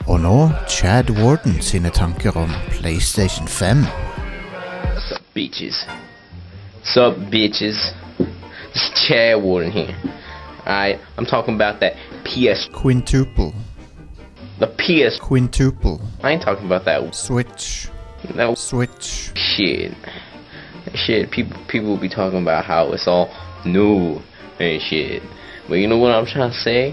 Og nå Chad Warden sine tanker om PlayStation 5. Sup, bitches? It's Chad Warden here. Alright, I'm talking about that PS... Quintuple. The PS... Quintuple. I ain't talking about that... Switch. That... Switch. Shit. People will be talking about how it's all new and shit. But you know what I'm trying to say?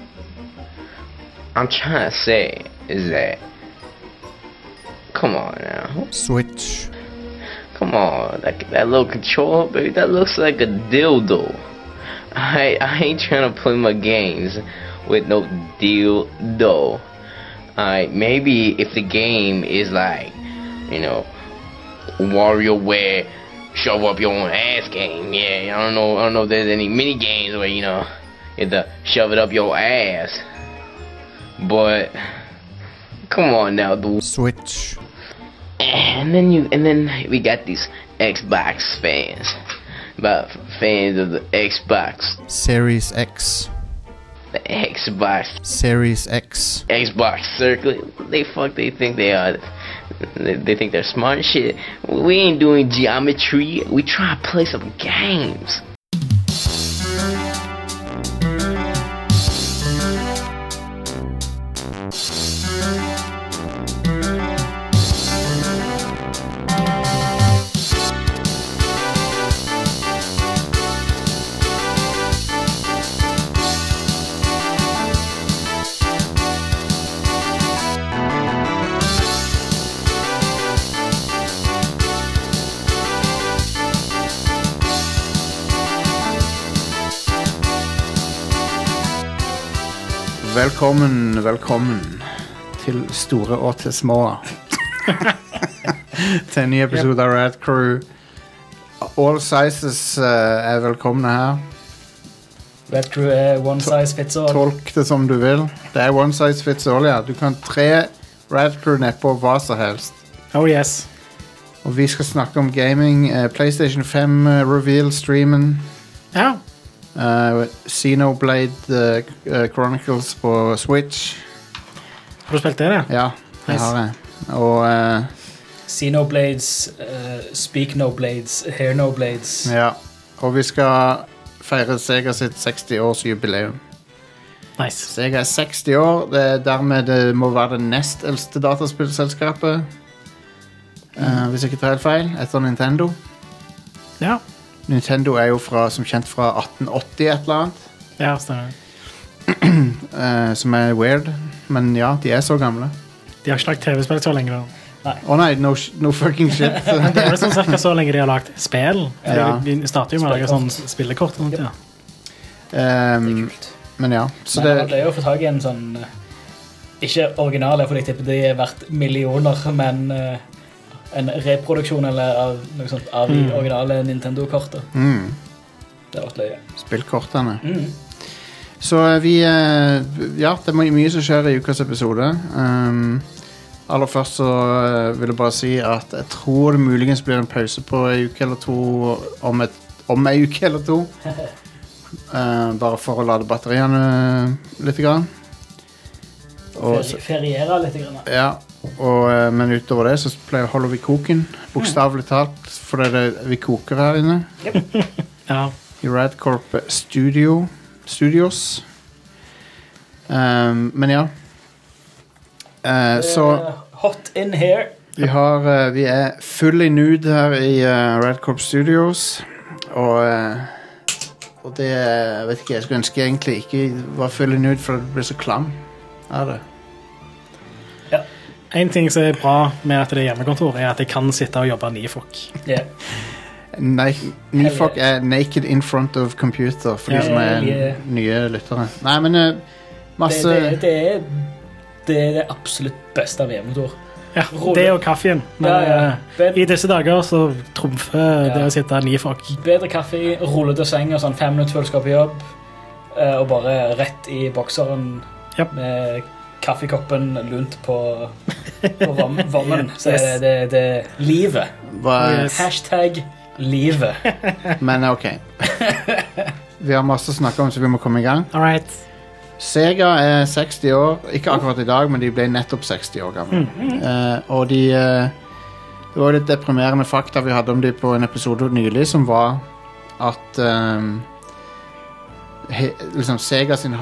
I'm trying to say is that... Come on now. Switch. Come on, that little controller, baby, that looks like a dildo. I ain't trying to play my games with no dildo. Alright, maybe if the game is like, you know, WarioWare shove up your own ass game, yeah, I don't know if there's any mini games where, you know, you have to shove it up your ass. But come on now, dude. Switch. And then we got these Xbox fans. About fans of the Xbox. Series X. The Xbox. Series X. Xbox circle. They think they are. They think they're smart as shit. We ain't doing geometry. We try to play some games. Velkommen til store og til små til en ny episode av Rad Crew. All sizes er velkomne her. Rad Crew er one size fits all. Tolk det som du vil. Det er one size fits all, ja. Du kan tre Rad Crew ned på hva som helst. Oh yes. Og vi skal snakke om gaming, PlayStation 5 reveal streamen. Ja. Xenoblade Chronicles på Switch. Har du spilt det da? Ja, det nice. har jeg. Og Xenoblades, Speak No Blades, Hear No Blades. ja, og vi skal feire Sega sitt 60 års jubileum. Nice. Sega er 60 år, dermed det må være det nest eldste dataspillselskapet. Hvis jeg ikke tar helt feil, etter Nintendo. Ja. Nintendo er jo som kjent fra 1880 et eller annet. Ja, stemmer. Som er weird, men ja, de er så gamle. De har ikke lagt TV-spill så lenge da. Nei, no fucking shit. Det er sånn cirka så lenge de har lagt spill. Ja. Vi starter jo med å lage sånn spillekort og sånt, ja. Men ja, så men det er jo å få tag i en sånn ikke originale, for jeg tipper de er verdt millioner, men en reproduksjon eller av noe sånt av de originale Nintendo-kortet. Det har vært løye. Spillkortene. Så vi ja, det er mye som skjer i ukas episode. Aller først så vil jeg bare si at jeg tror det muligens blir en pause på en uke eller to om en uke eller to. Bare for å lade batteriene litt grann. Feriere litt grann. Ja, men utover det så holder vi koken, bokstavelig talt, for det vi koker her inne. Ja. I Radcorp Studios. Men ja. Så hot in here. vi er fully nude her i Radcorp Studios, og det, jeg vet ikke, jeg skulle ønske egentlig ikke var fully nude, for det blir så klam av det. Ja. En ting som er bra med at det er hjemmekontor er at jeg kan sitte og jobbe NIFOK. Yeah. NIFOK er naked in front of computer for de som er nye lyttere. Nei, men masse... Det er det absolutt beste av hjemmekontor. Ja, det og kaffen. Men i disse dager så trumfer det å sitte NIFOK. Bedre kaffe, rulle til seng og sånn 5 minutter før du skal på jobb, og bare rett i bokseren med kaffekoppen lunt på vommen. Så det er livet. Hashtag livet. Men ok. Vi har masse å snakke om, så vi må komme i gang. Alright. Sega 60 år, ikke akkurat I dag, men de ble nettopp 60 år gamle. Og det var litt deprimerende fakta vi hadde om de på en episode nylig, som var at liksom Sega sin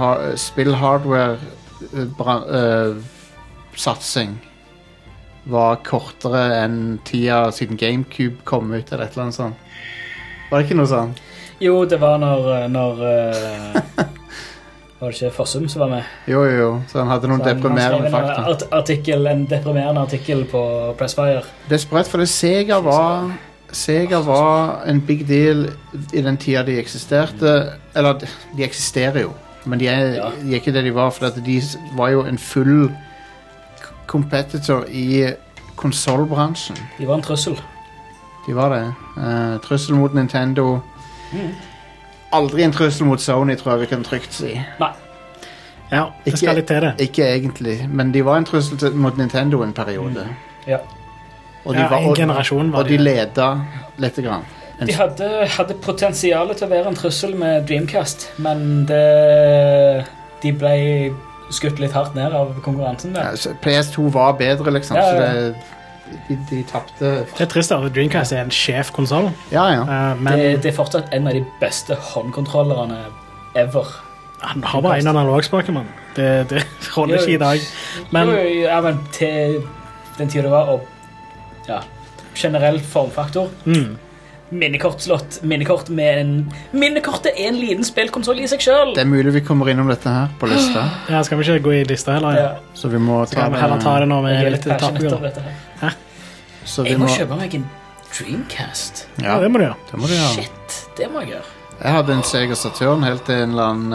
spill-hardware-satsing var kortere enn tida siden GameCube kom ut, eller et eller annet sånt. Var det ikke noe sånn? Jo, det var når var det ikke Fossum som var med? Jo, så han hadde noen deprimerende fakta. En deprimerende artikkel på Pressfire. Det sprøtt, for det Sega var en big deal I den tida de eksisterte. Eller, de eksisterer jo, men de er ikke det de var, for de var jo en full competitor I konsolbransjen. De var en trussel. De var det. Trussel mot Nintendo. Aldri en trussel mot Sony, tror jeg vi kan trygt si. Nei. Ja, det skal litt til det. Ikke egentlig, men de var en trussel mot Nintendo en periode. Ja. Og en generasjon var de. Og de ledet litt grann. De hadde potensialet til å være en trussel med Dreamcast, men de ble skutt litt hardt ned av konkurransen der. Ja, PS2 var bedre, liksom, så de tappte. Det trist at Dreamcast en sjef konsol. Men det fortsatt en av de beste håndkontrollerne ever. Han har bare en analogspake, mann. Det holder ikke I dag. Men til den tiden det var, og generell formfaktor. Minnekort med Minnekortet en liten spillkonsol I seg selv. Det mulig vi kommer innom dette her på lista. Ja, skal vi ikke gå I lista heller? Ja. Så vi må ta det nå med litt tappgjør. Jeg må kjøpe meg en Dreamcast. Ja, det må du gjøre. Shit, det må jeg gjøre. Jeg hadde en Sega Saturn helt til en eller annen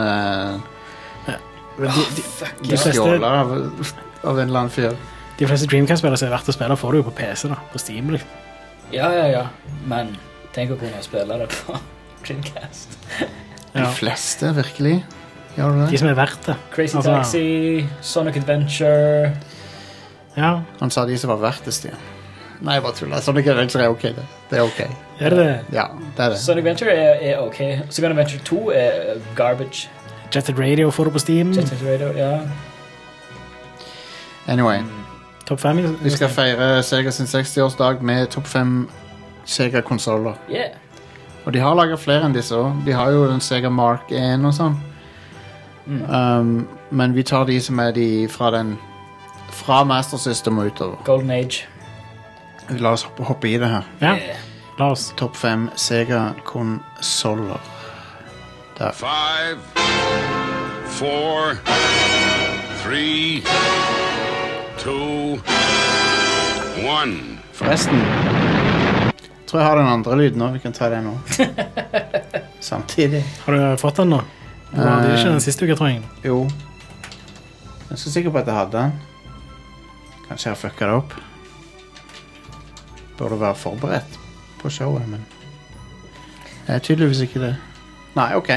de skjåler av en eller annen fyr. De fleste Dreamcast-spillere som verdt å spille får du jo på PC da, på Steam. Ja, men tenk å kunne spille det på Dreamcast. De fleste, virkelig. Gjør du det? De som verdt det. Crazy Taxi, Sonic Adventure. Ja. Han sa de som var verdt det, Stian. Nei, jeg bare tuller. Sonic Adventure ok, det. Det ok. Er det det? Ja, det det. Sonic Adventure ok. Sonic Adventure 2 garbage. Jet Set Radio får du på Steam. Jet Set Radio, ja. Anyway. Top 5. Vi skal feire Sega sin 60-årsdag med topp 5 Sega-konsoler. Yeah. Og de har laget flere enn disse også. De har jo den Sega Mark 1 og sånn. Men vi tar de som de fra Master System og utover. Golden Age. La oss hoppe I det her. Ja, la oss. Topp 5 Sega-konsoler. 5, 4, 3, 2, 1. Forresten, tror jeg har den andre lyden nå. Vi kan ta det nå. Samtidig. Har du fått den nå? Du hadde ikke den siste uke, tror jeg. Jo. Jeg er så sikker på at jeg hadde den. Kanskje jeg har fucket det opp. Burde være forberedt på showet, men jeg er tydeligvis ikke det. Nei, ok.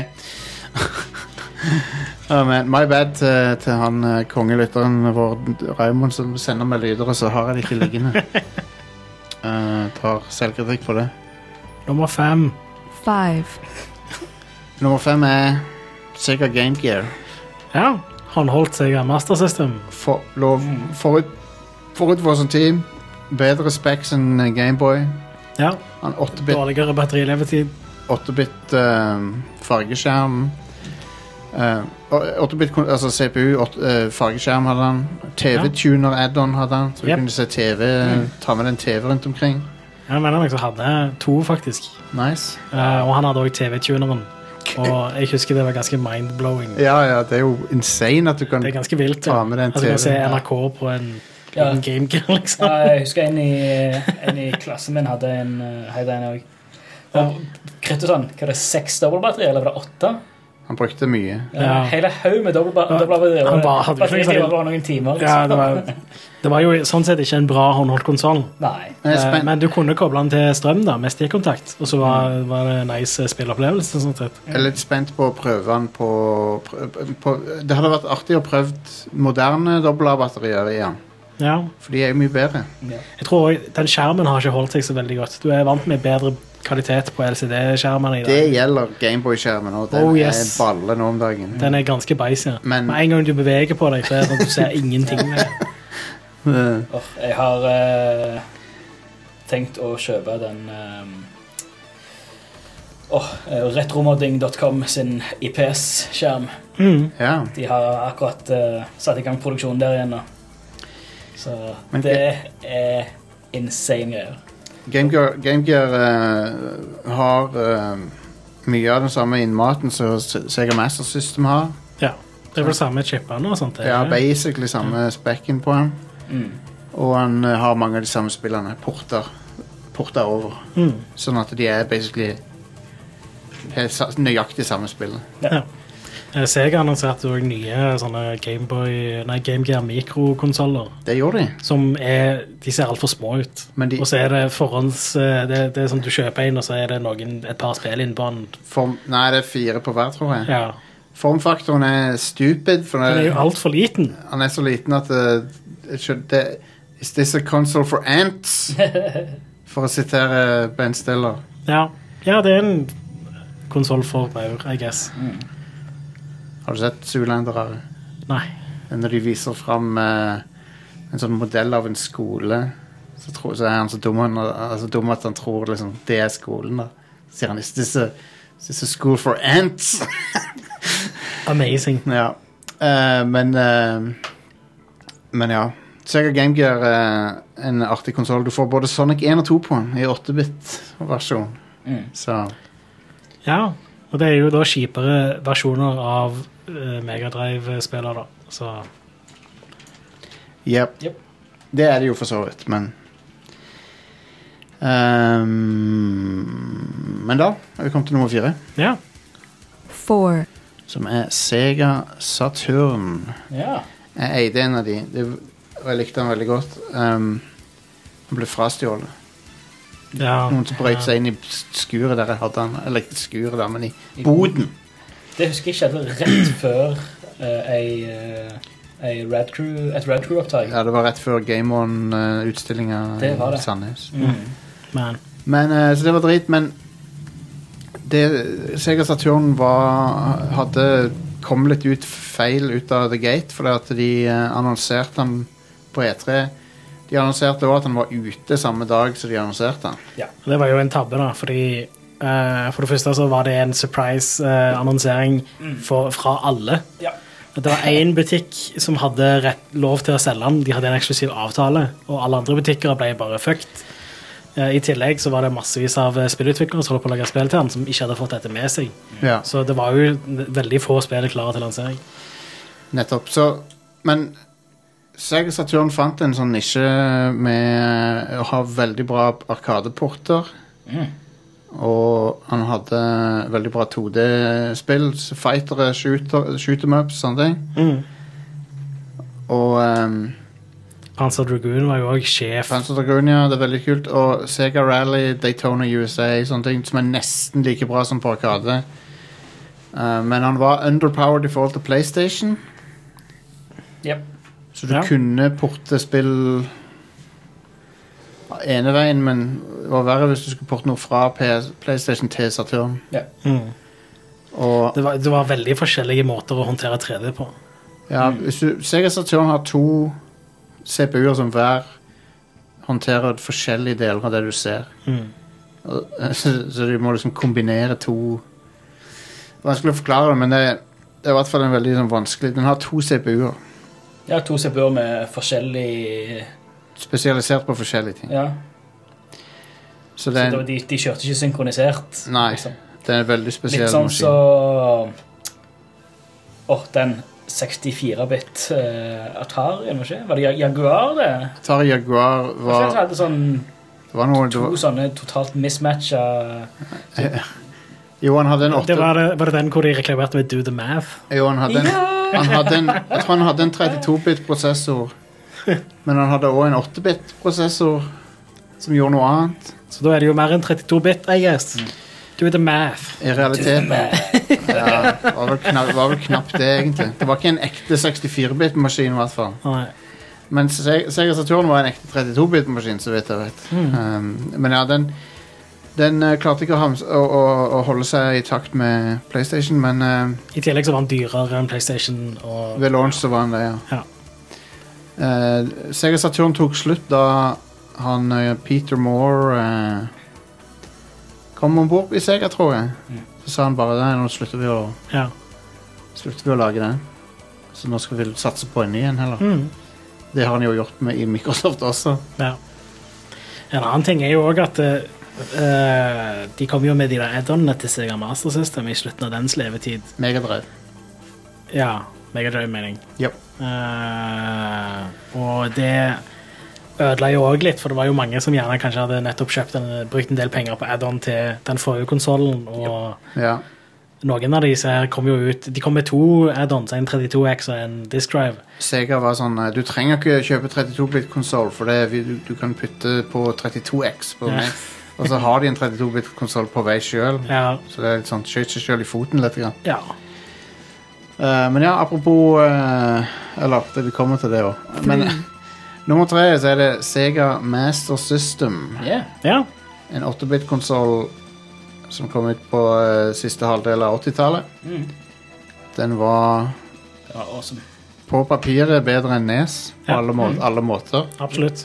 My bad til han kongelytteren vår Raymond som sender meg lyder, og så har jeg det ikke liggende. Tar selvkritikk på det. Nummer 5. Nummer 5 Sega Game Gear. Ja, han holdt Sega Master System. Forut for sin team. Bedre specs enn Gameboy. Ja, dårligere batterilevetid. 8-bit fargeskjerm. 8-bit, altså CPU, fargeskjerm hadde han. TV-tuner add-on hadde han. Så du kunne se TV, ta med den TV rundt omkring. Ja, men han hadde 2 faktisk. Nice. Og han hadde også TV-tuneren. Og jeg husker det var ganske mind-blowing. Ja, det jo insane at du kan det ganske vilt, ta med den TV. Altså, du kan se NRK på en Game Gear, liksom. Ja, jeg husker en I klassen min hadde en også. Og krett sånn, hva det 6 dobbeltbatteri, eller var det 8? Han brukte mye. Ja, hele haug med dobbeltbatteri. Han hadde ikke bare noen timer. Liksom. Ja, det var jo sånn sett ikke en bra håndholdt konsol. Nei. Men du kunne koble den til strøm da, med stikkontakt, og så var det nice spillopplevelse. Sånn sett. Jeg er litt spent på å prøve den på det hadde vært artig å prøve moderne dobbeltbatterier igjen. Ja. For de jo mye bedre. Jeg tror også, den skjermen har ikke holdt seg så veldig godt. Du vant med bedre kvalitet på LCD-skjermene i dag. Det gjelder Gameboy-skjermen, og den er balle nå om dagen. Den er ganske beis, ja. Men en gang du beveger på deg, så er det sånn at du ser ingenting med. Jeg har tenkt å kjøpe den retromodding.com sin IPS-skjerm. Ja. De har akkurat satt i gang produksjonen der igjen. Så det er insane greier. Game Gear har mye av den samme innmaten som Sega Master System har. Ja, det er vel samme chipene og sånt. Ja, basically samme spekken på han. Og han har mange av de samme spillene porter over. Sånn at de er basically nøyaktig samme spillene. Ja. Sega annonserte også nye sånne Game Gear mikrokonsoller. Det gjorde de. De ser alt for små ut. Og så er det det er som du kjøper inn, og så er det et par spill inn på den. Nei, det er 4 på hver, tror jeg. Ja. Formfaktoren er stupid. Den er jo alt for liten. Han er så liten at is this a console for ants? For å sitere Ben Stiller. Ja, det er en konsol for maur, I guess. Har du sett Zoolander? Nei. Når de viser frem en sånn modell av en skole, så er han så dum at han tror liksom, det er skolen da. Så sier han, is this a school for ants? Amazing. Ja. Men ja. Sega Game Gear en artig konsol. Du får både Sonic 1 og 2 på den i 8-bit versjon. Så ja. Og det er jo da kjipere versjoner av Mega Drive-spiller da, så... Yep. Det er det jo for så vidt, men... Men da har vi kommet til nummer 4. Ja. 4. Som er Sega Saturn. Ja. Jeg eide en av de, og jeg likte den veldig godt. Han ble frastjålet. Noen som brøyte seg inn i skuret der jeg hadde han, eller ikke skuret der, men i boden. Det husker jeg ikke, det var rett før et Red Crew-opptak. Ja, det var rett før Game On-utstillinga i Sandnes. Men, så det var drit, men Sega Saturn hadde kommet litt feil ut av The Gate, fordi at de annonserte han på E3. De annonserte også at han var ute samme dag som de annonserte han. Ja, det var jo en tabbe da, fordi for det første så var det en surprise-annonsering fra alle. Ja. Det var en butikk som hadde lov til å selge den. De hadde en eksklusiv avtale, og alle andre butikker ble bare fucked. I tillegg så var det massevis av spillutviklere som holdt på å lage spill til han, som ikke hadde fått dette med seg. Ja. Så det var jo veldig få spill klare til lansering. Nettopp, men Sega Saturn fant en sånn nisje med å ha veldig bra arkadeporter. Og han hadde veldig bra 2D-spill, fightere, shoot-em-ups, sånne ting. Og Panzer Dragoon var jo også sjef. Panzer Dragoon, ja, det er veldig kult. Og Sega Rally, Daytona USA, sånne ting som er nesten like bra som på arkade. Men han var underpowered i forhold til PlayStation. Yep. Så du kunne porte spill ene veien, men det var verre hvis du skulle porte noe fra PlayStation til Saturn. Ja. Og det var veldig forskjellige måter å håndtere 3D på. Ja, Sega Saturn har 2 CPU-er som hver håndterer forskjellige deler av det du ser. Så du må liksom kombinere 2. Vanskelig å forklare det, men det er i hvert fall en veldig sånn, vanskelig. Den har 2 CPU-er. Ja, 2 CPU-er med forskjellig... Spesialisert på forskjellige ting. Ja. Så de kjørte ikke synkronisert. Nei, liksom. Det er en veldig spesiell maskin. Litt sånn så... den 64-bit Atari, var det Jaguar det? Atari Jaguar var... Jeg hadde sånn... Det var noe... 2 sånne totalt mismatcha... Jo, han hadde en 8... Var det den hvor de reklamerte med Do the Math? Jo, han hadde en... Jeg tror han hadde en 32-bit prosessor. Men han hadde også en 8-bit prosessor som gjorde noe annet. Så da er det jo mer enn 32-bit, I guess. Do the math. I realiteten. Ja, var vel knapt det, egentlig. Det var ikke en ekte 64-bit-maskin, i hvert fall. Nei. Men Sega Saturn var en ekte 32-bit-maskin, så vidt jeg vet. Men ja, Den klarte ikke å holde seg i takt med PlayStation, men I tillegg så var den dyrere enn PlayStation. Ved launch så var den det, ja. Sega Saturn tok slutt da han Peter Moore kom ombord i Sega, tror jeg. Så sa han bare det, nå slutter vi å lage den. Så nå skal vi satse på en ny en heller. Det har han jo gjort i Microsoft også. Ja. En annen ting er jo også at de kom jo med de der add-onene til Sega Master System i slutten av dens levetid. Mega Drive. Ja, Mega Drive mening. Yep. Og det ødela jo også litt, for det var jo mange som gjerne kanskje hadde nettopp brukt en del penger på add-on til den forrige konsolen, og noen av disse her kom jo ut, de kom med 2 add-ons, en 32X og en disk drive. Sega var sånn, du trenger ikke kjøpe 32-bit-konsol, for du kan putte på 32X på meg. Og så har de en 32-bit-konsol på vei selv, så det er litt sånn, skjøt seg selv i foten litt grann. Ja. Men ja, apropos, eller vi kommer til det også. Men nummer 3 så er det Sega Master System. Ja. En 8-bit-konsol som kom ut på siste halvdel av 80-tallet. Den var awesome. På papiret bedre enn NES på alle måter. Absolutt.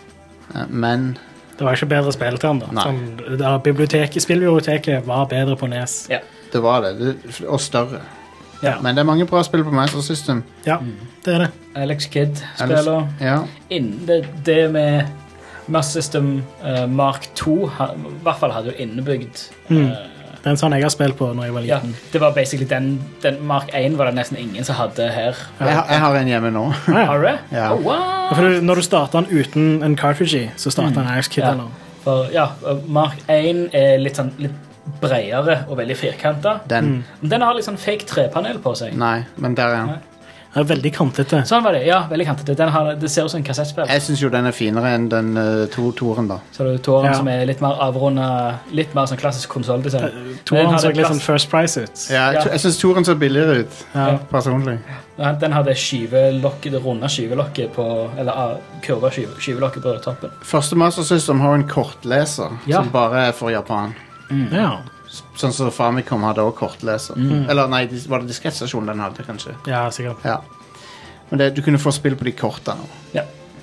Men det var ikke bedre spill til den da. Spillbiblioteket var bedre på NES. Ja. Det var det, og større. Ja. Men det er mange bra spill på Master System. Ja, det er det. Alex Kidd spiller. Ja. Det med Master System Mark 2 i hvert fall hadde jo innebygd den sånn jeg har spilt på når jeg var liten. Ja, det var basically den Mark 1 var det nesten ingen som hadde her. Jeg har en hjemme nå. Har du det? Ja. Oh, wow. For når du starter den uten en cartridge i, så starter den Alex Kidd eller? Mark 1 er litt bredere og veldig firkantet. Den har litt sånn fake trepanel på seg. Nei, men der er den. Det er veldig kantete. Sånn var det, ja, veldig kantete. Det ser ut som en kassettspill. Jeg synes jo den er finere enn den toren da. Så det er toren som er litt mer avrundet, litt mer sånn klassisk konsoldesign. Toren så litt sånn first price ut. Ja, jeg synes toren så billigere ut, personlig. Den hadde det runde skyvelokket på, eller kurva skyvelokket på toppen. Første Master System har en kortleser, som bare er for Japan. Ja. Sånn som Famicom hadde også kortleser. Eller nei, var det diskrettstasjonen den hadde, kanskje? Ja, sikkert. Ja. Men du kunne få spill på de kortene. Ja.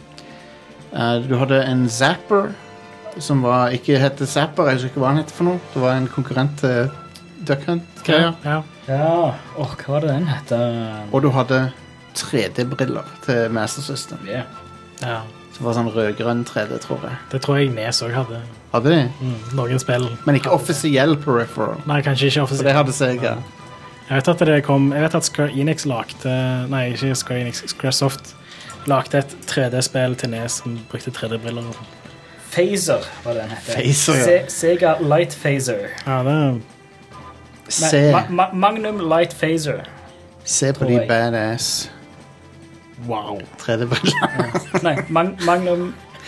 Du hadde en Zapper, som ikke hette Zapper, jeg husker ikke hva han hette for noe. Det var en konkurrent til Duck Hunt-greier. Hva var det den hette? Og du hadde 3D-briller til Master System. Ja. Så det var sånn rød-grønn 3D, tror jeg. Det tror jeg NES også hadde. Hadde de? Noen spill. Men ikke offisiell peripheral? Nei, kanskje ikke offisiell. For det hadde Sega. Jeg vet at Square Enix ikke Square Enix, Squaresoft lagde et 3D-spill til NES som brukte 3D-briller. Phaser var det den hette. Phaser, ja. Sega Light Phaser. Ja, det er... Magnum Light Phaser. Se på de badass. Wow. 3D-briller. Nei, Magnum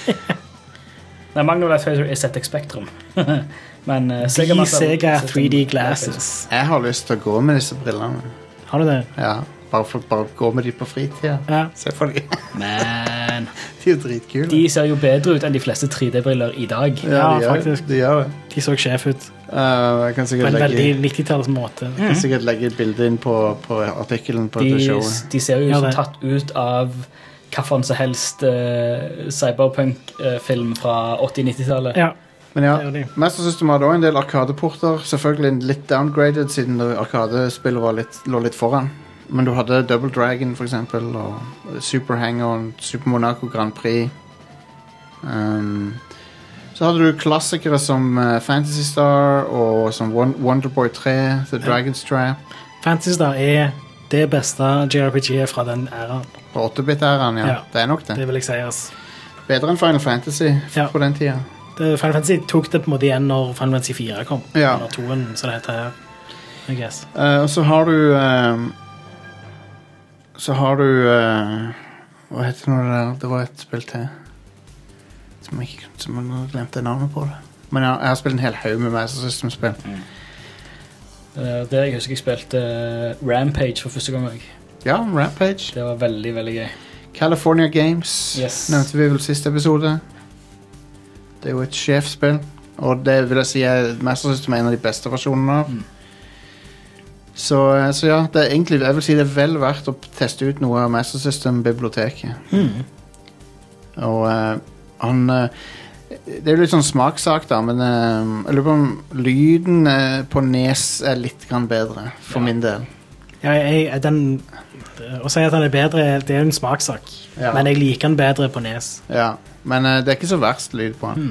Light Phaser er ZX Spectrum. Men Sega 3D Glasses. Jeg har lyst til å gå med disse brillene. Har du det? Ja, bare gå med de på fritida. Ja. Se for de. Men de er dritkule. De ser jo bedre ut enn de fleste 3D-briller i dag. Ja, faktisk. De gjør det. De så sjef ut. Jeg kan sikkert på en veldig 90-tallets måte. Jeg kan sikkert legge et bilde inn på artikkelen på det showet. De ser jo som tatt ut av hvilken som helst cyberpunk-film fra 80-90-tallet. Ja. Men ja, Master System hadde også en del arkadeporter. Selvfølgelig litt downgraded, siden arkadespillet lå litt foran. Men du hadde Double Dragon, for eksempel, og Super Hang-On, Super Monaco Grand Prix. Så hadde du klassikere som Phantasy Star og som Wonderboy 3, The Dragon's Trap. Phantasy Star er det beste JRPG fra den æraen. På 8-bit-æraen, ja. Det er nok det. Det vil jeg si, ass. Bedre enn Final Fantasy på den tida. Final Fantasy tok det på en måte igjen når Final Fantasy 4 kom. Ja. Eller 2-en, så det heter her, I guess. Og så har du... hva heter det nå der? Det var et spill til som jeg glemte navnet på det. Men jeg har spilt en hel haug med Master System-spill. Det jeg husker jeg spilte Rampage for første gang. Ja, Rampage. Det var veldig, veldig gøy. California Games nevnte vi vel siste episode. Det er jo et sjefspill. og det vil jeg si Master System en av de beste versjonene av. Så ja, det egentlig, jeg vil si det vel verdt å teste ut noe av Master System-biblioteket. Og han det jo litt sånn smakssak da, men jeg lurer på om lyden på NES litt grann bedre for min del. Ja, å si at han bedre, det jo en smakssak, men jeg liker han bedre på NES. Ja, men det ikke så verst lyd på han.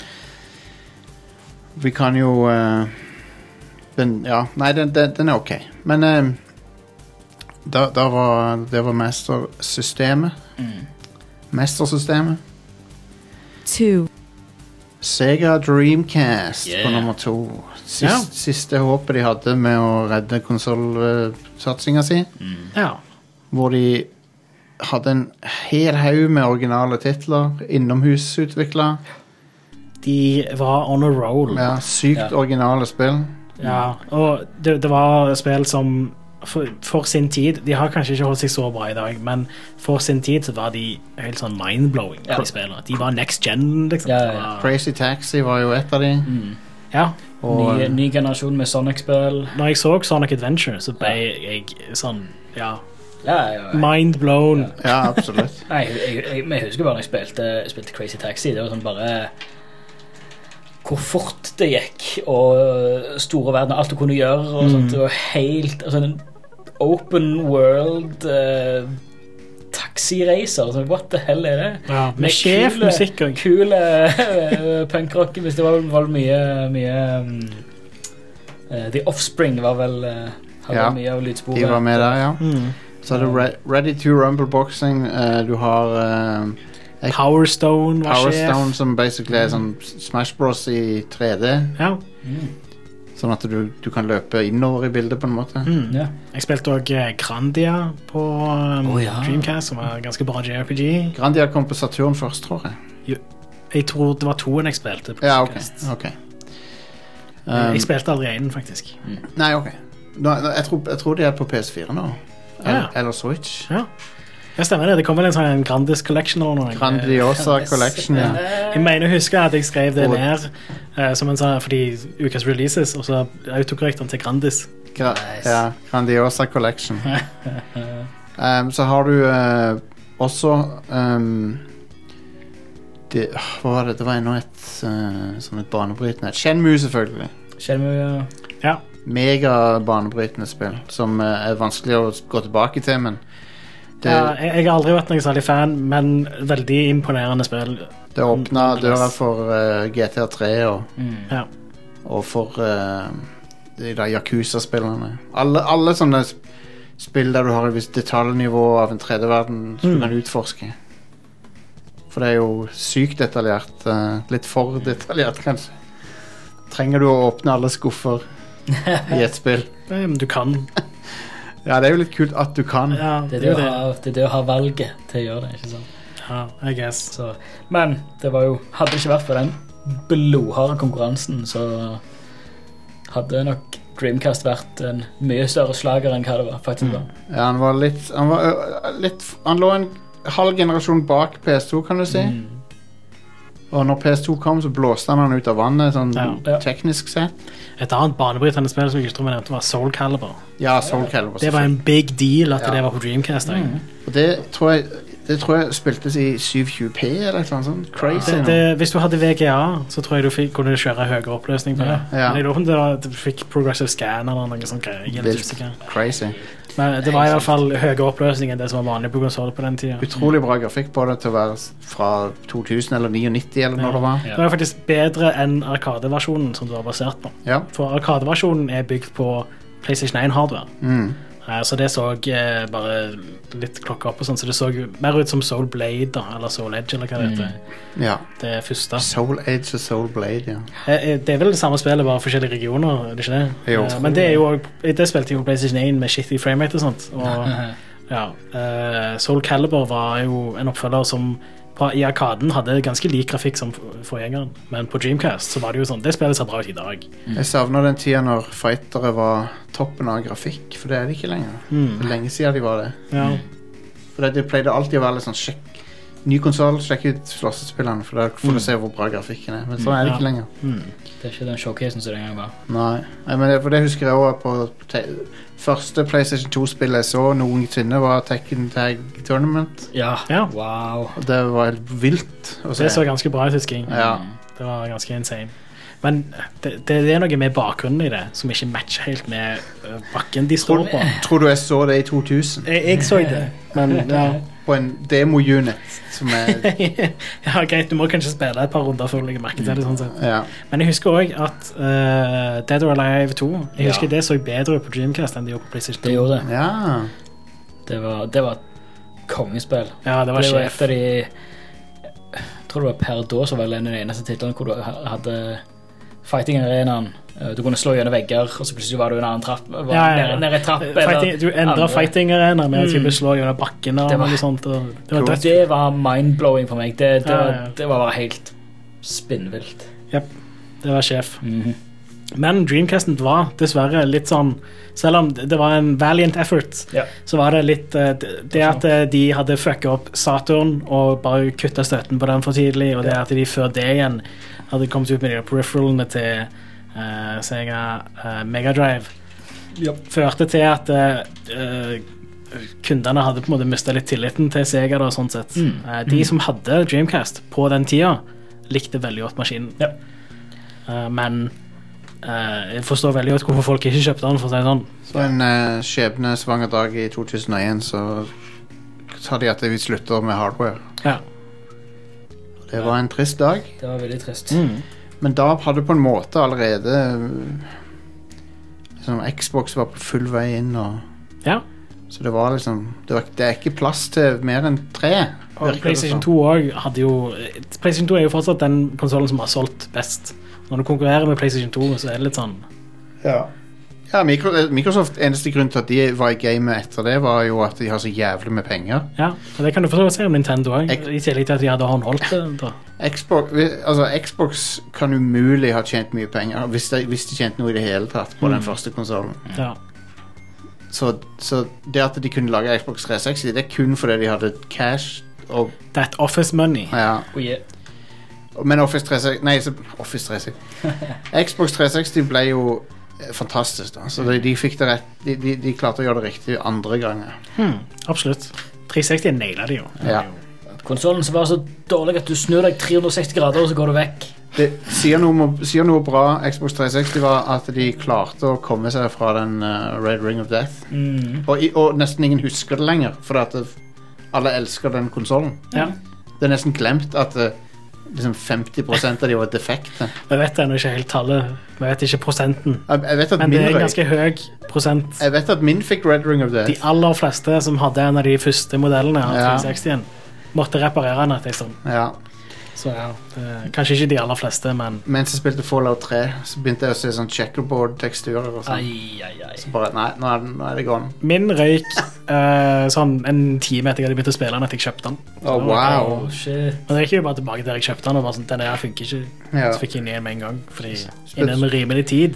Vi kan jo den er ok. Men det var Mestersystemet. Mestersystemet. 2. Sega Dreamcast på nummer 2. Siste håpet de hadde med å redde konsolsatsinga si. Hvor de hadde en hel haug med originale titler, innomhusutviklet. De var on a roll. Ja, sykt originale spill. Ja, og det var spill som for sin tid, de har kanskje ikke holdt seg så bra i dag, men for sin tid så var de helt sånn mindblowing, de spillene. De var next gen, liksom. Crazy Taxi var jo et av de. Ja. Og ny generasjon med Sonic-spill. Når jeg så Sonic Adventure, så ble jeg sånn, mindblown. Ja, absolutt. Nei, jeg husker bare når jeg spilte Crazy Taxi, det var sånn bare hvor fort det gikk, og store verden, alt du kunne gjøre, og sånt, det var helt, altså en open world taxireiser, altså, what the hell det? Ja, med sjefmusikk og kule punkrock, hvis det var mye The Offspring var vel hadde mye av lydsporet. De var med der, ja. Så er det Ready to Rumble Boxing, du har Power Stone var Power Stone som basically er sånn Smash Bros i 3D. Ja. Sånn at du kan løpe innover i bildet på en måte. Jeg spilte også Grandia på Dreamcast, som var en ganske bra JRPG. Grandia kom på Saturn først, tror jeg. Jeg tror det var 2 jeg spilte på Dreamcast. Ja, ok. Jeg spilte aldri 1, faktisk. Nei, ok. Jeg tror de er på PS4 nå. Eller Switch. Ja. Ja, stemmer det. Det kom vel en sånn Grandis Collection eller noe. Grandiosa Collection, ja. Jeg mener å huske at jeg skrev det ned som en sånn, fordi ukas releases, og så autokorrekten til Grandis. Ja, Grandiosa Collection. Så har du også hva var det? Det var ennå et banebrytende Shenmue, selvfølgelig. Shenmue, ja. Mega banebrytende spill som er vanskelig å gå tilbake til, men jeg har aldri vært noen særlig fan, men veldig imponerende spill. Det åpnet døra for GTA 3 og for de der Yakuza-spillene. Alle sånne spill der du har et visst detaljnivå av en 3D-verden som du kan utforske. For det er jo sykt detaljert. Litt for detaljert, kanskje. Trenger du å åpne alle skuffer i et spill? Men du kan. Ja, det er jo litt kult at du kan. Ja, det er det å ha valget til å gjøre det, ikke sant? Ja, I guess. Så, men det var jo, hadde det ikke vært for den blodharde konkurransen, så hadde nok Dreamcast vært en mye større slager enn hva det var, faktisk var. Ja, han lå en halv generasjon bak PS2, kan du si. Og når PS2 kom, så blåste han ut av vannet, sånn teknisk sett. Et annet banebrytende spill som jeg ikke tror vi nevnte var Soul Calibur. Ja, Soul Calibur. Det var en big deal at det var på Dreamcast. Og det tror jeg spiltes i 720p eller noe sånt. Crazy. Hvis du hadde VGA, så tror jeg du kunne kjøre høyere oppløsning på det. Men jeg lurer om du fikk Progressive Scan eller noe sånt. Crazy. Men det var i hvert fall høyere oppløsning enn det som var vanlig på konsol på den tiden. Utrolig bra grafikk på det til å være fra 2000 eller 99 eller når det var. Det var faktisk bedre enn arkadeversjonen som du var basert på. For arkadeversjonen er bygd på PlayStation 1 hardware. Så det så bare litt klokka opp og sånn, så det så mer ut som Soul Blade da, eller Soul Edge eller hva det heter. Ja. Det første. Soul Edge og Soul Blade, ja. Det er vel det samme spillet, bare forskjellige regioner, er det ikke det? Jo. Men det er jo, det spilte jo PlayStation 1 med shitty framerate og sånt, og Soul Calibur var jo en oppfølger som i arkaden hadde ganske lik grafikk som forgjengeren, men på Dreamcast så var det jo sånn, det spillet ser bra ut i dag. Jeg savner den tiden når fightere var toppen av grafikk, for det er det ikke lenger. Det er lenge siden de var det. Ja. For det pleide alltid å være litt sånn ny konsol, sjekk ut slåssespillene, for da får du se hvor bra grafikken men sånn det ikke lenger. Det ikke den showcasen som det en gang var. Nei, men det husker jeg også på første PlayStation 2-spillet jeg så noensinne var Tekken Tag Tournament. Ja. Wow. Og det var helt vilt å se. Det så ganske bra ut, husker jeg. Ja. Det var ganske insane. Men det er noe med bakgrunnen i det som ikke matcher helt med bakken de står på. Tror du jeg så det i 2000? Jeg så det, men ja. På en demo-unit som ja, greit, du må kanskje spille et par runder før du legger merke til det sånn sett. Ja. Men jeg husker også at Dead or Alive 2 jeg husker det så bedre på Dreamcast enn det gjorde på PlayStation 2. Det gjorde det. Ja. Det var kongespill. Ja, det var sjef. Et av de jeg tror det var per da så var det en av de eneste titlene hvor du hadde fighting-arenaen. Du kunne slå gjennom vegger, og så plutselig var du en annen trapp. Nede i trapp. Du endret fighting-arenaen med å slå gjennom bakken og sånt. Det var mind-blowing for meg. Det var bare helt spinnvilt. Yep, det var sjef. Men Dreamcasten var dessverre litt sånn, selv om det var en valiant effort, så var det litt det at de hadde fucket opp Saturn og bare kuttet støtten på den for tidlig, og det at de før det igjen hadde kommet ut med de peripheralene til Sega Mega Drive, førte til at kundene hadde på en måte mistet litt tilliten til Sega da, sånn sett. De som hadde Dreamcast på den tida likte veldig godt maskinen. Men jeg forstår veldig godt hvorfor folk ikke kjøpte den, for å si det sånn. Så en skjebnesvanger dag i 2001 så sa de at vi slutter med hardware. Ja. Det var en trist dag. Det var veldig trist. Men da hadde på en måte allerede liksom, Xbox var på full vei inn og så det var liksom det er ikke plass til mer enn 3. Og PlayStation 2 også hadde jo PlayStation 2 er jo fortsatt den konsolen som har solgt best. Når du konkurrerer med PlayStation 2 så er det litt sånn Microsoft, eneste grunn til at de var i gamet etter det var jo at de har så jævlig med penger. Ja, og det kan du forstå se om Nintendo også, i tillegg til at de hadde håndholdt det. Xbox kan umulig ha tjent mye penger hvis de tjente noe i det hele tatt på den første konsolen. Ja. Så det at de kunne lage Xbox 360 det er kun fordi de hadde cash og That office money. Ja. Men Office 360 Xbox 360 ble jo fantastisk da. Så de fikk det rett de klarte å gjøre det riktig andre ganger. Absolutt. 360 nailet det jo. Ja. Konsolen som var så dårlig at du snur deg 360 grader og så går du vekk. Det sier noe bra Xbox 360 var at de klarte å komme seg fra den Red Ring of Death og nesten ingen husker det lenger for at alle elsker den konsolen. Det er nesten glemt at liksom 50% av de var defekte. Jeg vet ennå ikke helt tallet. Jeg vet ikke prosenten. Jeg vet at men det er en ganske høy prosent. Jeg vet at min fikk Red Ring of Death. De aller fleste som hadde en av de første modellene av 360-en måtte reparere den etter en stund. Ja. Så kanskje ikke de aller fleste, men mens jeg spilte Fallout 3 så begynte jeg å se sånn checkerboard-teksturer og sånn. Så bare, nei, nå er det gone. Min røyk sånn en time etter jeg hadde begynt å spille den etter jeg kjøpte den. Wow. Shit. Men det gikk jo bare tilbake til jeg kjøpte den og bare sånn, den her funker ikke. Så fikk jeg ned med en gang, fordi innen med rimelig tid.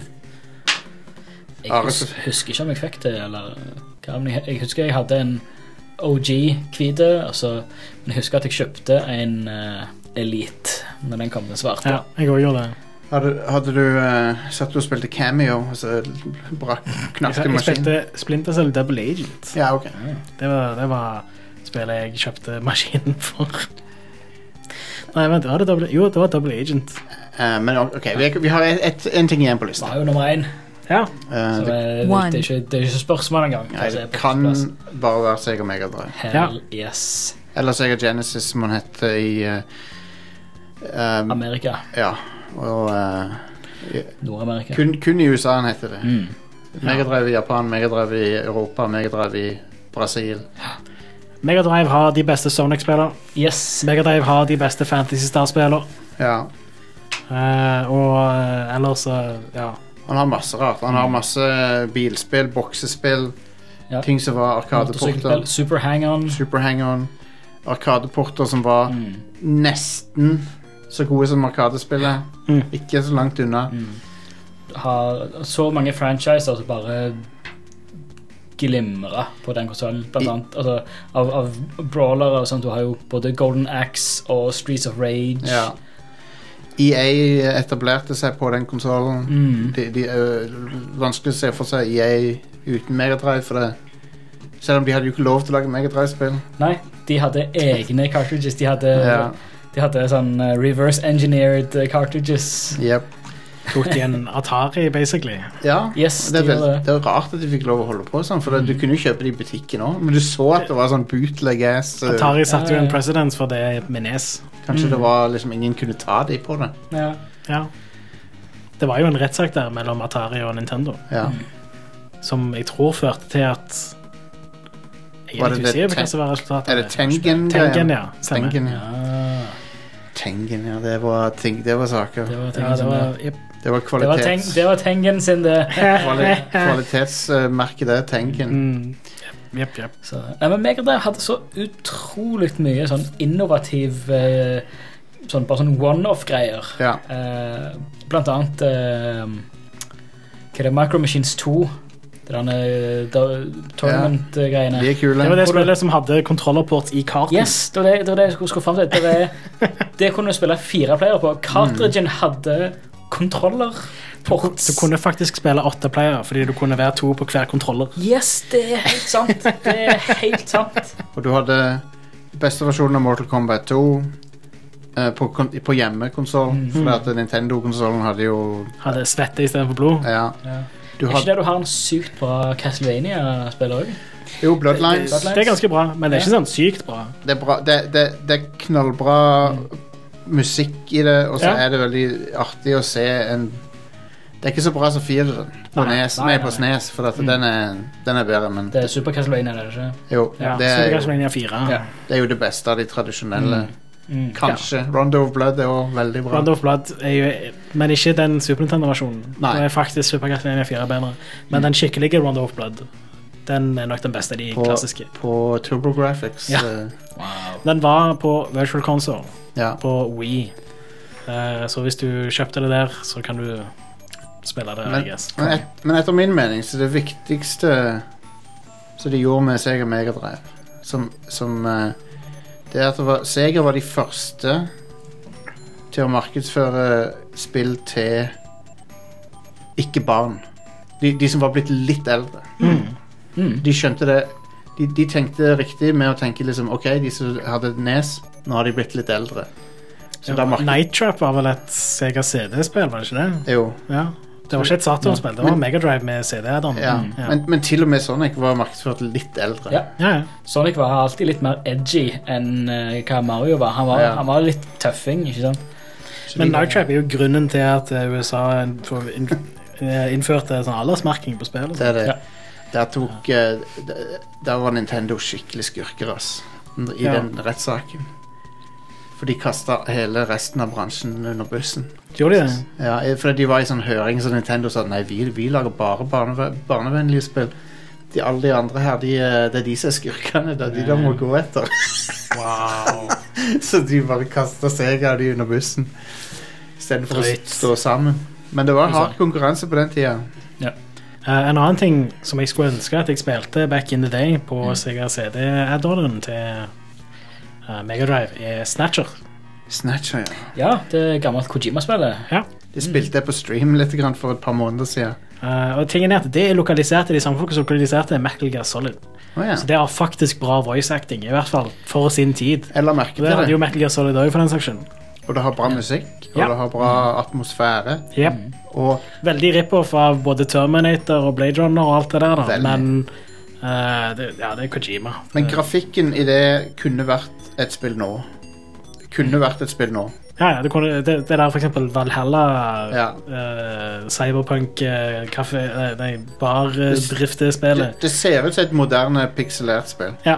Jeg husker ikke om jeg fikk det, eller jeg husker jeg hadde en OG-kvide, men jeg husker at jeg kjøpte en Elite når den kom den svarte. Ja, jeg også gjorde det. Hadde du satt og spilte Cameo og så knakte maskin? Jeg spilte Splinter Cell Double Agent. Ja, ok. Det var spillet jeg kjøpte maskinen for. Nei, vent, var det Double? Jo, det var Double Agent. Men ok, vi har en ting igjen på listen. Det var jo nummer 1. Ja. Så det er ikke spørsmål engang. Nei, det kan bare være Sega Mega Drive. Hell yes. Eller Sega Genesis som man heter i Amerika. Ja, og Nord-Amerika. Kun i USA han heter det. Mega Drive i Japan, Mega Drive i Europa, Mega Drive i Brasil. Mega Drive har de beste Sonic-spillere. Yes. Mega Drive har de beste Fantasy Star-spillere. Ja. Og ellers, ja. Han har masse rart. Han har masse bilspill, boksespill, ting som var arkadeporter. Super Hang-On. Arkadeporter som var nesten så gode som arkadespillet. Ikke så langt unna. Har så mange franchiser som bare glimre på den konsolen, blant annet. Altså, av brawlere og sånt, du har jo både Golden Axe og Streets of Rage. Ja. EA etablerte seg på den konsolen. De vanskelig å se for seg EA uten Mega Drive, for det. Selv om de hadde jo ikke lov til å lage Mega Drive-spill. Nei, de hadde egne cartridges. De hadde sånn reverse-engineered cartridges. Yep. Tok de en Atari, basically. Ja, yes, det er rart at de fikk lov å holde på sånn, for du kunne jo kjøpe det i butikken også, men du så at det var sånn bootleg-ass. Atari satte jo en precedence for det med NES. Kanskje det var liksom ingen kunne ta de på det. Ja. Det var jo en rettssak der mellom Atari og Nintendo. Ja. Som jeg tror førte til at jeg er litt usikker på hva som var resultatet. Er det Tengen? Tengen, ja. Tengen, ja. Det var saker. Det var kvalitets... Det var Tengen sin det. Kvalitetsmerket det, Tengen. Jep. Så, men Mega Drive hadde så utrolig mye sånn innovativ sånn, bare sånn one-off-greier. Ja. Blant annet hva er det? Micro Machines 2. Tournament-greiene. De er kule. Det var det spillet som hadde kontrollerports i karten. Yes, det var det jeg skulle frem til. Det kunne du spille 4 player på. Cartridgen hadde kontrollerports. Du kunne faktisk spille 8 player, fordi du kunne være 2 på hver kontroller. Yes, det er helt sant. Og du hadde beste versjonen av Mortal Kombat 2 på hjemmekonsolen, for at Nintendo-konsolen hadde svette i stedet for blod. Ja. Ikke det du har en sykt bra Castlevania-spiller også? Jo, Bloodlines. Det er ganske bra, men det er ikke sånn sykt bra. Det er bra. Det er knallbra musikk i det, og så er det veldig artig å se en... Det er ikke så bra som 4-eren på SNES, for at den er bedre, men... Det er Super Castlevania, er det ikke? Jo, Super Castlevania 4. Ja. Det er jo det beste av de tradisjonelle. Kanskje. Rondo of Blood er også veldig bra. Rondo of Blood er jo... Men ikke den Super Nintendo-versjonen. Det er faktisk Super Castlevania 4 bedre. Men den skikkelige Rondo of Blood, den er nok den beste av de klassiske. På TurboGrafx. Ja. Wow. Den var på Virtual Console. Ja. På Wii. Så hvis du kjøpte det der, så kan du spille det, I guess. Men etter min mening, så det viktigste som de gjorde med Sega Mega Drive, som det er at Sega var de første til å markedsføre spill til ikke barn. De som var blitt litt eldre. De skjønte det. De tenkte riktig med å tenke liksom, ok, de som hadde NES, nå har de blitt litt eldre. Night Trap var vel et Sega CD-spill, var det ikke det? Jo. Ja. Det var ikke et Saturn-spill, det var Mega Drive med CD-addon. Ja. Men til og med Sonic var markedsført litt eldre. Ja. Sonic var alltid litt mer edgy enn hva Mario var. Han var litt tøffing, ikke sant? Men Night Trap er jo grunnen til at USA innførte sånn aldersmerking på spillet. Det er det. Der var Nintendo skikkelig skurker, i den rettssaken. For de kastet hele resten av bransjen under bussen. Gjorde de det? Ja, for de var i sånn høring, så Nintendo sa, nei, vi lager bare barnevennlige spill. Alle de andre her, det er de som er skurkene, det er de der må gå etter. Wow. Så de bare kastet Sega de under bussen, i stedet for å stå sammen. Men det var hard konkurranse på den tiden. Ja. En annen ting som jeg skulle ønske at jeg spilte back in the day på Sega CD-addonen til Mega Drive er Snatcher. Snatcher, ja. Ja, det er gammelt Kojima-spillet. Ja. De spilte på stream litt grann for et par måneder siden. Og tingen er at det er lokalisert i de samme folk som lokaliserte Metal Gear Solid. Ja. Så det har faktisk bra voice acting, i hvert fall for sin tid. Eller merke til det. Det hadde jo Metal Gear Solid også for den seksjonen. Og det har bra musikk, og det har bra atmosfære. Yep. Og veldig rip-off av både Terminator og Blade Runner og alt det der da. Men det er Kojima. Men grafikken i det kunne vært et spill nå. Ja, det der for eksempel Valhalla, Cyberpunk, bar-driftespillet. Det ser ut som et moderne pixelert spill. Ja.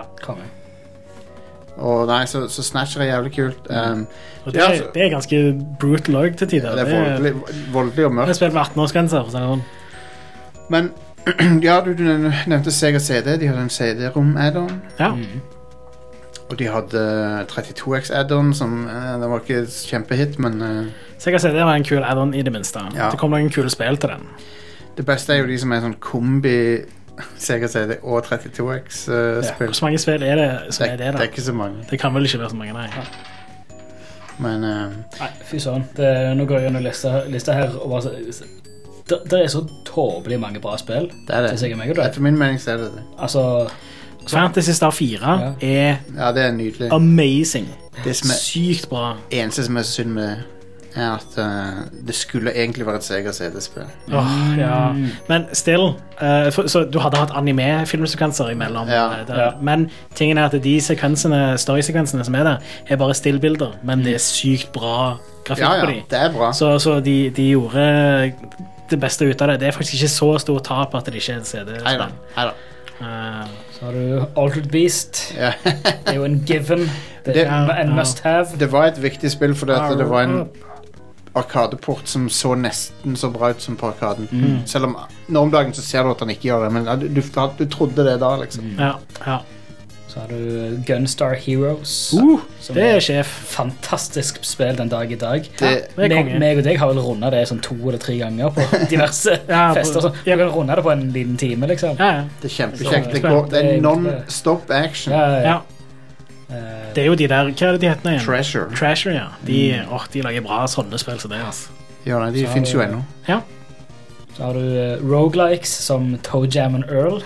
Og nei, så Snatcher er jævlig kult. Og det er ganske brutal også til tider. Det er voldelig og mørkt. Det er spilt med 18-årsgrenser, for sånn. Men ja, du nevnte Sega CD. De hadde en CD-rom-add-on. Ja. Og de hadde 32X add-on, som det var ikke kjempehit, men Sega CD var en kul add-on i det minste. Det kom noen kule spill til den. Det beste er jo de som er sånn kombi Sega CD og 32X-spill. Hvor mange spill er det som er det da? Det er ikke så mange. Det kan vel ikke være så mange, nei. Men... Nei, fy sånn. Nå går jeg gjennom lista her, og bare det er så tåpelig mange bra spill. Det er det. Etter min mening så er det det. Altså... Fantasy Star 4 er... Ja, det er nydelig. Amazing. Det som er sykt bra. Eneste som er så synd med er at det skulle egentlig være et Sega CD-spill. Ja. Men still, så du hadde hatt anime-filmsekvenser imellom. Men tingen er at de story-sekvensene som er der, er bare stillbilder, men det er sykt bra grafikk på de. Det er bra. Så de gjorde det beste ut av det. Det er faktisk ikke så stor tap at det ikke er et CD-spill. Neida. Så har du Altered Beast. Det er jo en given. Det er en must have. Det var et viktig spill fordi at det var en arkadeport som så nesten så bra ut som på arkaden. Selv om nå om dagen så ser du at han ikke gjør det, men du trodde det da, liksom. Ja. Så har du Gunstar Heroes. Det er sjef. Fantastisk spill den dag i dag. Meg og deg har vel rundet det sånn 2 eller 3 ganger på diverse fester. Så du kan runde det på en liten time, liksom. Det er kjempekjekt. Det er non-stop action. Det er jo de der, hva er det de heter igjen? Treasure, ja. De lager bra sånne spill som det, altså. Ja, de finnes jo ennå. Ja. Så har du roguelikes som Toe Jam and Earl.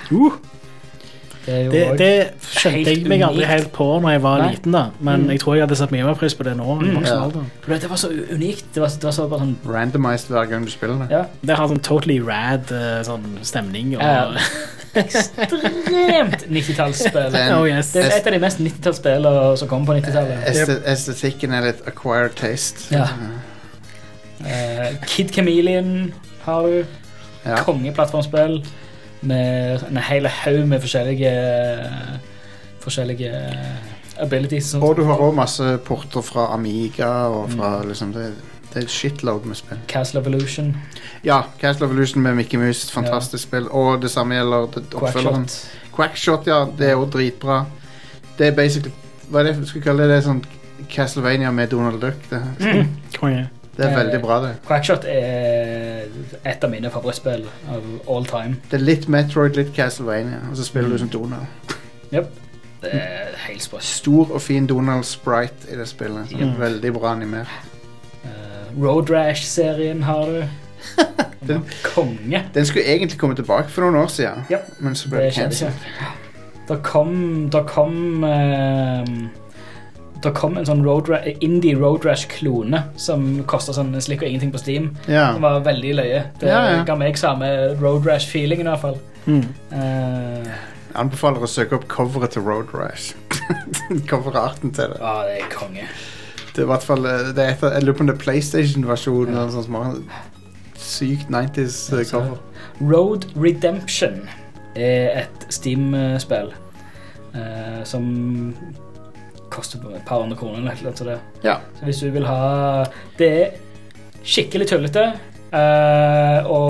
Det skjønte jeg meg aldri helt på når jeg var liten da, men jeg tror jeg hadde satt mye mer pris på det nå. Det var så unikt. Det var så bare sånn randomized hver gang du spiller det. Det har sånn totally rad sånn stemning og ekstremt 90-tallsspill. Det er et av de mest 90-tallsspillene som kom på 90-tallet. Estetikken er litt acquired taste. Kid Chameleon har du. Kongeplattformspill med en hel haug med forskjellige abilities. Og du har også masse porter fra Amiga og fra liksom det er et shitload med spill. Castle Evolution. Ja, Castle Evolution med Mickey Mouse, et fantastisk spill. Og det samme gjelder oppfølgeren. Quackshot, det er også dritbra. Det er basically, hva er det du skal kalle det? Det er sånn Castlevania med Donald Duck. Det er veldig bra, det. Quackshot er et av mine favorittspill av all time. Det er litt Metroid, litt Castlevania, og så spiller du som Donald. Det er helt sprøtt. Stor og fin Donald sprite i det spillet. Veldig bra animert. Road Rash-serien har du. Konge. Den skulle egentlig komme tilbake for noen år siden, men så ble det cancelled. Da kom en sånn indie Road Rash-klone som kostet sånn slikk og ingenting på Steam. Den var veldig løye. Det ga meg samme Road Rash-feelingen i hvert fall. Jeg anbefaler å søke opp coveret til Road Rash. Coverarten til det. Det er konge. Det er i hvert fall jeg lurer på den PlayStation-versjonen sånn som har sykt 90s cover. Road Redemption er et Steam-spill som koster et par hundre kroner eller noe til det. Så hvis du vil ha det er skikkelig tullete og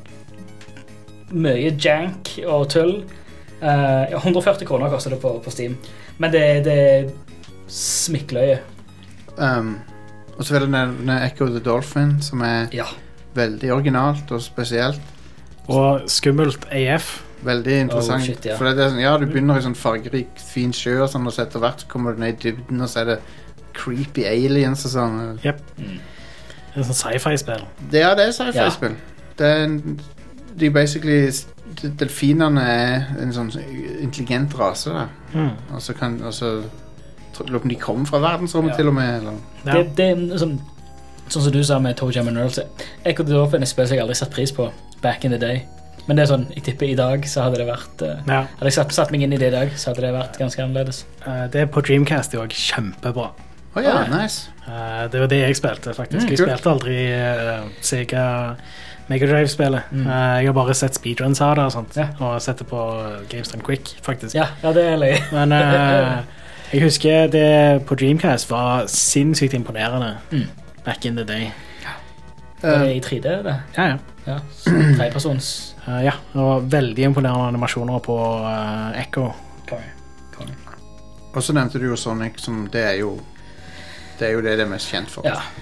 mye jank og tull. 140 kroner koster det på Steam, men det er smikkløye. Og så er det den Echo the Dolphin som er veldig originalt og spesielt og skummelt AF. Veldig interessant. For det er sånn, du begynner i sånn fargerik fin sjø og sånn, og så etter hvert så kommer du ned i dybden og så er det creepy aliens og sånn. Det er sånn sci-fi-spill. Det er sci-fi-spill. De basically delfinene er en sånn intelligent rase der. Og så de kommer fra verdensrommet til og med. Det er sånn som du sa med Toe Jam and Earl. Echo the Dolphin er et spill som jeg aldri satt pris på back in the day. Men det er sånn, jeg tipper i dag så hadde det vært hadde jeg satt meg inn i det i dag så hadde det vært ganske annerledes. Det er på Dreamcast det er også kjempebra. Nice. Det var det jeg spilte faktisk. Jeg spilte aldri Sega Mega Drive-spillet. Jeg har bare sett speedruns av det og sånt, og sett det på Games Done Quick faktisk. Ja, det er løy. Men jeg husker det på Dreamcast var sinnssykt imponerende back in the day. Var det i 3D det? Ja. 3-persons. Det var veldig imponerende animasjoner på Echo. Konge. Og så nevnte du jo Sonic, som det er jo det er mest kjent for.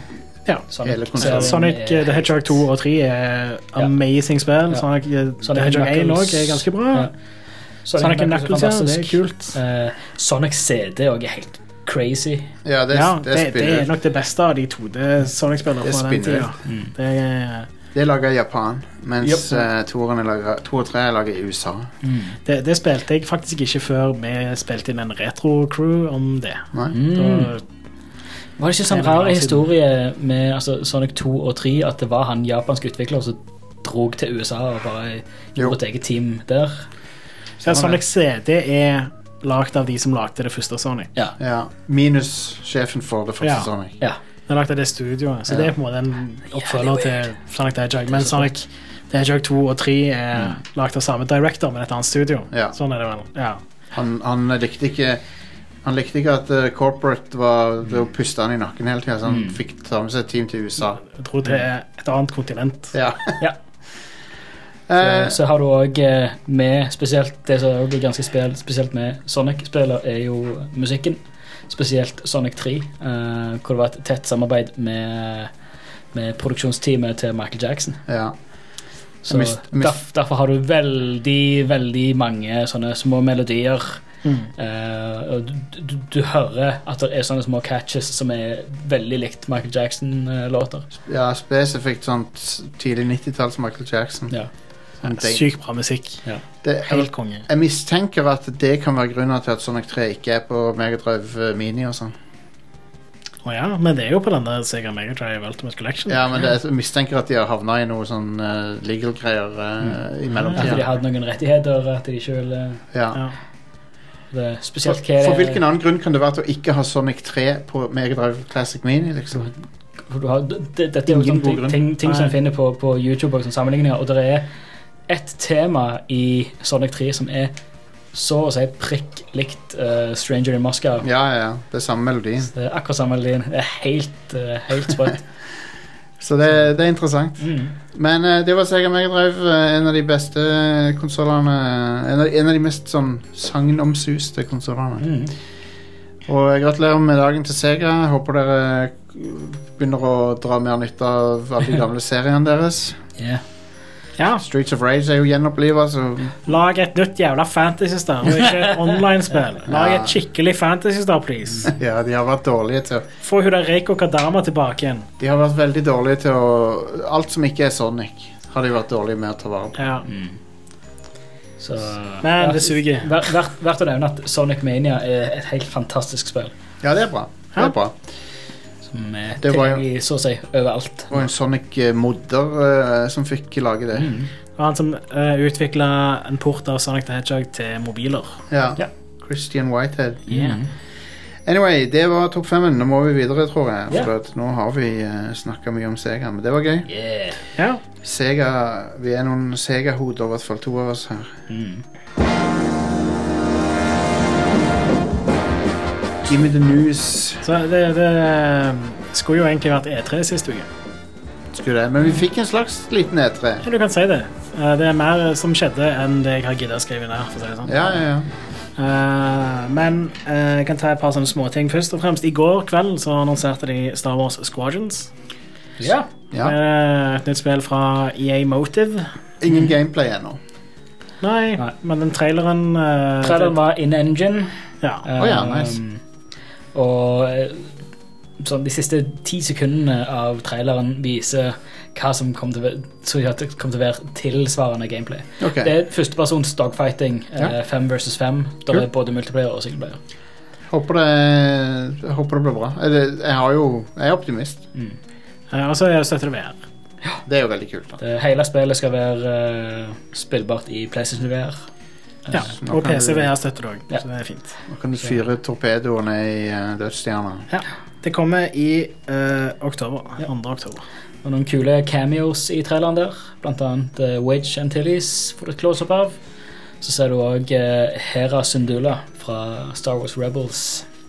Ja, Sonic the Hedgehog 2 og 3 er amazing spill. Sonic the Hedgehog 1 også er ganske bra. Sonic Knuckles, det er kult. Sonic CD også er helt crazy. Ja, det er nok det beste av de 2D Sonic-spillere fra den tiden. Det lager i Japan, mens 2 og 3 lager i USA. Det spilte jeg faktisk ikke før vi spilte inn en retro-crew om det. Nei. Var det ikke sånn rar historie med Sonic 2 og 3 at det var han japanske utvikler som drog til USA og bare gjorde et eget team der? Ja, Sonic CD er lagt av de som lagde det første Sonic. Ja, minus sjefen for det første Sonic. Ja. Den lagde det studioet, så det er på en måte en oppfølger til Sonic the Hedgehog. Men Sonic the Hedgehog 2 og 3 er lagt av samme director, men et annet studio. Sånn er det vel. Ja. Han likte ikke at corporate det pustet han i nakken hele tiden, så han fikk ta med seg et team til USA. Jeg tror det er et annet kontinent. Ja. Så har du også med, spesielt det som er ganske spesielt med Sonic-spiller, er jo musikken. Spesielt Sonic 3, hvor det var et tett samarbeid med produksjonsteamet til Michael Jackson. Ja. Så derfor har du veldig, veldig mange sånne små melodier. Og du hører at det er sånne små catches som er veldig likt Michael Jackson-låter. Ja, spesifikt sånn tidlig 90-talls Michael Jackson. Ja. Sykt bra musikk. Helt konge. Jeg mistenker at det kan være grunnen til at Sonic 3 ikke er på Mega Drive Mini og sånn. Men det er jo på den der Sega Mega Drive Ultimate Collection. Ja, men jeg mistenker at de har havnet i noe sånn legal greier i mellomtiden. For de hadde noen rettigheter at de ikke ville... Det spesielt for hvilken annen grunn kan det være til å ikke ha Sonic 3 på Mega Drive Classic Mini, liksom? Dette er jo sånne ting som jeg finner på YouTube og sånn sammenligninger, og det er et tema i Sonic 3 som er så å si prikk likt Stranger in Moscow. Ja, det er samme melodien. Det er akkurat samme melodien. Det er helt sprøtt. Så det er interessant. Men det var Sega Mega Drive, en av de beste konsolene, en av de mest sånn sagnomsuste konsolene. Og gratulerer med dagen til Sega. Jeg håper dere begynner å dra mer nytte av alle de gamle seriene deres. Streets of Rage er jo gjenopplivet, så... Lag et nytt jævla Fantasy Star, og ikke et online-spill. Lag et skikkelig Fantasy Star, please. Ja, de har vært dårlige til å... Få hun der Reiko Kadama tilbake igjen. De har vært veldig dårlige til å... Alt som ikke er Sonic, har de vært dårlige med å ta vare på. Så, men det suger. Verdt å nevne at Sonic Mania er et helt fantastisk spill. Ja, det er bra. Det er bra. Det var jo så å si overalt. Det var en Sonic-modder som fikk lage det. Det var han som utviklet en port av Sonic the Hedgehog til mobiler. Ja. Christian Whitehead. Anyway, det var topp 5. Nå må vi videre, tror jeg. For at nå har vi snakket mye om Sega, men det var gøy. Sega, vi er noen Sega-hoder, i hvert fall 2 av oss her. Give me the news. Så det skulle jo egentlig vært E3 sist uke. Skulle det, men vi fikk en slags liten E3. Ja, du kan si det. Det er mer som skjedde enn det jeg har giddet å skrive ned, for å si det sånn. Ja. Men jeg kan ta et par sånne små ting. Først og fremst, i går kveld så annonserte de Star Wars Squadrons. Et nytt spill fra EA Motive. Ingen gameplay ennå. Nei, men den traileren var in-engine. Nice. Og sånn, de siste 10 sekundene av traileren viser hva som kommer til å være tilsvarende gameplay. Det er førstepersons dogfighting, 5 versus 5, der det er både multiplayer og singleplayer. Håper det blir bra. Jeg er optimist. Og så støtter det VR. Det er jo veldig kult da. Hele spillet skal være spillbart i PlayStation VR. Og PC VR støtter det også, så det er fint. Nå kan du fyre torpedoene i dødsstjerner. Det kommer i oktober, 2. oktober. Og noen kule cameos i traileren der, blant annet Wedge Antilles får du et close-up av. Så ser du også Hera Syndulla fra Star Wars Rebels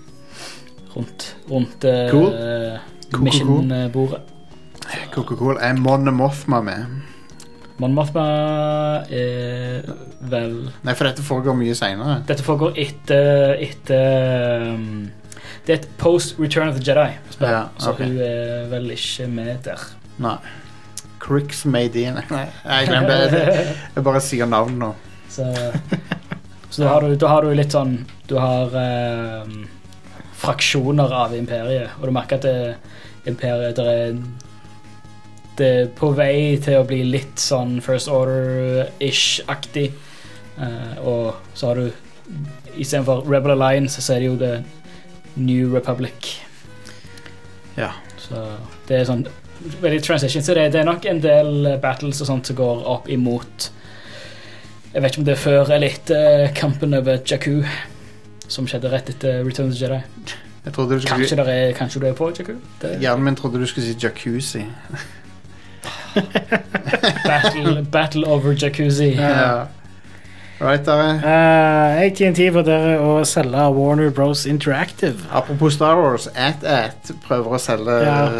rundt mission-bordet. Cool. Er Mon Mothma med? Mon Mothma er vel... Nei, for dette foregår mye senere. Dette foregår etter det et post-Return of the Jedi spill, Ja, så ok. hun vel ikke med der. Nei. Crix Maydeen. Nei, jeg glemte det. Jeg bare sier navn nå. Så da har du litt sånn, du har fraksjoner av imperiet, og du merker at imperiet det er på vei til å bli litt sånn First Order-ish-aktig, og så har du i stedet for Rebel Alliance så er det jo The New Republic. Ja. Så det er sånn veldig transition, så det er nok en del battles og sånt som går opp imot, jeg vet ikke om det er før eller etter kampen over Jakku, som skjedde rett etter Return of the Jedi. Jeg trodde du skulle Kanskje du er på Jakku? Hjernen min trodde du skulle si jacuzzi. Battle over Jacuzzi. Ja. Right, der. AT&T vurderer å selge Warner Bros. Interactive. Apropos Star Wars, prøver å selge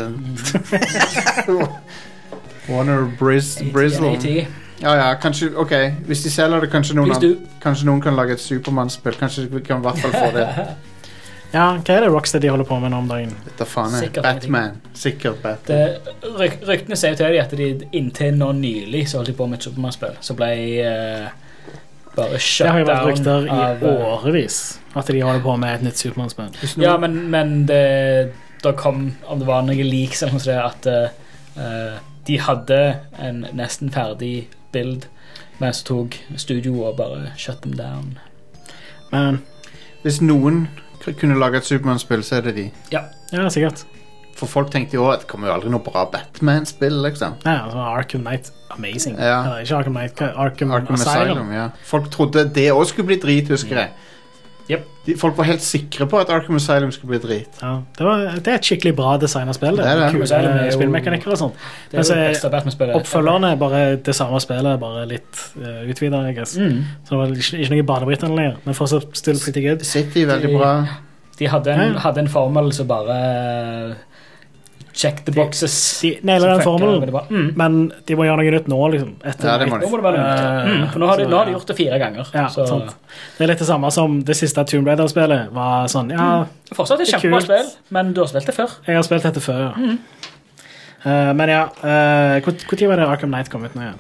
Warner Brizzle. Ja, kanskje, ok. Hvis de selger det, kanskje noen kan lage et Superman-spill. Kanskje vi kan I hvert fall få det. Ja, hva er det Rocksteady holder på med nå om dagen? Dette faen er Batman. Sikkert Batman. Ryktene sier til at de inntil nå nylig så holdt de på med et Superman-spill, så ble bare shut down. Det har jo vært rykter I årevis at de holder på med et nytt Superman-spill. Ja, men da kom, om det var noen leaks eller noe sånt, at de hadde en nesten ferdig bild, men så tok studio og bare shut them down. Men hvis noen kunne lage et Superman-spill, så er det de. Ja, sikkert. For folk tenkte jo at det kommer jo aldri noe bra Batman-spill, liksom. Ja, altså Arkham Knight, amazing. Ja. Ikke Arkham Knight, Arkham Asylum, ja. Folk trodde det også skulle bli drit, husker jeg. Yep. Folk var helt sikre på at Arkham Asylum skulle bli drit. Ja, det er et skikkelig bra designet spill. Det er kule spillmekanikker og sånt. Det er jo det beste Batman-spillet. Oppfølgerne er bare det samme spillet, bare litt utvidet, I guess. Så det var ikke noe banebritt eller noe, men fortsatt still pretty good. City, veldig bra. De hadde en formel som bare check the boxes. De nailer den formelen, men de må gjøre noe nytt nå, liksom. Ja, det må de. For nå har de gjort det 4 ganger. Ja, sant. Det er litt det samme som det siste Tomb Raider-spillet var sånn, ja, fortsatt et kjempebra spill, men du har spilt det før. Jeg har spilt dette før, ja. Men ja, hvor tid var det Arkham Knight kom ut nå igjen?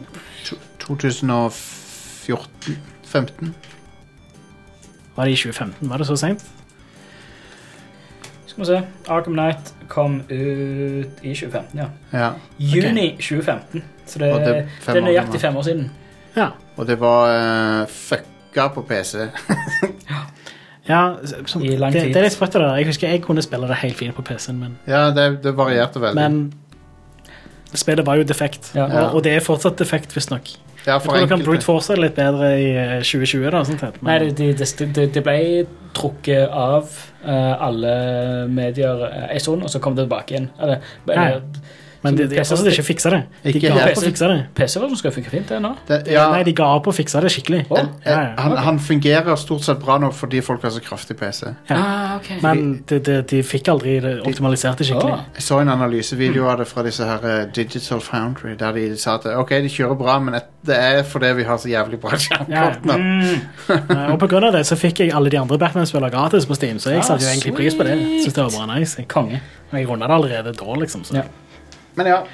2014-15. Var det I 2015? Var det så sent? Skal vi se, Arkham Knight kom ut I 2015, ja. Juni 2015, så det er nøyaktig 5 år siden. Ja. Og det var fucka på PC. Ja, det er litt sprøtt det der. Jeg husker jeg kunne spille det helt fint på PC-en, men... Ja, det varierte veldig. Men spillet var jo defekt, og det er fortsatt defekt, visst nok. Ja, jeg tror du kan brute force det litt bedre I 2020 da, sånt sett. Nei, det ble trukket av alle medier en stund, og så kom det tilbake igjen. Men de ikke fikser det. De ga opp å fikse det. PC-versjonen skal funke fint det nå. Nei, de ga opp å fikse det skikkelig. Han fungerer stort sett bra nå fordi folk har så kraftig PC. Okay. Men de fikk aldri det optimaliserte skikkelig. Jeg så en analysevideo av det fra disse her Digital Foundry, der de sa at ok, de kjører bra, men det fordi vi har så jævlig bra skjermkort nå. Og på grunn av det så fikk jeg alle de andre Batman-spillere gratis på Steam, så jeg satte jo egentlig pris på det. Jeg synes det var bra nice. Konge. Jeg rundet det allerede da, liksom. Så. Men ja,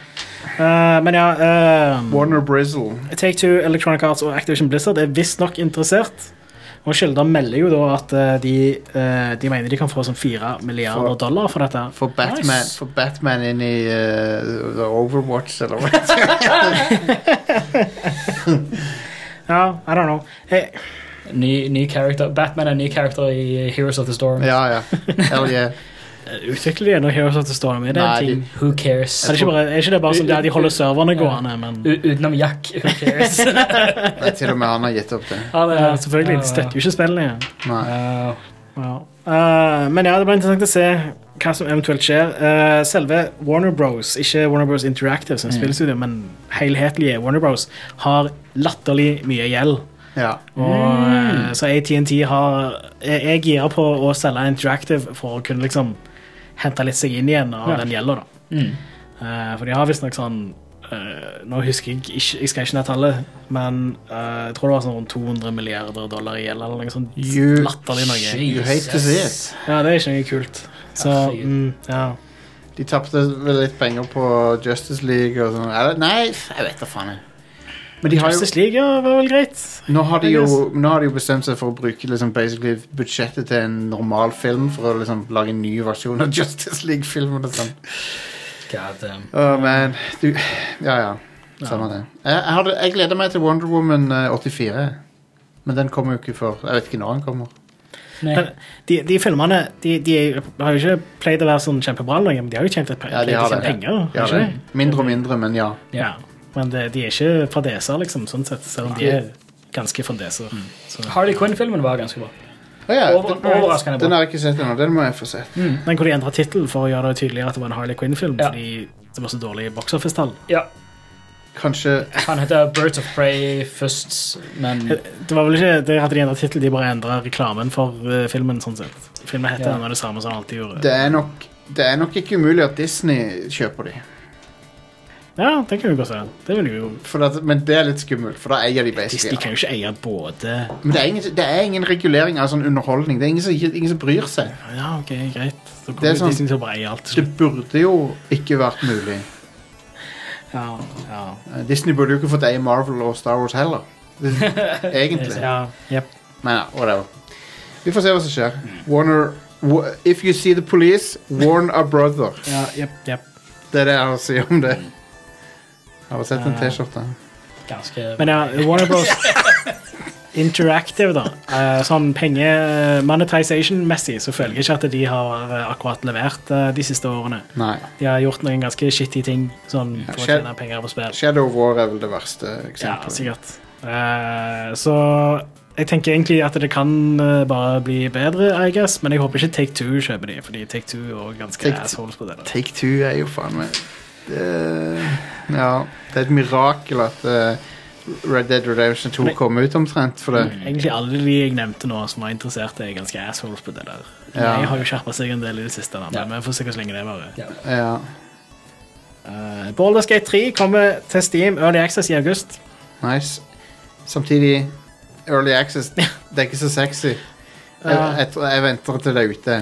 Warner Brizzle, Take-Two, Electronic Arts og Activision Blizzard er visst nok interessert. Og kilder melder jo da at de mener de kan få sånn $4 milliarder for dette. For Batman inn I Overwatch, eller hva? Ja, I don't know. Ny character. Batman ny character I Heroes of the Storm. Ja. Hell yeah. Utvikler de noe Heroes of the Storm? Er det en ting? Who cares? Er ikke det bare som de holder serverne gående? Men... Utenom Jack, who cares? Nei, til og med han har gitt opp det. Selvfølgelig, de støtter jo ikke spillene. Nei. Men ja, det blir interessant å se hva som eventuelt skjer. Selve Warner Bros, ikke Warner Bros Interactive som spillstudio, men helhetlige Warner Bros har latterlig mye gjeld. Ja. Og, så AT&T er giret på å selge Interactive for å kunne liksom hente litt seg inn igjen av den gjelder da. For de har vist nok sånn nå husker jeg ikke, jeg skal ikke ned tallet, men jeg tror det var sånn rundt $200 milliarder i gjeld, eller noe sånt latterlig noe. You hate to see it. Ja, det er ikke noe kult. Så, ja. De tappte vel litt penger på Justice League og sånn. Nei, jeg vet da faen jeg. Men Justice League var vel greit. Nå har de jo bestemt seg for å bruke liksom, basically budsjettet til en normal film for å liksom, lage en ny versjon av Justice League-filmen og sånn. God damn. Man, du... Ja. Samme det. Jeg gleder meg til Wonder Woman 84. Men den kommer jo ikke før. Jeg vet ikke når den kommer. Men de filmene, de har jo ikke pleid å være sånn kjempebra lenger, men de har jo tjent penger. Ja, mindre og mindre, men ja. Men de er ikke fadeser, liksom, sånn sett, selv om de er ganske fadeser. Harley Quinn-filmen var ganske bra. Overraskende bra. Den har jeg ikke sett ennå, den må jeg få se. Den kunne de endre titel for å gjøre det tydeligere at det var en Harley Quinn-film, fordi det var så dårlig box-office-tall. Ja. Kanskje... Han heter Birds of Prey først, men... Det var vel ikke det at de endret titel, de bare endret reklamen for filmen, sånn sett. Filmen heter noe det samme som han alltid gjorde. Det er nok ikke umulig at Disney kjøper de. Ja, det kan vi godt se. Det vil jo... Men det er litt skummelt, for da eier de basically. De kan jo ikke eie både... Men det er ingen regulering av sånn underholdning. Det er ingen som bryr seg. Ja, ok, greit. Så kommer sånn, Disney til å bare eie alt. Det burde jo ikke vært mulig. Ja. Disney burde jo ikke fått eie Marvel og Star Wars heller. Egentlig. Men whatever. Vi får se hva som skjer. Warner... If you see the police, warn a brother. Jep. Det er det jeg har å si om det. Jeg har sett en t-skjorte. Ganske... Men Warner Bros. Interactive da. Sånn monetization-messig så føler jeg ikke at de har akkurat levert de siste årene. Nei. De har gjort noen ganske shitty ting sånn, for å tjene penger på spill. Shadow of War er vel det verste eksempelet. Ja, sikkert. Så jeg tenker egentlig at det kan bare bli bedre, I guess, men jeg håper ikke Take-Two kjøper de, fordi Take-Two er ganske assholes på det. Take-Two er jo faen meg... Ja, det er et mirakel at Red Dead Redemption 2 kom ut omtrent for det. Egentlig alle de jeg nevnte nå som var interessert er ganske assholes på det der. Jeg har jo skjerpet seg en del i det siste, men vi får se hvor lenge det bare. Baldur's Gate 3 kommer til Steam Early Access i august. Nice. Samtidig Early Access, det er ikke så sexy. Jeg venter til det er ute.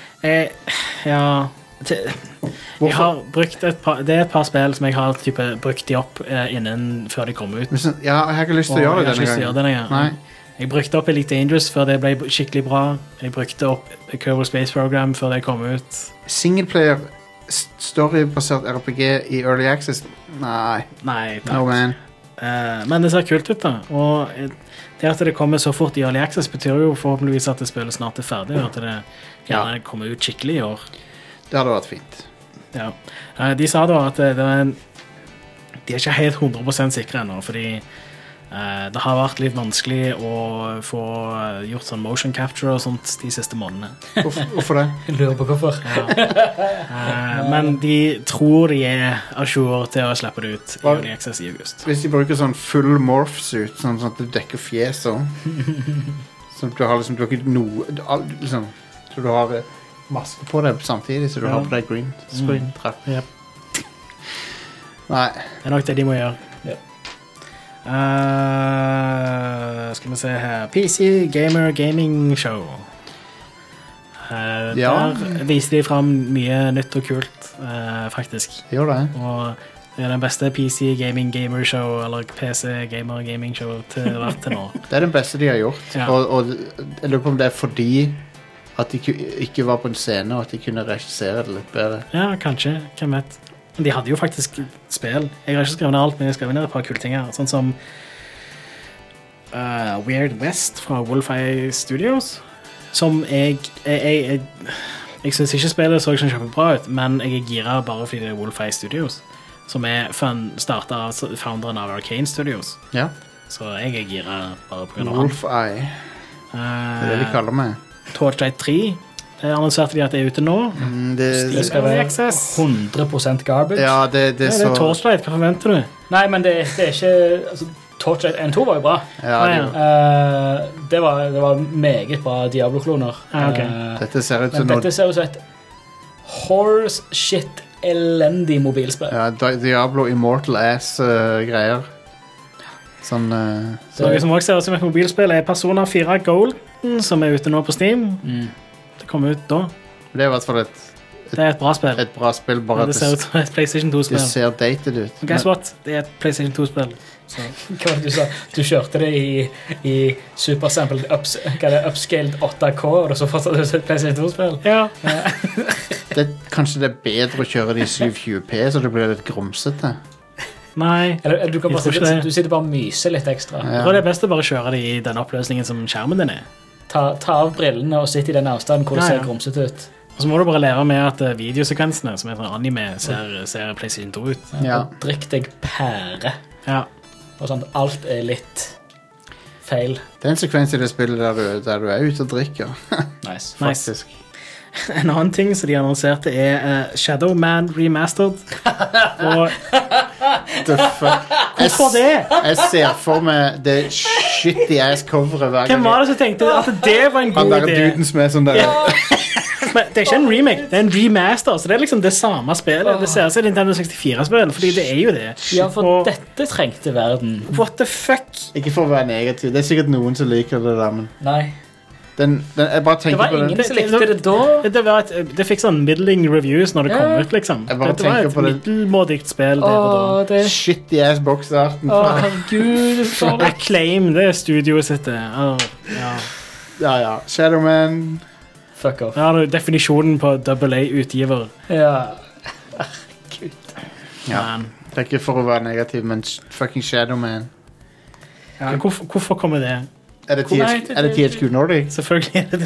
Jeg har brukt det er et par spill som jeg har brukt de opp innen før de kom ut. Ja, jeg har ikke lyst til å gjøre det denne gangen. Jeg brukte opp Elite Dangerous før det ble skikkelig bra. Jeg brukte opp Kerbal Space Program før det kom ut. Singleplayer storybasert RPG i Early Access? Nei, no man. Men det ser kult ut da. Og det at det kommer så fort i Early Access betyr jo forhåpentligvis at det spillet snart er ferdig, og at det gjerne kommer ut skikkelig i år. Det hadde vært fint. Ja. De sa da at de er ikke helt 100% sikre ennå, fordi det har vært litt vanskelig å få gjort sånn motion capture og sånt de siste månedene. Hvorfor det? Jeg lurer på hvorfor. Men de tror de er ajour til å slippe det ut i Early Access i august. Hvis de bruker sånn full morph-suit, sånn at du dekker fjeset, så du har liksom, du har ikke noe, liksom, så du har maske på det samtidig, så du har på deg green screen trapp. Nei. Det er nok det de må gjøre. Skal vi se her. PC Gamer Gaming Show. Der viser de frem mye nytt og kult, faktisk. Gjør det. Og det er den beste PC Gaming Gamer Show, eller PC Gamer Gaming Show vært til nå. Det er den beste de har gjort, og jeg lurer på om det er fordi at de ikke var på en scene, og at de kunne regissere det litt bedre. Ja, kanskje. Hvem vet. De hadde jo faktisk spill. Jeg har ikke skrevet ned alt, men jeg har skrevet ned et par kule ting her. Sånn som Weird West fra Wolfeye Studios, som jeg synes ikke spillet så ikke kjempebra ut, men jeg er gira bare fordi det er Wolfeye Studios, som er startet av founderen av Arcane Studios. Ja. Så jeg er gira bare på grunn av Wolfeye. Det er det de kaller meg. Torchlight 3 annonserte de at det er ute nå. Det skal være 100% garbage. Ja, det er så... Det er Torchlight, hva forventer du? Nei, men det er ikke... Altså, Torchlight 1-2 var jo bra. Det var meget bra Diablo-kloner. Dette ser ut som et horse shit elendig mobilspill. Ja, Diablo Immortal Ass-greier. Sånn... Noe som også ser ut som et mobilspill Persona 4 Golden, som ute nå på Steam. Det kommer ut da. Det i hvert fall det et bra spill. Et bra spill, bare det ser ut som et PlayStation 2-spill. Det ser dated ut. Og guess what? Det et PlayStation 2-spill. Hva var det du sa? Du kjørte det i supersampled upscaled 8K, og så fortsatt det et PlayStation 2-spill? Ja. Kanskje det bedre å kjøre det i 720p, så det blir litt grumsete. Nei, eller du kan bare du sitter bare og myser litt ekstra. Jeg tror det best å bare kjøre det i den oppløsningen som skjermen din Ta av brillene og sitte i den avstanden hvor det ser grumsete ut. Og så må du bare lære med at videosekvensene som sånn anime ser PlayStation 2 ut. Og drikk deg pære. Ja. Og sånn, alt litt feil. Det en sekvens i det spillet der du ute og drikker. Nice. Faktisk. En annen ting som de annonserte Shadow Man Remastered. Og hvorfor det? Jeg ser for meg det shitty ass coveret hver gang. Hvem var det som tenkte at det var en god idé? Han der duden som sånn der. Men det ikke en remake, det en remaster. Så det liksom det samme spillet. Det ser ut som Nintendo 64-spill, fordi det jo det. Ja, for dette trengte verden. What the fuck? Ikke for å være negativ. Det sikkert noen som liker det der, men nei. Jeg bare tenker på det var ingen som likte det da. Det fikk sånn middling reviews når det kom ut, liksom. Dette var et middelmådigt spill der og da. Shitty ass boxarten. Herregud. Acclaim, det studioet sitt. Ja. Shadow Man. Fuck off. Ja, definisjonen på AA-utgiver. Ja. Herregud. Ja. Det ikke for å være negativ, men fucking Shadow Man. Ja, hvorfor kommer det? Er det THQ Nordic? Selvfølgelig det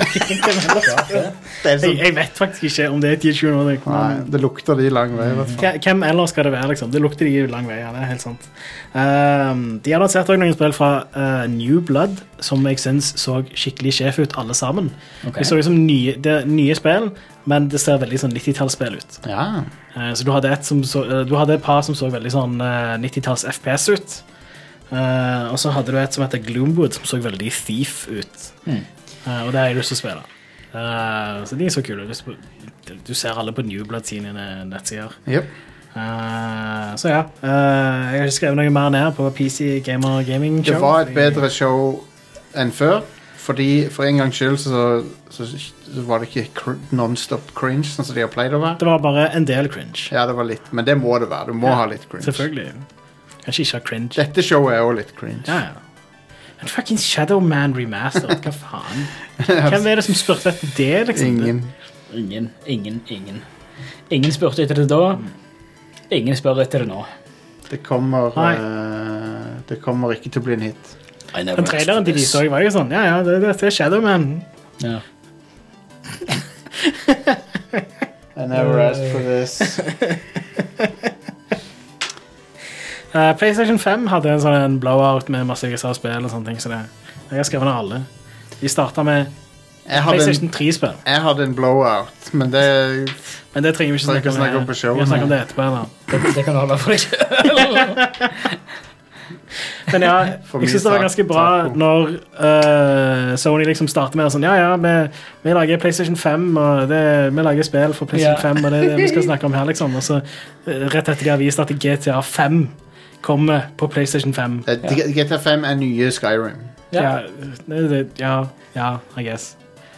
jeg vet faktisk ikke om det THQ Nordic. Nei, det lukter de lang vei. Hvem ellers skal det være, liksom? Det lukter de lang vei, ja, det helt sant. De har lansert også noen spill fra New Blood, som jeg synes så skikkelig sjef ut alle sammen. Det så ut som nye spill, men det ser veldig sånn 90-tallsspill ut. Ja. Så du hadde et par som så veldig sånn 90-talls FPS ut. Og så hadde du et som heter Gloomwood, som så veldig thief ut. Og det har jeg lyst til å spille. Så de så kule. Du ser alle på New Blood sine nettsider. Yep. Så ja, jeg har ikke skrevet noe mer ned på PC Gamer Gaming Show. Det var et bedre show enn før, fordi for en gangs skyld så var det ikke non-stop cringe, sånn som de har pleid å være. Det var bare en del cringe. Ja, det var litt, men det må det være. Du må ha litt cringe. Selvfølgelig. Kanskje ikke ha cringe. Dette showet også litt cringe. Ja. En fucking Shadow Man Remastered, hva faen? Hvem det som spurte etter det, liksom? Ingen. Ingen spurte etter det da. Ingen spør etter det nå. Det kommer ikke til å bli en hit. Den traileren de så var jo sånn, ja, det er Shadow Man. Ja. I never asked for this. PlayStation 5 hadde en sånn blowout med masse spill og sånne ting, så jeg har skrevet ned alle. De startet med PlayStation 3-spill. Jeg hadde en blowout, men det trenger vi ikke snakke om på show. Vi snakker om det etterpå. Det kan du holde for deg selv. Men ja, jeg synes det var ganske bra når Sony liksom startet med sånn, vi lager PlayStation 5, og vi lager spill for PlayStation 5, og det er det vi skal snakke om her, liksom. Og så rett etter de har vist at GTA 5 kommer på PlayStation 5. GTA 5 er nye Skyrim. Ja, I guess.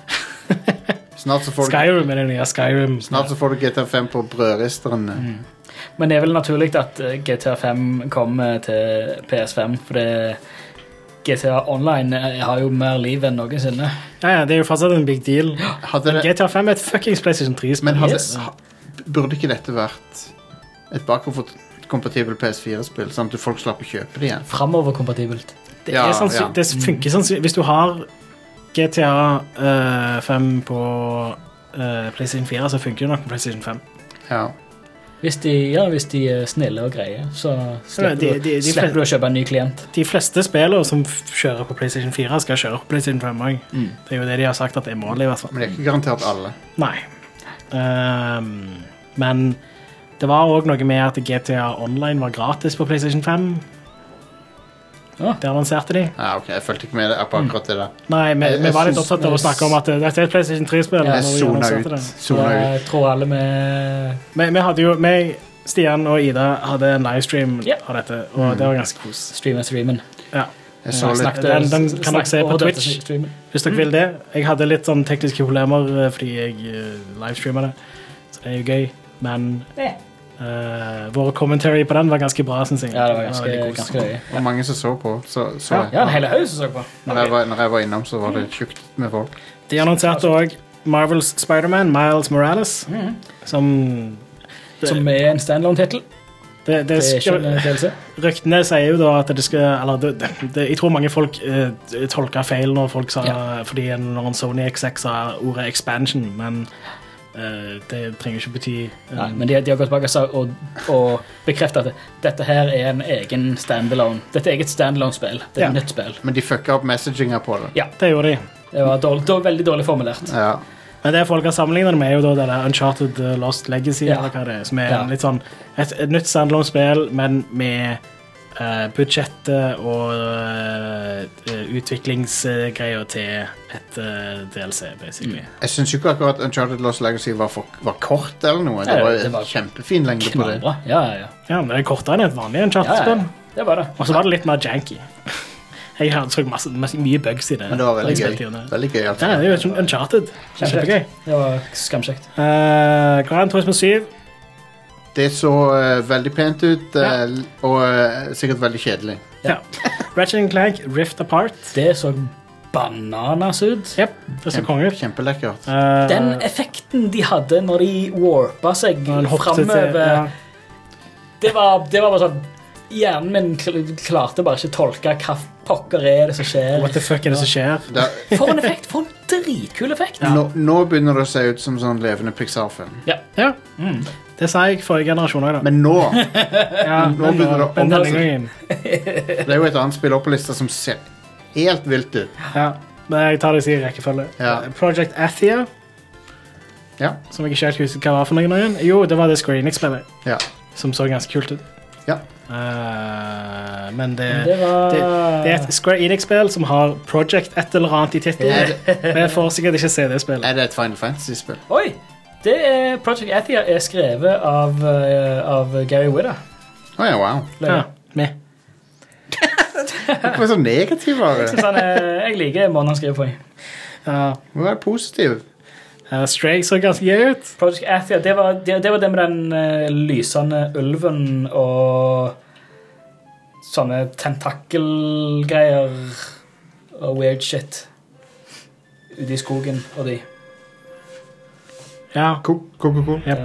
Skyrim er det nye Skyrim. Snart så får du GTA 5 på brødristeren. Men det er vel naturlig at GTA 5 kommer til PS5, for GTA Online har jo mer liv enn noensinne. Ja, det er jo fortsatt en big deal. GTA 5 er et fuckings PlayStation 3-spill. Men burde ikke dette vært et bakoverkompatibelt PS4-spill, sånn at folk slapper å kjøpe det igjen? Fremoverkompatibelt. Det funker sånn. Hvis du har GTA 5 på PlayStation 4, så funker det nok på PlayStation 5. Ja. Hvis de er snille og greie, så slipper du å kjøpe en ny klient. De fleste spillere som kjører på PlayStation 4 skal kjøre på PlayStation 5 også. Det er jo det de har sagt at det er målet i hvert fall. Men det er ikke garantert alle. Nei. Men det var også noe med at GTA Online var gratis på PlayStation 5. Det annonserte de. Ja, ok, jeg følte ikke med det på akkurat det der. Nei, vi var litt opptatt av å snakke om at dette er et PlayStation 3-spill. Jeg zonet ut. Jeg tror alle vi hadde jo, Stian og Ida hadde en livestream av dette, og det var ganske kos. Streamen. Ja. Den kan dere se på Twitch, hvis dere vil det. Jeg hadde litt sånn tekniske problemer fordi jeg livestreamer det, så det er jo gøy, men... våre commentary på den var ganske bra, synes jeg. Ja, det var ganske gøy. Det var mange som så på. Ja, en hele haug som så på. Når jeg var innom, så var det tjukt med folk. De annonserte også Marvels Spider-Man, Miles Morales, som er en standalone-titel. Ryktene sier jo da at det skal, jeg tror mange folk tolket feil når folk sa, fordi når en Sony XX sa ordet expansion, men det trenger ikke bety Nei, men de har gått tilbake og bekreftet at dette her er en egen standalone. Dette er eget standalone-spill. Det er et nytt spill. Men de fucka opp messaginga på det. Ja, det gjorde de. Det var veldig dårlig formulert. Ja. Men det folk har sammenlignet med er jo da det der Uncharted Lost Legacy, eller hva det er, som er litt sånn et nytt standalone-spill, men med budsjettet og utviklingsgreier til et DLC, basically. Jeg synes jo ikke akkurat Uncharted Lost Legacy var kort eller noe. Det var kjempefin lengde på det. Ja, men det er kortere enn et vanlig Uncharted-spill. Det var det. Og så var det litt mer janky. Jeg så mye bugs i det. Men det var veldig gøy. Veldig gøy, altså. Ja, det er jo Uncharted. Kjempegøy. Det var skamkjekt. Gran Turismo 7. Det så veldig pent ut, og sikkert veldig kjedelig. Ja. Ratchet & Clank Rift Apart. Det så bananas ut. Jep, det så konge ut. Kjempelekkert. Den effekten de hadde når de warpa seg fremover, det var bare sånn, hjernen min klarte bare ikke tolke hva pokker er det som skjer. What the fuck er det som skjer? For en effekt, for en dritkul effekt. Nå begynner det å se ut som sånn levende Pixar-film. Ja. Det sa jeg forrige generasjon også da. Men nå nå begynner det denne å gangen. Det er jo et annet spill opp på lista som ser helt vilt ut. Ja, men jeg tar det i rekkefølge. Project Athia, som jeg ikke helt husker hva var for noe igjen. Jo, det var det Square Enix-spillet, som så ganske kult ut. Ja. Men det er et Square Enix-spill som har Project et eller annet i titelen. Men jeg får sikkert ikke se det spillet. Er det et Final Fantasy-spill? Oi! Project Athia er skrevet av Gary Whitta. Wow. Ja, med. Hvorfor er så negativ av det? Jeg liker måten han skriver på. Hvor er det positiv? Stray så ganske gøy ut. Project Athia, det var det med den lysende ulven og sånne tentakelgreier og weird shit ute i skogen og de. Ja. Cool. Yep.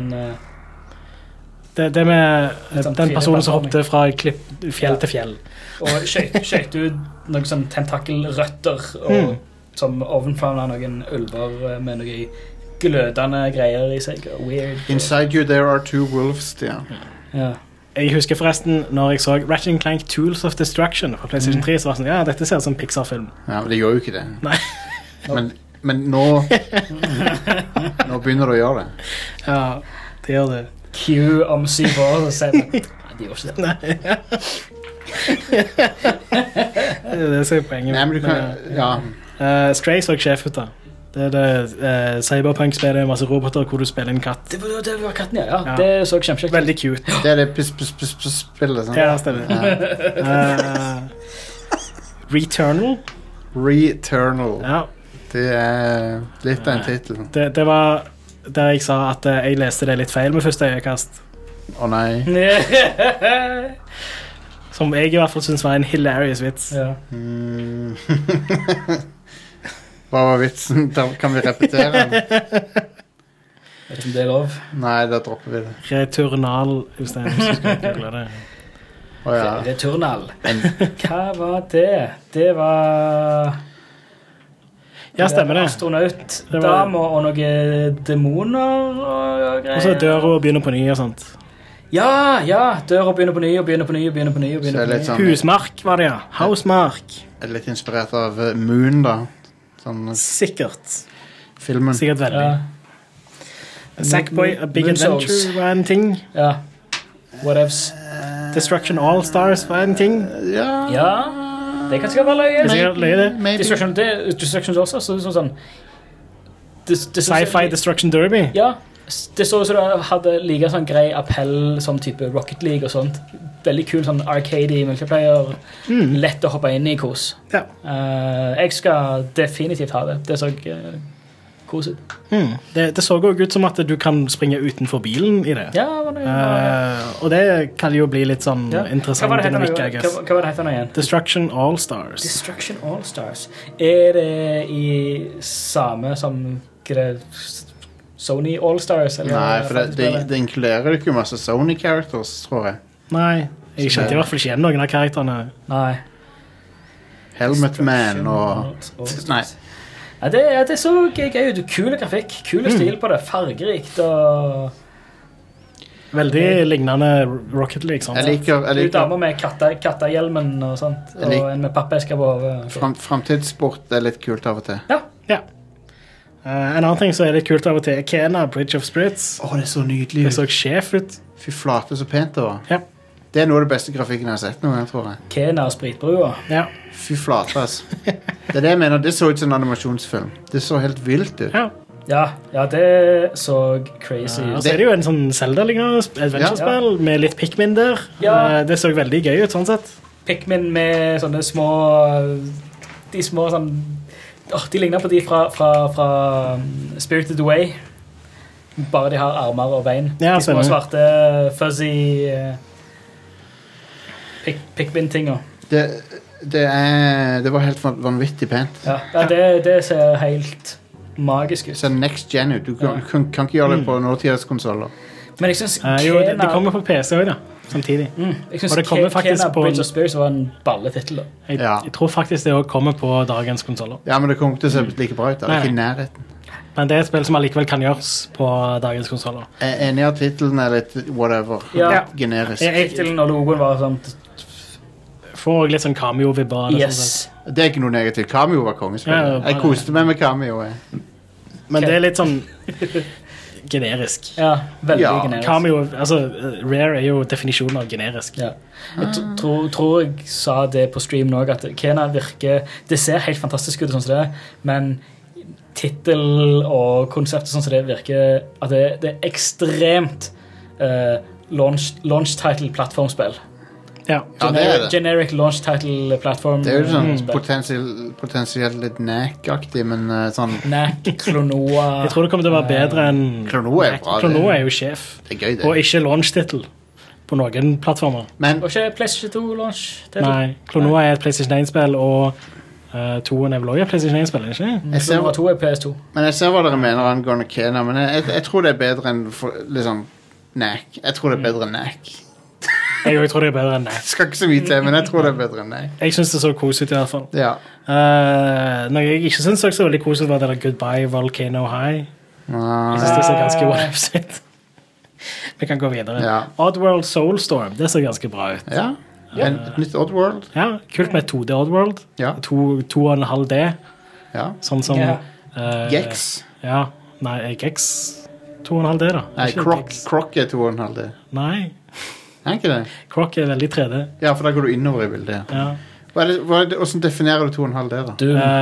Det med den personen som hoppte fra fjell til fjell. Og skjøt ut noen sånne tentakelrøtter som ovenfavnet noen ulver med noen glødende greier i seg. Weird. Inside you there are two wolves, Ja. Jeg husker forresten når jeg så Ratchet & Clank Tools of Destruction på PlayStation 3, så var det sånn, dette ser ut som en Pixar-film. Ja, men det gjør jo ikke det. Nei. Men nå begynner det å gjøre det. Ja, det gjør det. Q om 7 år og sier det. De gjør ikke det. Nei. Det ser poenget. Nei, men du kan, Stray så sjef ut da. Det er det cyberpunk-spillet, masse roboter hvor du spiller en katt. Det var katten, ja. Det så kjempekjekt. Veldig cute. Det er det spillet, sånn. Ja, stemmer. Returnal. Ja. Det er litt av en titel. Det var der jeg sa at jeg leste det litt feil med første øyekast. Nei. Som jeg i hvert fall synes var en hilarious vits. Ja. Hva var vitsen? Da kan vi repetere den. Vet ikke om det er lov. Nei, da dropper vi det. Returnal, hvis du skal google det. Returnal. Hva var det? Det var... Ja, stemmer det. Astronaut, damer og noen demoner og greier. Og så dør hun og begynner på ny og sånt. Ja, dør og begynner på ny. Sånn, Husmark var det, ja. Housemark. Er litt inspirert av Moon, da. Sånn, sikkert. Filmen. Sikkert veldig. Sackboy, A Big Adventure var en ting. Ja. Whatevs. Destruction All Stars var en ting. Ja. Det kan sikkert være løye. Destruction også, sånn Sci-fi Destruction Derby. Ja, det så ut som det hadde like sånn grei appell som type Rocket League og sånt. Veldig kul sånn arcade multiplayer. Lett å hoppe inn i kos. Ja. Jeg skal definitivt ha det. Det så kos ut. Det så også ut som at du kan springe utenfor bilen i det. Ja, og det kan jo bli litt sånn interessant dynamikk, I guess. Hva var det heter nå igjen? Destruction All-Stars. Destruction All-Stars. Er det i samme som Sony All-Stars? Nei, for det inkluderer ikke masse Sony-characters, tror jeg. Nei, jeg kjente i hvert fall ikke igjen noen av karakterene. Nei. Helmet Man og... Nei. Ja, det så gøy ut. Kule grafikk, kule stil på det, fargerikt og... Veldig lignende Rocket League, sant? Jeg liker... damer med kattehjelmen og sånt, og en med pappesker på over. Framtidssport er litt kult av og til. Ja. En annen ting som er litt kult av og til er Kena, Bridge of Spirits. Det er så nydelig. Det så sjef ut. Fy flate, så pent det var. Ja. Det er noe av det beste grafikken jeg har sett noen gang, tror jeg. Kena og spritbrua. Ja. Fy flate, altså. Det er det jeg mener, det så ut som en animasjonsfilm. Det så helt vilt ut. Ja, det så crazy ut. Og så er det jo en sånn Zelda-lignende adventure-spill med litt Pikmin der. Det så veldig gøy ut, sånn sett. Pikmin med sånne små... De små sånn... de ligner på de fra Spirited Away. Bare de har armer og bein. De små svarte, fuzzy Pikmin-tinger. Det var helt vanvittig pent. Ja, det ser helt magisk ut. Det ser next gen ut. Du kan ikke gjøre det på nåtidas konsoler. Men jeg synes det kommer på PC også, da. Samtidig. Jeg synes Kena Bridge of Spirits var en balletitel. Jeg tror faktisk det også kommer på dagens konsoler. Ja, men det kommer ikke til å se like bra ut. Det er ikke i nærheten. Men det er et spill som allikevel kan gjøres på dagens konsoler. Jeg er enig at titelen er litt whatever. Generisk. Titelen og logoen var sånn... Får litt sånn cameo-vibber. Yes. Det er ikke noe negativt. Cameo var kongespill. Jeg koste meg med cameo. Men det er litt sånn... generisk. Ja, veldig generisk. Cameo, altså, Rare er jo definisjonen av generisk. Ja. Jeg tror jeg sa det på stream nå, at Kena virker... Det ser helt fantastisk ut, sånn som det, men titel og konseptet sånn som det virker, at det er ekstremt launch title plattformspill. Ja. Generic launch title platform. Det er jo sånn potensielt litt NAC-aktig, men sånn... NAC, Klonoa... Jeg tror det kommer til å være bedre enn... Klonoa er bra. Klonoa er jo sjef. Det er gøy, det. Og ikke launch-titel på noen plattformer. Og ikke PlayStation 2 launch-titel? Nei, Klonoa er et PlayStation 1-spill, og 2-en er vel også et PlayStation 1-spill, ikke? Klonoa 2 er PS2. Men jeg ser hva dere mener angående Kena, men jeg tror det er bedre enn liksom NAC. Jeg tror det er bedre enn NAC. Jeg tror det er bedre enn NAC. Skal ikke så mye til, men jeg tror det er bedre enn NAC. Jeg synes det så kos ut i hvert fall. Ja. Når jeg ikke synes det så veldig kos ut var det Goodbye Volcano High. Jeg synes det ser ganske one-ups ut. Vi kan gå videre. Ja. Oddworld Soulstorm, det ser ganske bra ut. Ja, et nytt Oddworld. Ja, kult med 2D Oddworld. Ja. 2,5D. Ja. Sånn som... Gex. Ja, nei, Gex 2,5D da. Nei, Croc er 2,5D. Nei. Er ikke det? Croc er veldig 3D. Ja, for da går du innover i bildet. Ja. Hvordan definerer du 2,5D da?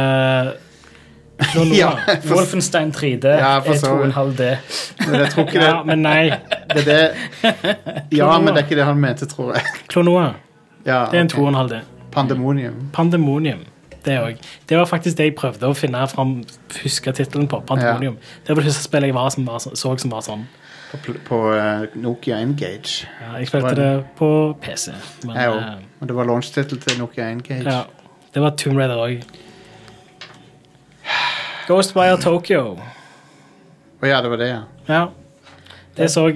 Wolfenstein 3D er 2,5D. Men jeg tror ikke det. Ja, men nei. Det er det. Ja, men det er ikke det han mente, tror jeg. Klonoa. Ja, det er en 2,5D. Pandemonium. Det var faktisk det jeg prøvde å finne frem, huske titelen på, Pandemonium. Det var det første spillet jeg som var sånn. På Nokia N-Gage. Ja, jeg spilte det på PC. Men det var launch-titel til Nokia N-Gage. Ja, det var Tomb Raider også. Ghostwire Tokyo. Ja, det var det, ja. Ja, det så...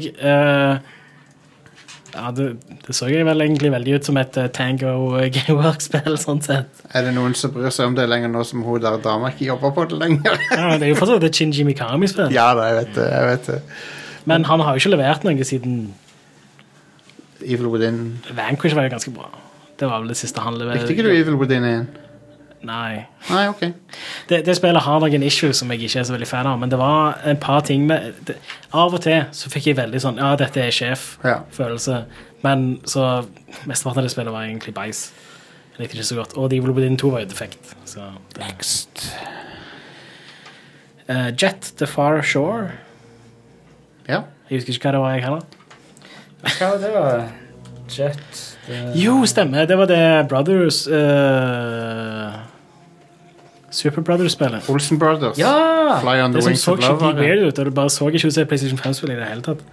det så jeg vel egentlig veldig ut som et Tango Gameworks-spill, sånn sett. Er det noen som bryr seg om det lenger nå som hun der dama ikke jobber på det lenger? Ja, det er jo fortsatt et Shinji Mikami-spill. Ja, jeg vet det. Men han har jo ikke levert noe siden Evil Within. Vanquish var jo ganske bra. Det var vel det siste han leverte. Likte ikke du Evil Within igjen? Nei, ok. Det spillet har noen issues som jeg ikke er så veldig fan av, men det var en par ting med av og til så fikk jeg veldig sånn, ja, dette er sjef-følelse, men så mesteparten av det spillet var egentlig beis. likte ikke så godt. Og Evil Within 2 var jo defekt. Så Next. Jet The Far Shore. Ja. Jeg husker ikke hva det var jeg heller. Hva var det var? Jet... Jo, stemmer. Det var det Brothers... Super Brothers-spillet. Olsen Brothers. Ja! Fly on the det som Wings så of Love. skikkelig weird ut, og det bare så ikke ut som PlayStation 5-spill i det hele tatt.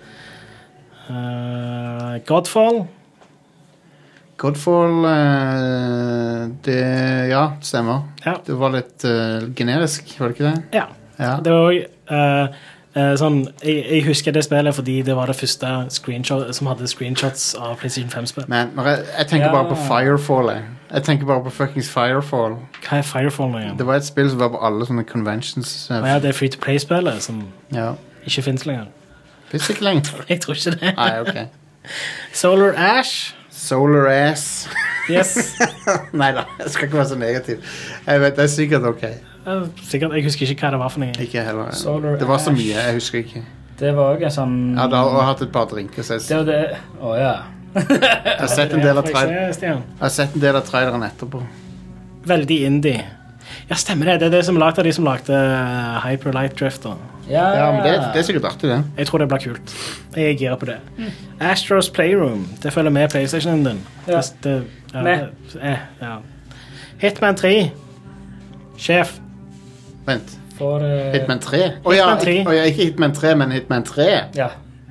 Godfall. Godfall, det... Ja, stemmer. Ja. Det var litt generisk, var det ikke det? Ja. Det var også sånn... Jeg husker det spillet fordi det var det første screenshot som hadde screenshots av PlayStation 5-spill. Men når jeg tenker bare på Firefall, jeg tenker bare på fuckings Firefall. Hva er Firefall nå igjen? Det var et spill som var på alle sånne conventions. Ja, det er free-to-play-spillet som ikke finnes lenger. Finnes ikke lenger? Jeg tror ikke det. Nei, ok. Solar Ash. Solar Ass. Yes. Neida, jeg skal ikke være så negativ. Jeg vet, det er sikkert ok. Sikkert, jeg husker ikke hva det var for noe. Ikke heller. Solar det var så Ash. mye, jeg husker ikke. Det var også en sånn... Jeg hadde også hatt et par drinker, så Det var det... Åja. jeg har sett en del av Stian. Jeg har sett en del av traileren etterpå. Veldig indie. Ja, stemmer det. Det er det som lagde de som lagde Hyper Light Drift. Ja, men det er sikkert artig, det. Jeg tror det blir kult. Jeg girer på det. Astros Playroom. Det følger med PlayStationen din. Ja. Hitman 3. Sjef. Vent. For... Hitman 3? Åja, ikke Hitman 3, men Hitman 3. Ja.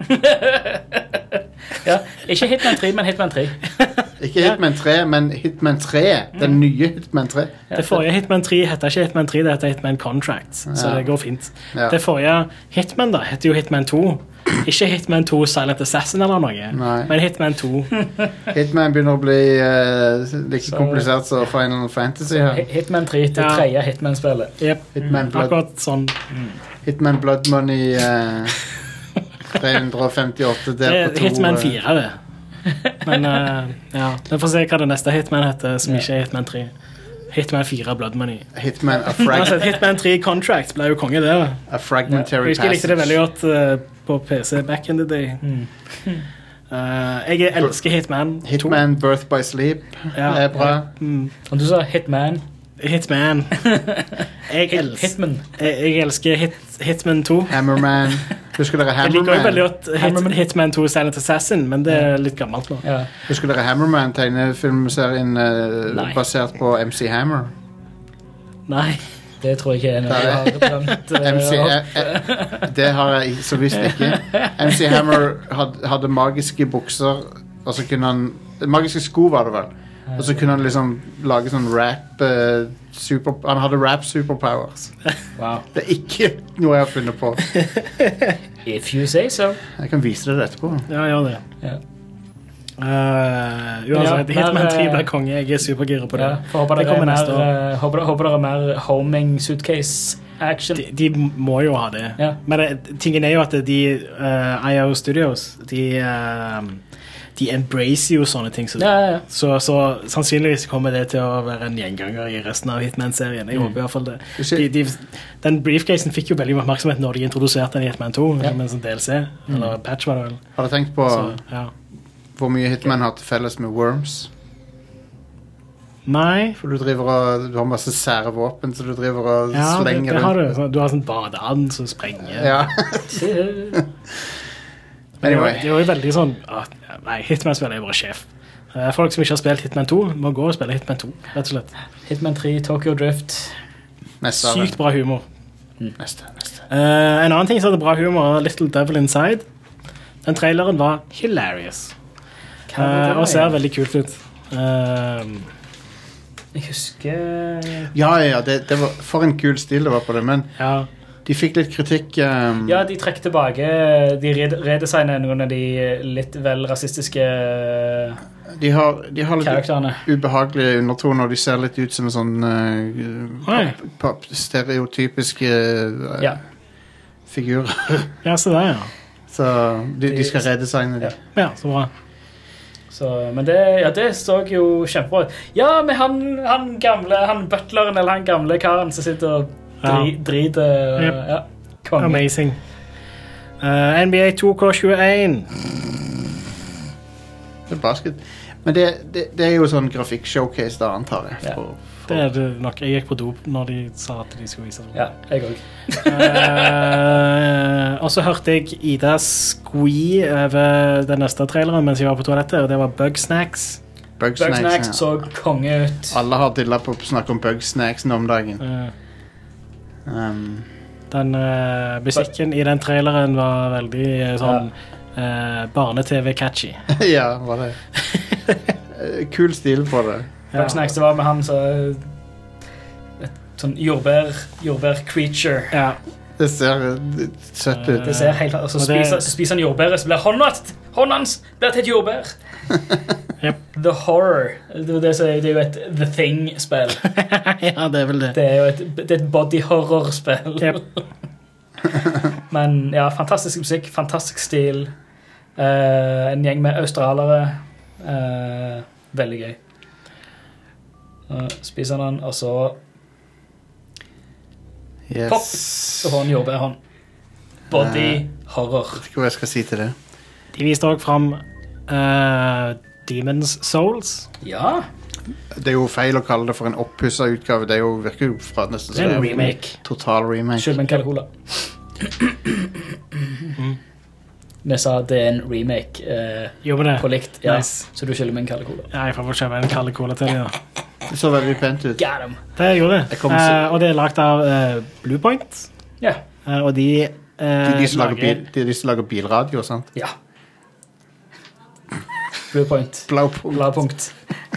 Ja, ikke Hitman 3, men Hitman 3. Ikke Hitman 3, men Hitman 3. Den nye Hitman 3. Det forrige Hitman 3 heter ikke Hitman 3, det heter Hitman Contracts, så det går fint. Det forrige Hitman da, heter jo Hitman 2. Ikke Hitman 2 Silent Assassin eller noe, men Hitman 2. Hitman begynner å bli like komplisert som Final Fantasy her. Hitman 3 til tredje Hitman-spillet. Hitman Blood, akkurat sånn. Hitman Blood Money 358 delt på 2. Hitman 4 det. Men ja, vi får se hva det neste Hitman heter som ikke er Hitman 3. Hitman 4 Blood Money. Hitman Hitman 3 Contract ble jo konge det. A Fragmentary Passage. Jeg likte det veldig godt på PC back in the day. Jeg elsker Hitman 2. Hitman Birth by Sleep er bra. Og du sa Hitman. Hitman. Jeg elsker Hitman 2. Hammerman. Husker dere Hammerman? Jeg liker jo veldig godt Hitman 2 Silent Assassin, men det er litt gammelt nå. Husker dere Hammerman, tegnefilmserien basert på MC Hammer? Nei. Det tror jeg ikke er noe det har jeg så visst ikke. MC Hammer hadde magiske bukser, og så kunne han... Magiske sko var det vel. Og så kunne han liksom lage sånn rap han hadde rap superpowers. Wow. Det er ikke noe jeg har funnet på. If you say so. Jeg kan vise deg det etterpå. Ja, gjør det. Uansett, Hitman 3 ble konge. Jeg er supergiret på det. Håper dere er mer homing suitcase action. De må jo ha det. Men tingen er jo at de IO Studios de embracer jo sånne ting så sannsynligvis kommer det til å være en gjenganger i resten av Hitman-serien. Jeg håper i hvert fall det. Den briefcasen fikk jo veldig oppmerksomhet når de introduserte den i Hitman 2 med en sånn DLC, eller patch var det vel. Har du tenkt på hvor mye Hitman har til felles med Worms? Nei. For du har masse sære våpen, så du driver og slenger rundt. Ja, det har du. Du har sånn badeand som sprenger. Ja. Anyway. Det var jo veldig sånn nei, Hitman-spill er jo bare sjef. Folk som ikke har spilt Hitman 2 må gå og spille Hitman 2, rett og slett. Hitman 3, Tokyo Drift. Sykt bra humor. Neste. En annen ting som hadde bra humor, Little Devil Inside. Den traileren var hilarious. Og ser veldig kult ut. Jeg husker... Ja, det var for en kul stil det var på det, men... De fikk litt kritikk. Ja, de trekk tilbake. De redesigner noen av de litt vel rasistiske de har litt ubehagelige undertoner. De ser litt ut som en sånn stereotypiske figurer. Ja, så det, Så de skal redesigne det. Ja, så bra. Men det så jo kjempebra. Ja, med han gamle, han butleren, eller han gamle karen som sitter og driter Amazing. NBA 2K21. Det er basket. Men det er jo sånn grafikk-showcase da, antar jeg. Det er det nok. Jeg gikk på dop når de sa at de skulle vise det. Ja, jeg også. Og så hørte jeg Ida squee over den neste traileren mens jeg var på toalettet, og det var Bugsnacks. Bugsnacks så konge ut. Alle har dilla på å snakke om Bugsnacks nå om dagen. Den musikken i den traileren var veldig sånn barne-tv-catchy. Ja, var det. Kul stil på det. Bugsnacks, det var med han så et sånn jordbær-creature. Ja. Det ser søtt ut. Det ser helt, og så spiser han jordbæret, så blir hånden hans blir til et jordbær. Yep. The Horror. Det er jo et The Thing-spill. Ja, det er vel det. Det er jo et body horror-spill. Yep. Men ja, fantastisk musikk, fantastisk stil. En gjeng med australere. Veldig gøy. Spiser han, og så pop, så får han jordbærhånd. Body horror. Jeg vet ikke hva jeg skal si til det. De viste også frem Demon's Souls. Ja. Det er jo feil å kalle det for en oppusset utgave. Det er jo virker jo fra nesten Det er en remake. Total remake. Selv med en Kalle Cola. Vi sa det er en remake på likt. Ja. Nice. Så du skylder med en Kalle Cola. Ja, jeg får vel kjøpe en Kalle Cola til det. Det så veldig pent ut. Got him. Det gjorde det. Og det er lagt av Bluepoint. Ja. Og de de som lager bilradio, sant? Ja. Bluepoint. Blaupunkt.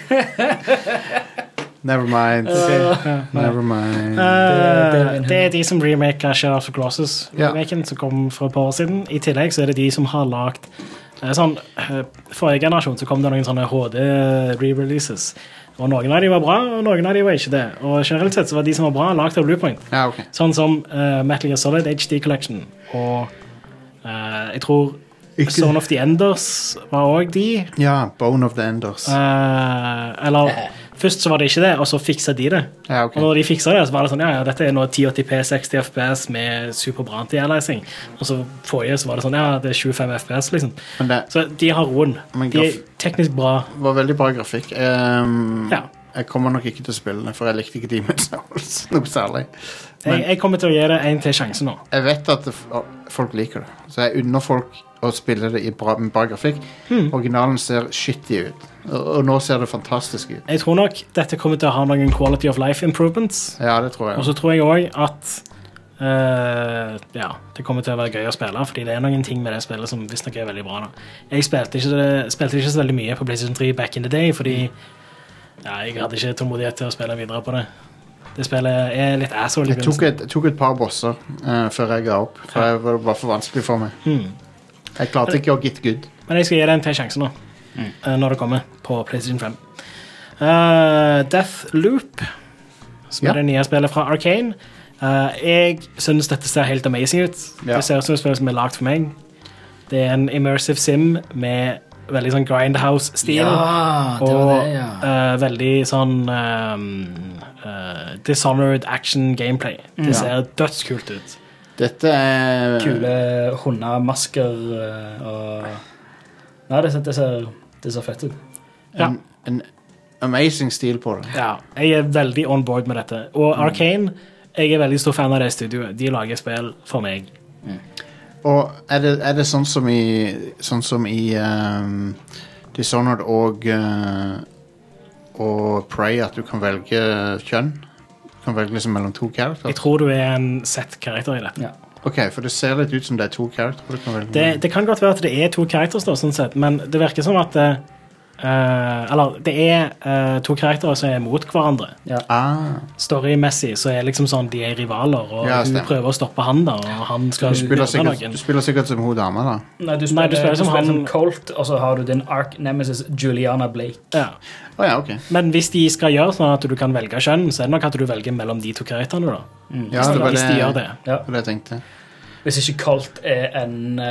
Never mind. Never mind. Det er de som remaker Shadow of the Colossus remaken som kom for et par år siden. I tillegg så er det de som har lagt forrige generasjon så kom det noen sånne HD re-releases. Og noen av de var bra, og noen av de var ikke det. Og generelt sett så var de som var bra lagt av Bluepoint. Ja, okay. Sånn som Metal Gear Solid HD Collection. Og jeg tror Zone of the Enders var også de. Ja, Bone of the Enders. Eller først så var det ikke det, og så fikset de det. Ja, okay. Og når de fikset det, så var det sånn, ja, dette er nå 1080p, 60 fps med superbra anti-aliasing. Og så forrige så var det sånn, ja, det er 25 fps liksom. Så de har roen. De er teknisk bra. Det var veldig bra grafikk. Jeg kommer nok ikke til å spille det, for jeg likte ikke Demon's Souls noe særlig. Jeg kommer til å gi det en til sjanse nå. Jeg vet at folk liker det, så jeg unner folk å spille det med bra grafikk. Originalen ser shitty ut, og nå ser det fantastisk ut. Jeg tror nok dette kommer til å ha noen quality of life improvements. Ja, det tror jeg. Og så tror jeg også at det kommer til å være gøy å spille, fordi det er noen ting med det spillet som visst nok er veldig bra nå. Jeg spilte ikke så veldig mye på PlayStation 3 back in the day, fordi jeg hadde ikke tålmodighet til å spille videre på det. Det spillet er litt asshole. Jeg tok et par bosser før jeg ga opp, for det var bare for vanskelig for meg. Jeg klarte ikke å get good. Men jeg skal gi deg en til sjanse nå, når det kommer på PlayStation 5. Deathloop, som er det nye spillet fra Arcane. Jeg synes dette ser helt amazing ut. Det ser ut som et spill som er lagt for meg. Det er en immersive sim med veldig sånn Grindhouse-stil. Ja, det var det, og veldig sånn Dishonored action gameplay. Det ser dødskult ut. Dette er kule hundemasker og nei, det ser fett ut. En amazing stil på det. Ja, jeg er veldig on board med dette. Og Arcane, jeg er veldig stor fan av det studioet. De lager spill for meg. Og er det sånn som i Dishonored og Prey at du kan velge kjønn? Du kan velge liksom mellom to karakter? Jeg tror du er en sett-karakter i det. Ja. Ok, for det ser litt ut som det er to karakter du kan velge. Det kan godt være at det er to karakter, sånn sett, men det virker som at eller det er to karakterer som er mot hverandre. Storymessig så er liksom sånn de er rivaler, og hun prøver å stoppe han da, og han skal gjøre noen. Du spiller sikkert som hun dame da. Nei, du spiller som Colt, og så har du din Arch Nemesis Juliana Blake. Ok. Men hvis de skal gjøre sånn at du kan velge kjønn, så er det nok at du velger mellom de to karakterene da. Hvis de gjør det. Ja, det jeg tenkte. Hvis ikke Colt er en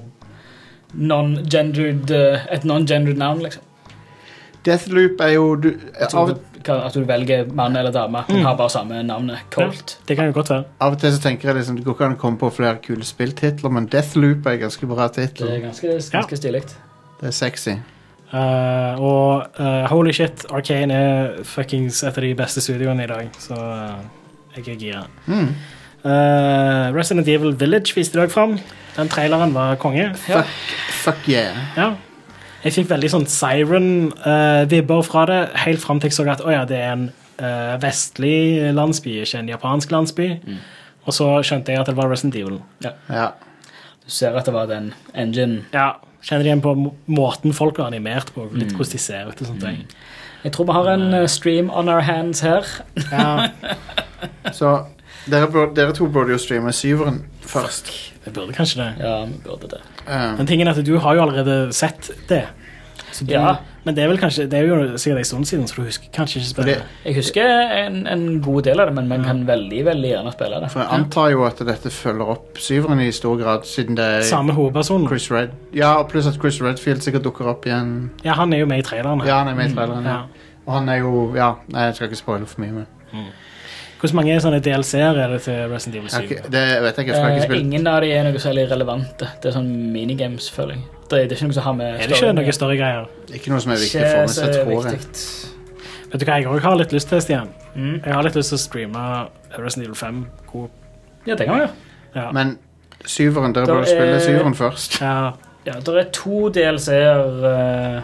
et non-gendered navn, liksom. Deathloop er jo at du velger mann eller dame, men har bare samme navnet, Colt. Ja, det kan jo godt være. Av og til så tenker jeg liksom, det går ikke an å komme på flere kule spilltitler, men Deathloop er en ganske bra tittel. Det er ganske stilig. Det er sexy. Og holy shit, Arcane fuckings et av de beste studioene I dag, så jeg gira. Resident Evil Village viste I dag frem. Den traileren var konge. Fuck yeah. Ja. Jeg fikk veldig sånn Siren-vibber fra det, helt frem til jeg så at det en vestlig landsby, ikke en japansk landsby. Og så skjønte jeg at det var Resident Evil. Ja. Du ser at det var den engine. Ja, kjenner igjen på måten folk var animert på, litt hvordan de ser ut og sånt. Jeg tror vi har en stream on our hands her. Ja. Så dere to burde jo streame 7-eren først. Vi burde kanskje det. Ja, vi burde det. Men tingen at du har jo allerede sett det. Men det vel kanskje, det jo sikkert en stund siden, så du husker kanskje ikke spille det. Jeg husker en god del av det, men man kan veldig, veldig gjerne spille det. For jeg antar jo at dette følger opp 7-eren I stor grad, siden det samme hovedperson. Chris Red. Ja, og pluss at Chris Redfield sikkert dukker opp igjen. Ja, han jo med I traileren. Ja, han med I traileren, ja. Og han jo, nei, jeg skal ikke spoile for mye, men... Hvor mange sånne DLC-er det til Resident Evil 7? Okay, det vet jeg ikke, for jeg ikke spille. Ingen av de noe særlig relevante. Det sånn minigames, føler jeg. Det ikke noe som har med det ikke noe større greier? Ikke noe som viktig for meg, så jeg tror jeg. Vet du hva, jeg har litt lyst til, Stian. Jeg har litt lyst til å streame Resident Evil 5. Ja, det kan vi gjøre. Ja. Men 7-eren, dere burde spille 7-eren først. Ja, det 2 DLC-er.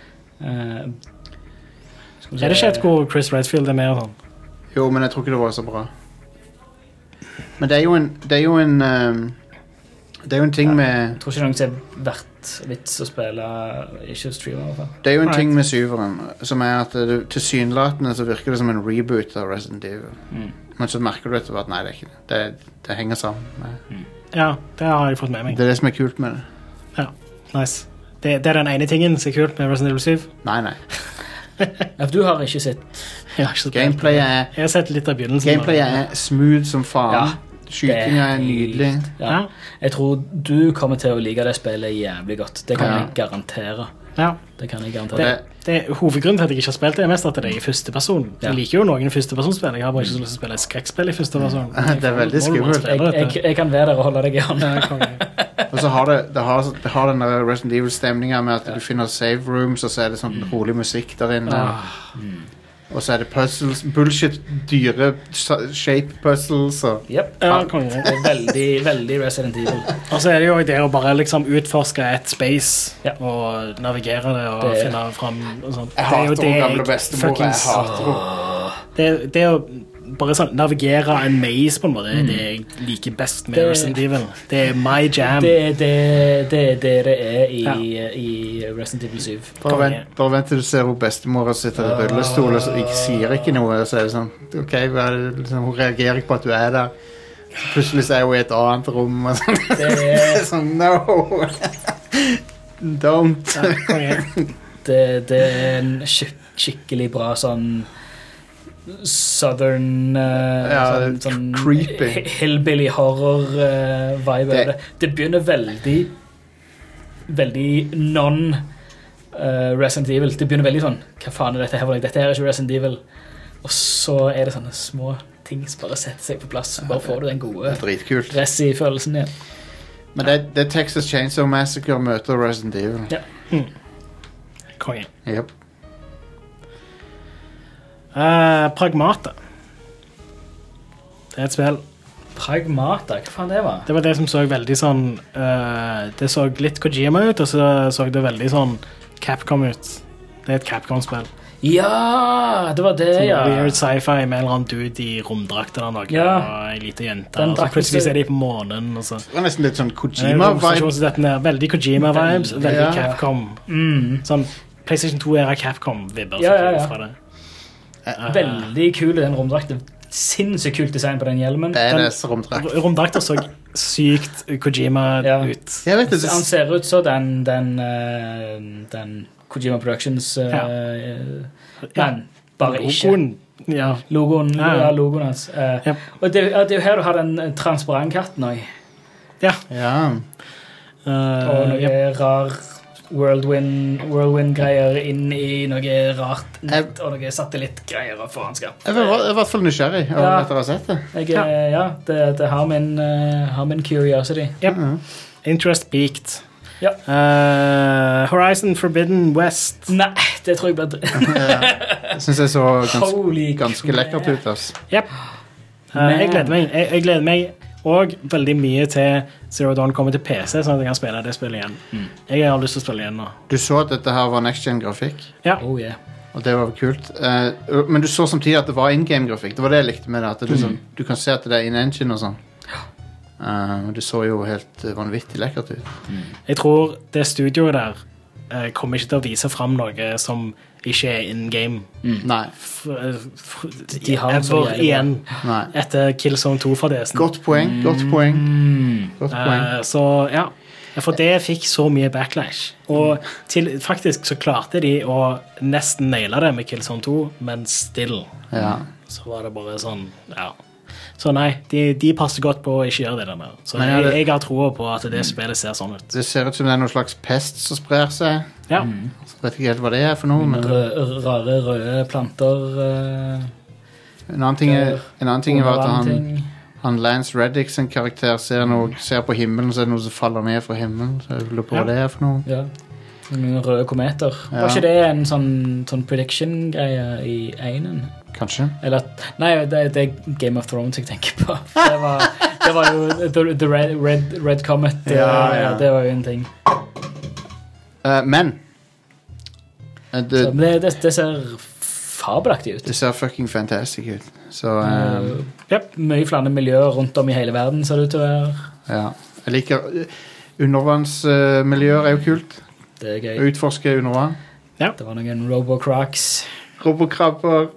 Det ikke et hvor Chris Redfield med og sånn? Jo, men jeg tror ikke det var så bra. Men det er jo en ting med... Jeg tror ikke noen er verdt vits å spille, ikke streame I hvert fall. Det er jo en ting med 7-eren, som at tilsynelatende så virker det som en reboot av Resident Evil. Men så merker du etter hvert, nei, det ikke det. Det henger sammen med... Ja, det har jeg fått med meg. Det det som kult med det. Ja, nice. Det den ene tingen som kult med Resident Evil 7. Nei. Ja, for du har ikke sett... Gameplayet jeg har sett litt av begynnelsen. Gameplayet smooth som faen. Skytingen nydelig. Ja. Jeg tror du kommer til å like det spillet jævlig godt. Det kan jeg garantere. Ja. Det kan jeg garantere. Hovedgrunnen til at jeg ikke har spilt det mest at det I første person. Jeg liker jo noen I første personspill. Jeg har bare ikke så lyst til å spille et skrekkspill I første person. Det veldig skummelt. Jeg kan være der og holde deg I hånden. Og så har det har den der Resident Evil-stemningen med at du finner save rooms, og så det sånn rolig musikk der inne. Og så det puzzles, bullshit, dyre shape puzzles. Yep. Det veldig, veldig Resident Evil. Og så det jo det å bare liksom utforske et space og navigere det og finne frem og sånt. Jeg hater hun gamle bestemor. Jeg hater hun. Det å bare sånn navigere en maze på en måte, det jeg liker best med Resident Evil. Det my jam. Det I Resident Evil 7. Bare vent til du ser hvor bestemor sitter I rullestol og ikke sier ikke noe, så det sånn, ok, liksom, hun reagerer ikke på at du der. Plutselig så hun I et annet rom og sånn. Det sånn, no! Don't! Det en skikkelig bra sånn southern sånn creepy hillbilly horror vibe det begynner veldig non Resident Evil det begynner veldig sånn hva faen dette her dette her ikke Resident Evil og så det sånne små ting som bare setter seg på plass bare får du den gode dressy følelsen igjen men det Texas Chainsaw Massacre møter Resident Evil konge yep. Pragmata. Det et spill. Pragmata? Hva faen det var? Det var det som så veldig sånn det så litt Kojima ut, og så det veldig sånn Capcom ut. Det et Capcom-spill. Ja, det var det, ja. Weird sci-fi med en eller annen dude I romdrakt eller noe, og en liten jente, og så plutselig de på månen, og så. Det var nesten litt sånn Kojima-vibe. Veldig Kojima-vibes, veldig Capcom. Sånn PlayStation 2 era Capcom-vibber fra det. Veldig kul I den romdrakten sinnssykt kult design på den hjelmen romdrakter så sykt Kojima ut jeg vet det han ser ut så den Kojima Productions men bare ikke logoen hans og det jo her du har den transparent katten også og noe rar whirlwind-greier inn I noe rart nett og noe satellittgreier og faenskap. Jeg var I hvert fall nysgjerrig etter å ha sett det. Det har min curiosity. Interest peaked. Ja. Horizon Forbidden West. Nei, det tror jeg ble Jeg synes det så ganske lekkert ut. Yep. Jeg gleder meg og veldig mye til Zero Dawn kommer til PC, sånn at jeg kan spille det spillet igjen. Jeg har lyst til å spille igjen nå. Du så at dette her var next-gen-grafikk? Ja. Oh, yeah. Og det var kult. Men du så samtidig at det var in-game-grafikk. Det var det jeg likte med det, at det, du kan se at det er in-engine og sånn. Det så jo helt vanvittig lekkert ut. Jeg tror det studioet der kommer ikke til å vise frem noe som ikke er in-game. Nei. De har så igjen etter Killzone 2 fra DS'en. Godt poeng. Så ja, for det fikk så mye backlash. Og faktisk så klarte de å nesten naile det med Killzone 2, men still. Ja. Så var det bare sånn, ja. Så nei, de passer godt på å ikke gjøre det der. Så jeg har troa på at det spillet ser sånn ut. Det ser ut som det er noen slags pest som sprer seg. Ja. Så vet ikke helt hva det er for noe. Men rare røde planter. En annen ting var at han Lance Reddick sin karakter ser på himmelen, så er det noe som faller ned fra himmelen. Så jeg lurer på hva det er for noe. Ja. Noen røde kometer. Var ikke det en sånn prediction-greie i einen? Kanskje. Eller, nei, det er Game of Thrones jeg tenker på. Det var jo The Red Comet. Ja. Det var jo en ting. Men det ser fabelaktig ut. Det ser fucking fantastisk ut. Så mye flere miljøer rundt om i hele verden, ser det ut til å være. Ja. Jeg liker undervannsmiljøer er jo kult. Det er gøy. Å utforske undervann. Ja. Det var noen Robocrocs. Robokrabber.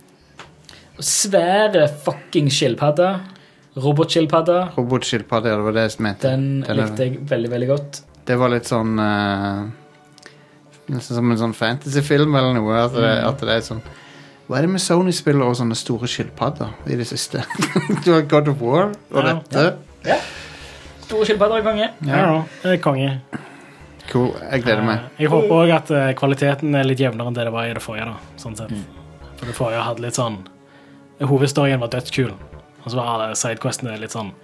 Svære fucking skilpadder. Robotskilpadder. Robotskilpadder, det var det jeg mente. Den likte jeg veldig, veldig godt. Det var litt sånn nesten som en sånn fantasyfilm eller noe, at det er sånn. Hva er det med Sony-spill og sånne store skilpadder i det siste? Du har God of War og dette. Ja. Store skilpadder er konge. Ja, det er konge. Cool, jeg gleder meg. Jeg håper også at kvaliteten er litt jevnere enn det var i det forrige, da, sånn sett. For det forrige hadde litt sånn, hovedstoryen var dødskul, og så var alle sidequestene litt sånn,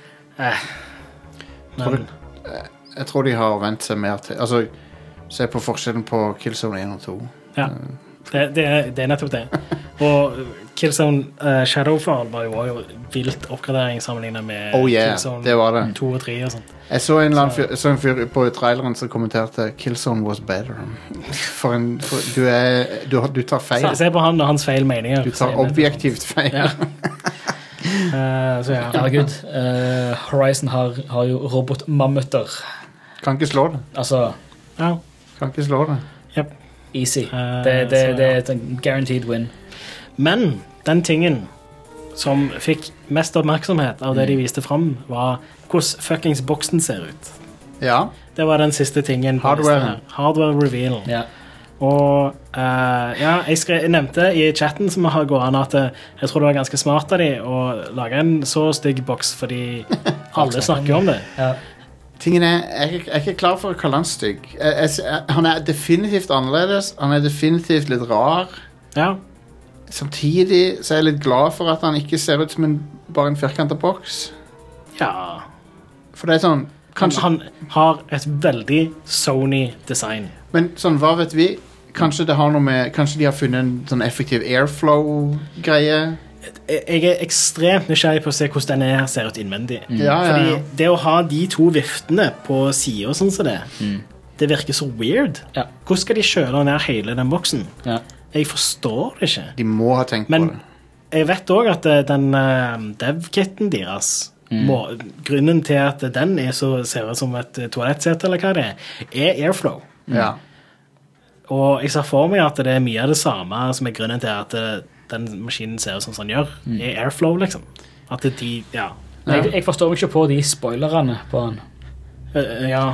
Jeg tror de har vent seg mer til, altså, se på forskjellen på Killzone 1 og 2. Ja, det er nettopp det. Og Killzone Shadowfall var jo vilt oppgradering sammenlignet med Killzone 2 og 3 og sånt. Jeg så en fyr på traileren som kommenterte Killzone was better. Du tar feil. Se på han og hans feil meninger. Du tar objektivt feil. Ja. Så ja. Herregud, Horizon har jo robotmammuter. Kan ikke slå det. Altså, kan ikke slå det. Yep. Easy. Det er en guaranteed win. Men den tingen som fikk mest oppmerksomhet av det de viste frem, var hvordan fuckings boksen ser ut. Ja. Det var den siste tingen på listen her. Hardware reveal. Ja. Og jeg nevnte i chatten som har gått an at jeg tror det var ganske smart av de å lage en så stygg boks, fordi alle snakker om det. Ja. Tingen jeg er ikke klar for å kalle han stygg. Han er definitivt annerledes. Han er definitivt litt rar. Ja. Samtidig så er jeg litt glad for at han ikke ser ut som bare en firkantet boks. Ja. For det er sånn han har et veldig Sony-design. Men sånn, hva vet vi? Kanskje de har funnet en sånn effektiv airflow-greie? Jeg er ekstremt nysgjerrig på å se hvordan denne ser ut innvendig. Fordi det å ha de to viftene på siden sånn som det virker så weird. Ja. Hvordan skal de kjøle ned hele den boksen? Ja. Jeg forstår det ikke. De må ha tenkt på det. Men jeg vet også at den dev-kitten deres, grunnen til at den ser ut som et toalettsett eller hva det er airflow. Ja. Og jeg ser for meg at det er mye av det samme som er grunnen til at den maskinen ser ut som den gjør, er airflow, liksom. At jeg forstår ikke på de spoilerene på den. Ja.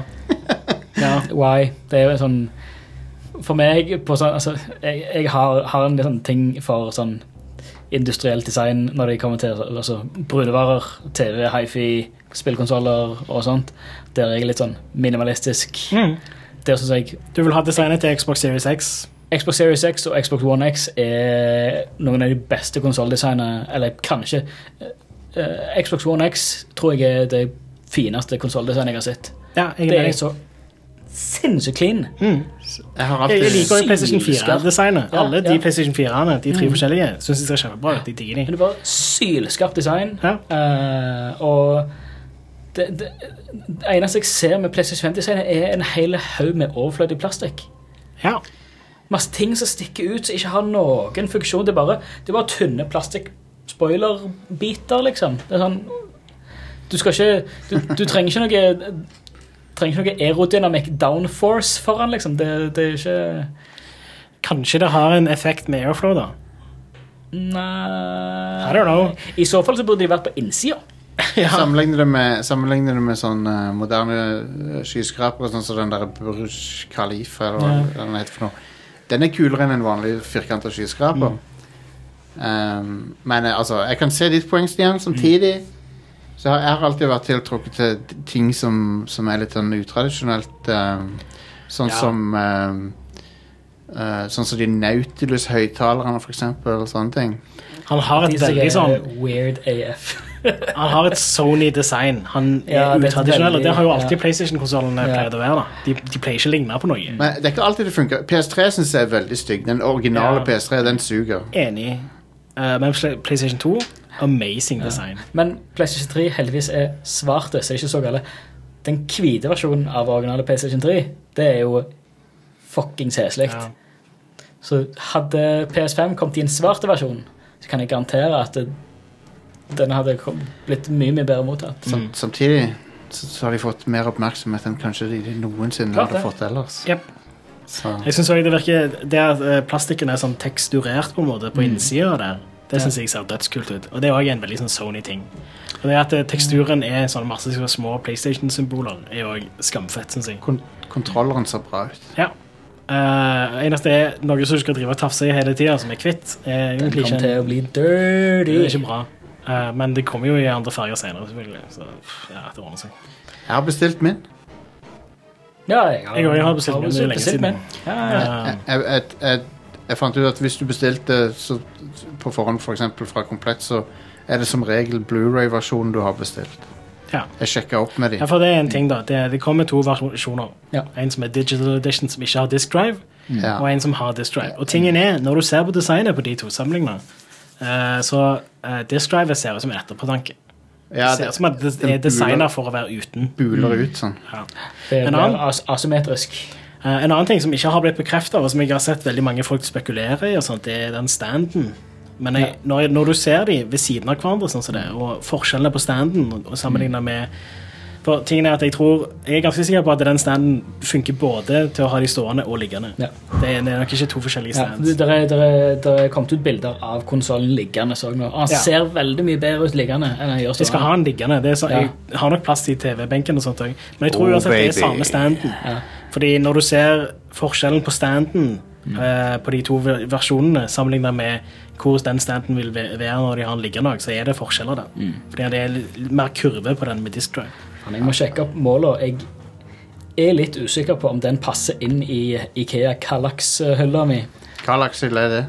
Why? Det er jo sånn, for meg, altså, jeg har en sånn ting for sånn industrielt design når det kommer til brudevarer, TV, hi-fi, spillkonsoler og sånt, der jeg er litt sånn minimalistisk. Det synes jeg... Du vil ha designet til Xbox Series X? Xbox Series X og Xbox One X er noen av de beste konsoldesignene, eller kanskje Xbox One X tror jeg er det fineste konsoldesignet jeg har sett. Ja, det er så sinnssykt clean. Jeg liker jo PlayStation 4-designet. Alle de PlayStation 4-ene, de 3 forskjellige, synes jeg ser kjempebra ut. De digger de. Men det var sylskarpt design. Og det eneste jeg ser med PlayStation 5-designet en hel haug med overflødig plastikk. Ja. Masse ting som stikker ut, som ikke har noen funksjon. Det er bare tynne plastikk-spoiler-biter, liksom. Det sånn... Du trenger ikke noe aerodynamic downforce foran, liksom. Det er ikke... Kanskje det har en effekt med airflow, da? Nei... I don't know. I så fall så burde de vært på innsida. Sammenligner det med sånn moderne skyskrapere, sånn som den der Burj Khalifa, eller hva den heter for noe. Den er kulere enn en vanlig firkantet skyskraper. Men altså, jeg kan se ditt poeng, Stian, samtidig. Så jeg har alltid vært tiltrukket til ting som er litt sånn utradisjonelt, sånn som de Nautilus-høyttalerne, for eksempel, sånne ting. Han har et veldig sånn... Weird AF. Han har et Sony-design. Han er utradisjonell, og det har jo alltid PlayStation-konsolene pleid å være, da. De pleier ikke å ligne på noe. Men det er ikke alltid det funker. PS3 synes jeg er veldig stygg. Den originale PS3, den suger. Enig. Men PlayStation 2... Amazing design. Men PlayStation 3 heldigvis er svarte, så det er ikke så gale. Den hvite versjonen av originale PlayStation 3, det er jo fucking heslikt. Så hadde PS5 kommet i en svarte versjon, så kan jeg garantere at den hadde blitt mye bedre mottatt. Samtidig så har de fått mer oppmerksomhet enn kanskje de noensinne hadde fått ellers. Yep. Jeg synes også det virker, det at plastikken er sånn teksturert på en måte på innsiden der. Det synes jeg ser dødskult ut. Og det er også en veldig sånn Sony-ting. Og det at teksturen er sånn masse små PlayStation-symboler er også skamfett, synes jeg. Kontrolleren ser bra ut. Ja. Eneste er noe som du skal drive og tafse i hele tiden, som er kvitt. Den kommer til å bli dirty. Det er ikke bra. Men det kommer jo i andre farger senere, selvfølgelig. Så ja, det ordner seg. Jeg har bestilt min. Ja, jeg har bestilt min lenge siden. Jeg fant ut at hvis du bestilte på forhånd, for eksempel fra Komplett, så er det som regel Blu-ray-versjonen du har bestilt. Ja. Jeg sjekket opp med dem. Ja, for det er en ting da. Det kommer 2 versjoner. Ja. En som er Digital Edition, som ikke har disk drive, og en som har disk drive. Og tingen er, når du ser på designet på de 2 samlingene, så disk drive ser ut som en etterpåtanke. Ja, det ser ut som at det er designet for å være uten. Buler ut sånn. Ja. Det er mer asymmetrisk. En annen ting som ikke har blitt bekreftet, og som jeg har sett veldig mange folk spekulere i, og sånt, det er den standen. Men når du ser de ved siden av hverandre, sånn som det, og forskjellene på standen, og sammenlignet med... For tingen er at jeg er ganske sikker på at den standen funker både til å ha de stående og liggende. Ja. Det er nok ikke 2 forskjellige stands. Det er kommet ut bilder av konsolen liggende, så nå. Han ser veldig mye bedre ut liggende enn han gjør stående. De skal ha den liggende. Jeg har nok plass i TV-benken og sånt også. Men jeg tror uansett det er samme standen. Ja. Fordi når du ser forskjellen på standen på de 2 versjonene sammenlignet med hvor den standen vil være når de har den liggende, så er det forskjeller der. Fordi det er mer kurve på den med disk drive. Jeg må sjekke opp målet. Jeg er litt usikker på om den passer inn i IKEA Kallax-hylla mi. Kallax-hylla er det.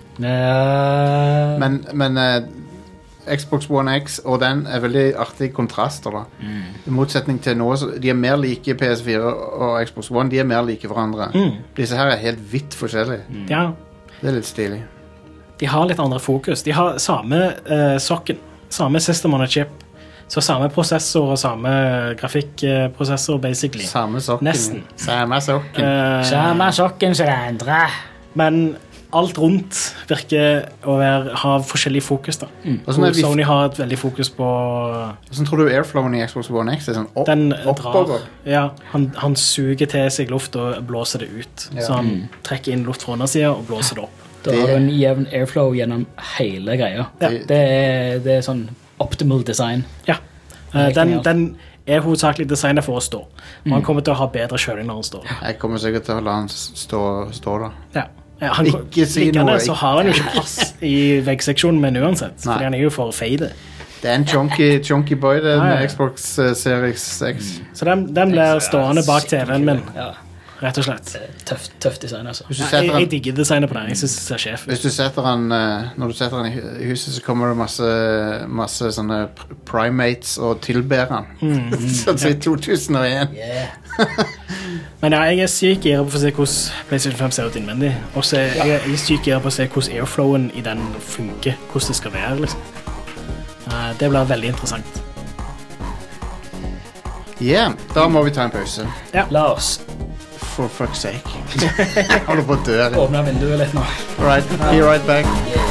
Men Xbox One X og den er veldig artige kontraster da. I motsetning til nå, de er mer like PS4 og Xbox One, de er mer like hverandre. Disse her er helt vidt forskjellige. Ja. Det er litt stilig. De har litt andre fokus. De har samme sokken, samme system on a chip. Så samme prosessor og samme grafikkprosessor, basically. Samme sokken. Nesten. Samme sokken. Samme sokken som det andre. Men alt rundt virker å ha forskjellig fokus da. Sony har et veldig fokus på... Hvordan tror du airflowen i Xbox One X er sånn oppover? Ja, han suger til seg luft og blåser det ut. Ja. Så han trekker inn luft fra undersiden og blåser det opp. Da har du en jevn airflow gjennom hele greia. Ja. Det er sånn optimal design. Ja, den er hovedsakelig designet for å stå. Og han kommer til å ha bedre kjøring når han står. Jeg kommer sikkert til å la han stå da. Ja. Han ikke si noe. Så har han jo ikke plass i veggseksjonen, men uansett. Fordi han er jo for feide. Det er en chunky boy det med Xbox Series X. Så den blir stående bak TV-en min. Ja. Rett og slett. Tøft design, altså. Jeg digger designet på den. Jeg synes det er sjef. Hvis du setter han, når du setter han i huset, så kommer det masse sånne primates og tilber han. Sånn som i 2001. Men ja, jeg syk gira på å se hvordan PlayStation 5 ser ut innvendig. Og så jeg syk gira på å se hvordan airflowen i den funker, hvordan det skal være, liksom. Det blir veldig interessant. Da må vi ta en pause. Ja. La oss. For fuck's sake. Jeg holder på å dø. Åpne vinduet litt nå. Alright, be right back.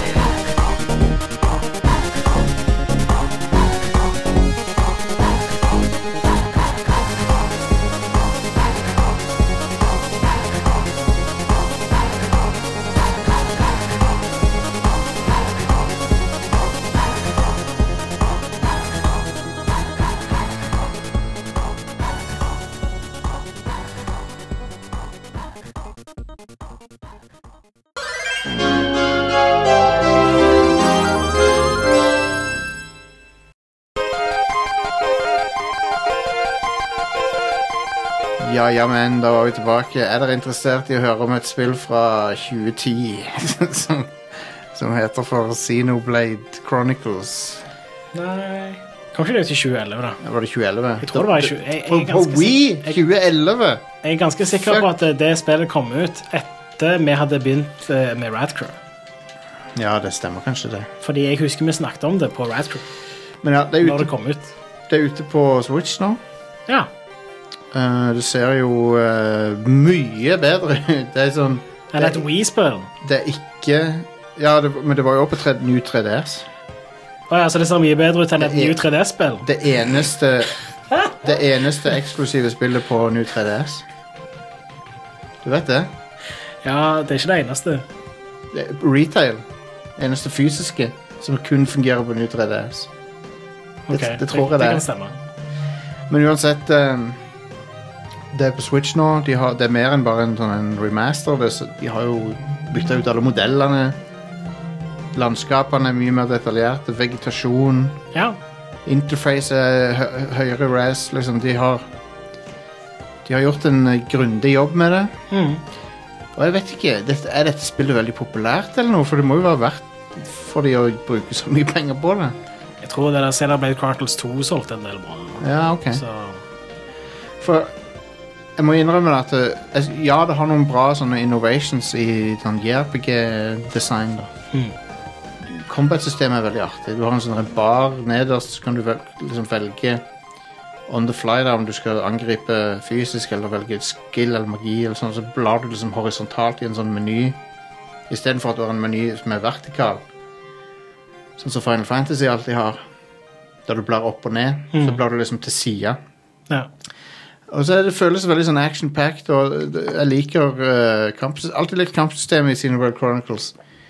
Ja, men da var vi tilbake. Dere interessert i å høre om et spill fra 2010 som heter for Xenoblade Chronicles? Nei, kanskje det er til 2011 da. Var det 2011? Jeg tror det var på Wii 2011? Jeg er ganske sikker på at det spillet kom ut etter vi hadde begynt med Radcrew. Ja, det stemmer kanskje det. Fordi jeg husker vi snakket om det på Radcrew. Men ja, når det kom ut. Det er ute på Switch nå. Ja. Det ser jo mye bedre ut. Det er sånn... Er det et Wii-spill? Det er ikke... Ja, men det var jo også på New 3DS. Ja, så det ser mye bedre ut enn et New 3DS-spill? Det eneste eksklusive spillet på New 3DS. Du vet det? Ja, det er ikke det eneste. Det er retail. Eneste fysiske som kun fungerer på New 3DS. Det tror jeg det er. Det kan stemme. Men uansett... Det er på Switch nå. Det er mer enn bare en remaster. De har jo byttet ut alle modellene. Landskapene er mye mer detaljerte. Vegetasjon. Ja. Interface er høyere res. Liksom, de har gjort en grundig jobb med det. Og jeg vet ikke, er dette spillet veldig populært eller noe? For det må jo være verdt for de å bruke så mye penger på det. Jeg tror det der Xenoblade Chronicles 2 solgte en del bra. Ja, ok. Så... For... Jeg må innrømme at ja, det har noen bra sånne innovations i sånn JRPG-design da. Combat-systemet er veldig artig. Du har en sånn bar nederst, så kan du liksom velge on the fly da, om du skal angripe fysisk, eller velge skill eller magi, eller sånn, så blar du liksom horisontalt i en sånn meny, i stedet for at du har en meny som er vertikal. Sånn som Final Fantasy alltid har. Der du blar opp og ned, så blar du liksom til siden. Ja. Og så det føles veldig sånn action-packed, og jeg liker alltid likt kampsystemet i Xenoblade Chronicles.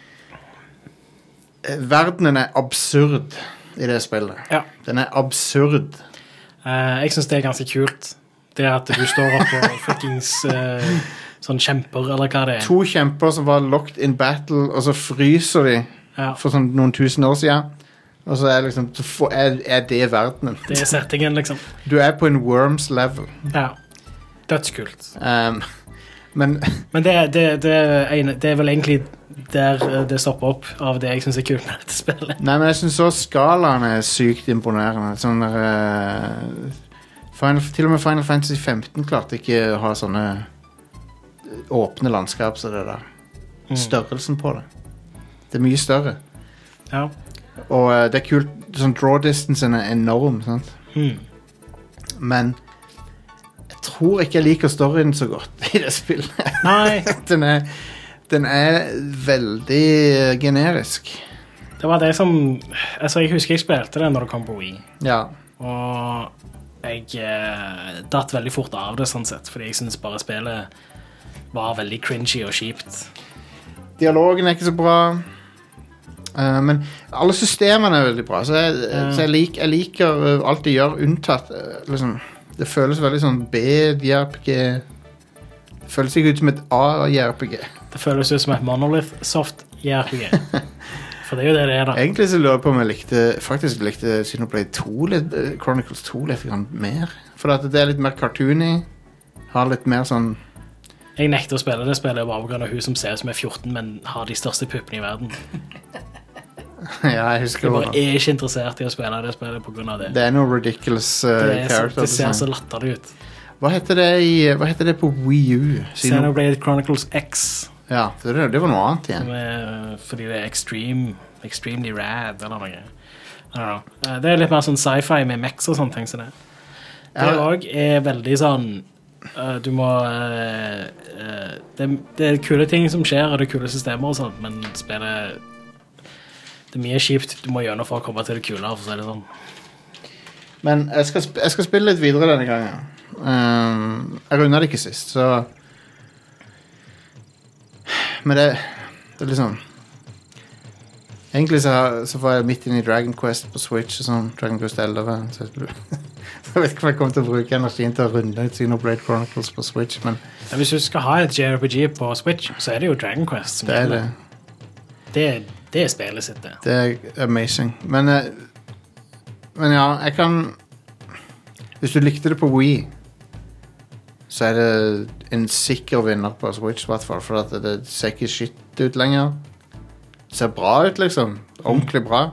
Verdenen er absurd i det spillet. Ja. Den er absurd. Jeg synes det er ganske kult. Det at du står opp og fuckings sånn kjemper, eller hva det er. 2 kjemper som var locked in battle, og så fryser de for sånn noen tusen år siden. Og så liksom, er det verdenen. Det er settingen, liksom. Du er på en Worms level. Ja, dødskult. Men det er vel egentlig der det stopper opp av det jeg synes er kult med dette spillet. Nei, men jeg synes også skalaen er sykt imponerende. Sånn der, til og med Final Fantasy 15 klarte ikke å ha sånne åpne landskap så det der. Størrelsen på det. Det er mye større. Ja. Og det er kult, sånn draw distancen er enorm, sant? Men jeg tror ikke jeg liker storyen så godt i det spillet. Nei. den er veldig generisk. Det var det som, altså jeg husker jeg spilte det når det kom på Wii. Ja. Og jeg datt veldig fort av det sånn sett, fordi jeg synes bare spillet var veldig cringy og kjipt. Dialogen er ikke så bra. Men alle systemene er veldig bra, så jeg liker alt de gjør unntatt liksom, det føles veldig sånn B-JRPG. Det føles ikke ut som et A-JRPG. Det føles ut som et Monolith Soft-JRPG. For det er jo det er da. Egentlig så lurer jeg på om jeg likte Xenoblade Chronicles 2 litt mer, for at det er litt mer cartoony, har litt mer sånn. Jeg nekter å spille det spillet bare på grunn av hun som ser ut som er 14, men har de største puppene i verden. Ja, jeg husker jeg bare er ikke interessert i å spille det spillet på grunn av det. Det er noe ridiculous character det ser så latterlig ut. Hva heter det på Wii U? Xenoblade Chronicles X. Ja, det var noe annet igjen. Fordi det extremely rad, eller noe. Det litt mer sånn sci-fi med mechs og sånne ting som det. Det også veldig sånn du må det kule ting som skjer og det kule systemer og sånt, men spillet det mye kjipt du må gjøre for å komme til det kule, for å si det sånn. Men jeg skal spille litt videre denne gangen. Jeg rundet det ikke sist, så men det liksom egentlig så var jeg midt inne i Dragon Quest på Switch og sånn, Dragon Quest 11 så jeg vet ikke om jeg kommer til å bruke energien til å runde ut Xenoblade Chronicles på Switch, men hvis du skal ha et JRPG på Switch, så det jo Dragon Quest som det spillet sitt det. Det amazing, men ja, jeg kan hvis du likte det på Wii så det en sikker vinner på Switch i hvert fall, for at det ser ikke shit ut lenger. Det ser bra ut liksom, ordentlig bra.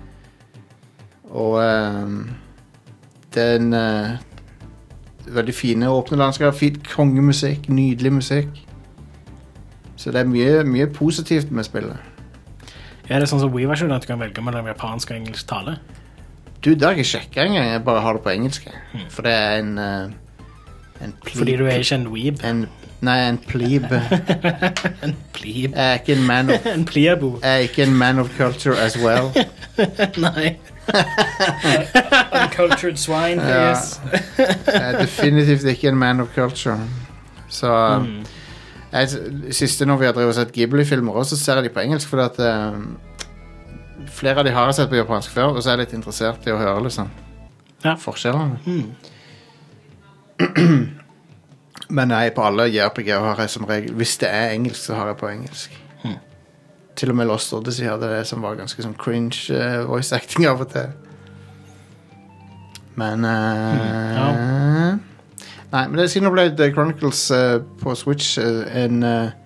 Og det en veldig fine åpne landskap, fint kongemusikk, nydelig musikk. Så det mye positivt med spillet. Det sånn som Wii-versjonen at du kan velge mellom japansk og engelsk tale? Du, det har jeg ikke sjekket engang, jeg bare har det på engelsk. For det en plebe. Fordi du ikke en weeb? Nei, en plebe. En plebe? Jeg ikke en man of... en pliabo? Jeg ikke en man of culture as well. Nei. Uncultured swine, yes. Definitivt ikke en man of culture. Så siste når vi har drevet sett Ghibli-filmer også, ser jeg de på engelsk, fordi at flere av de har jeg sett på japansk før, og så er jeg litt interessert i å høre liksom forskjellene. Men nei, på alle JRPG har jeg som regel, hvis det engelsk så har jeg på engelsk. Til og med Lost Odyssey hadde det som var ganske sånn cringe voice acting av og til. Men nei, men det Xenoblade Chronicles på Switch en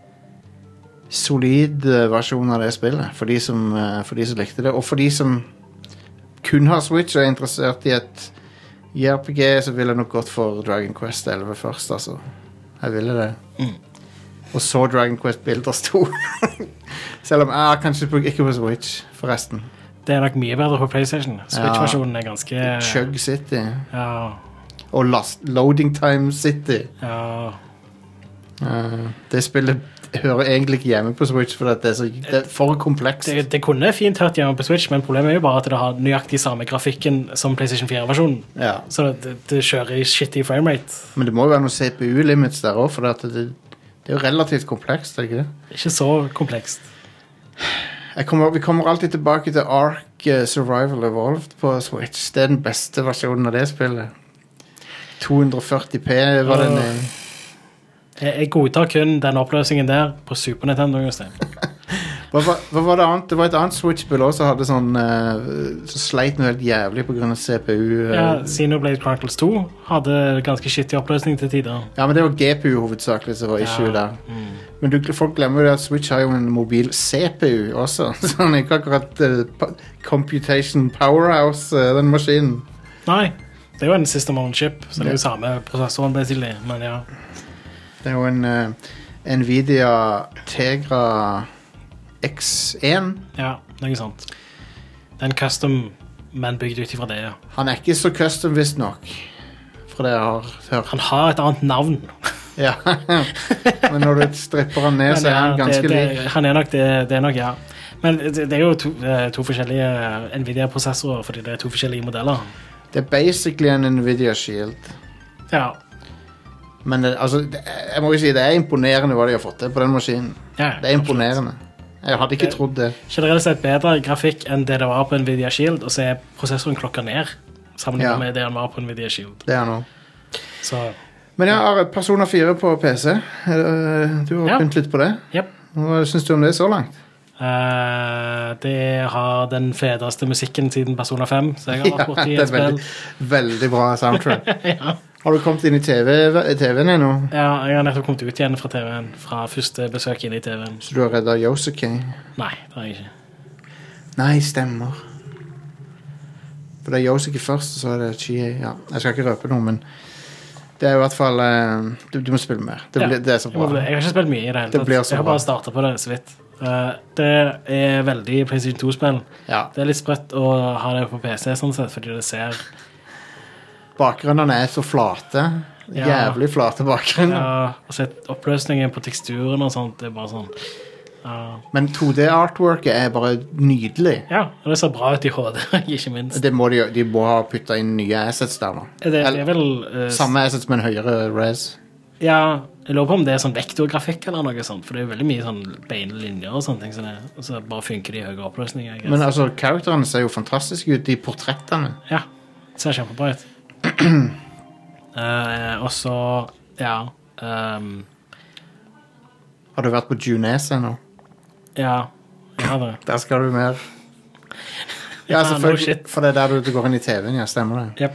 solid versjon av det spillet for de som likte det, og for de som kun har Switch og er interessert i et JRPG, så ville jeg nok gått for Dragon Quest 11 først, altså. Jeg ville det. Og så Dragon Quest Builders 2. Selv om jeg kanskje ikke på Switch, forresten. Det nok mye bedre på PlayStation. Switch-versjonen ganske... Chug City. Ja. Og Loading Time City. Ja. Det spillet hører egentlig ikke hjemme på Switch, for det er for komplekst. Det kunne fint hørt hjemme på Switch, men problemet jo bare at det har nøyaktig samme grafikken som PlayStation 4-versjonen. Ja. Så det kjører i shitty framerate. Men det må jo være noen CPU-limits der også, for det er jo relativt komplekst, er det ikke det? Ikke så komplekst. Vi kommer alltid tilbake til Ark Survival Evolved på Switch. Det er den beste versjonen av det spillet. 240p var den... Jeg godtar kun den oppløsningen der på Super Nintendo, Jostein. Hva var det annet? Det var et annet Switch-spill også som hadde sånn så sleit noe helt jævlig på grunn av CPU. Xenoblade Chronicles 2 hadde ganske skittig oppløsning til tider. Ja, men det var GPU hovedsakelig som var issue der. Men folk glemmer jo at Switch har jo en mobil CPU også, så den er ikke akkurat computation powerhouse, den maskinen. Nei, det er jo en system on chip, så det er jo samme prosessoren basically, men ja. Det er jo en Nvidia Tegra X1. Ja, noe sånt. Det er en custom, men bygd ut ifra det, ja. Han er ikke så custom visst nok, for det jeg har hørt. Han har et annet navn. Ja, men når du stripper han ned, så er han ganske lik. Han er nok det er nok, ja. Men det er jo to forskjellige Nvidia-prosessorer, fordi det er to forskjellige modeller. Det er basically en Nvidia Shield. Ja. Men jeg må jo si det er imponerende hva de har fått til på den maskinen. Ja, det er imponerende. Jeg hadde ikke trodd det. Generelt sett bedre grafikk enn det var på Nvidia Shield, og så er prosessoren klokka ned sammenlignet med det han var på Nvidia Shield. Det er noe. Så. Men jeg har Persona 4 på PC. Du har begynt litt på det. Yep. Hva synes du om det så langt? Det har den fedeste musikken siden Persona 5, så jeg har vært borte i et spill. Veldig bra soundtrack. Ja. Har du kommet inn i TV-en ennå? Ja, jeg har nettopp kommet ut igjen fra TV-en, fra første besøk inn i TV-en. Så du har reddet Yosuke? Nei, det har jeg ikke. Nei, stemmer. For det er Yosuke først, og så er det Chie. Ja, jeg skal ikke røpe noe, men Det i hvert fall du må spille mer. Det er så bra. Jeg har ikke spilt mye i det hele tatt. Jeg har bare startet på det så vidt. Det veldig PlayStation 2-spill. Det litt sprøtt å ha det på PC sånn sett, fordi det ser bakgrunnene så flate. Jævlig flate bakgrunner. Og så oppløsningen på teksturen og sånt, det bare sånn men 2D-artworket bare nydelig. Og det ser bra ut i HD, ikke minst. Det må de må ha puttet inn nye assets der nå. Det vel samme assets med en høyere res. Jeg lurer på om det sånn vektorgrafikk eller noe sånt, for det veldig mye sånn beine linjer og sånne ting, og så bare funker de i høyere oppløsning. Men altså, karakterene ser jo fantastisk ut, de portrettene. Det ser kjempebra ut. Og så har du vært på Junese nå? Jeg har det. Der skal du mer. Selvfølgelig, for det der du går inn i TV-en, stemmer det.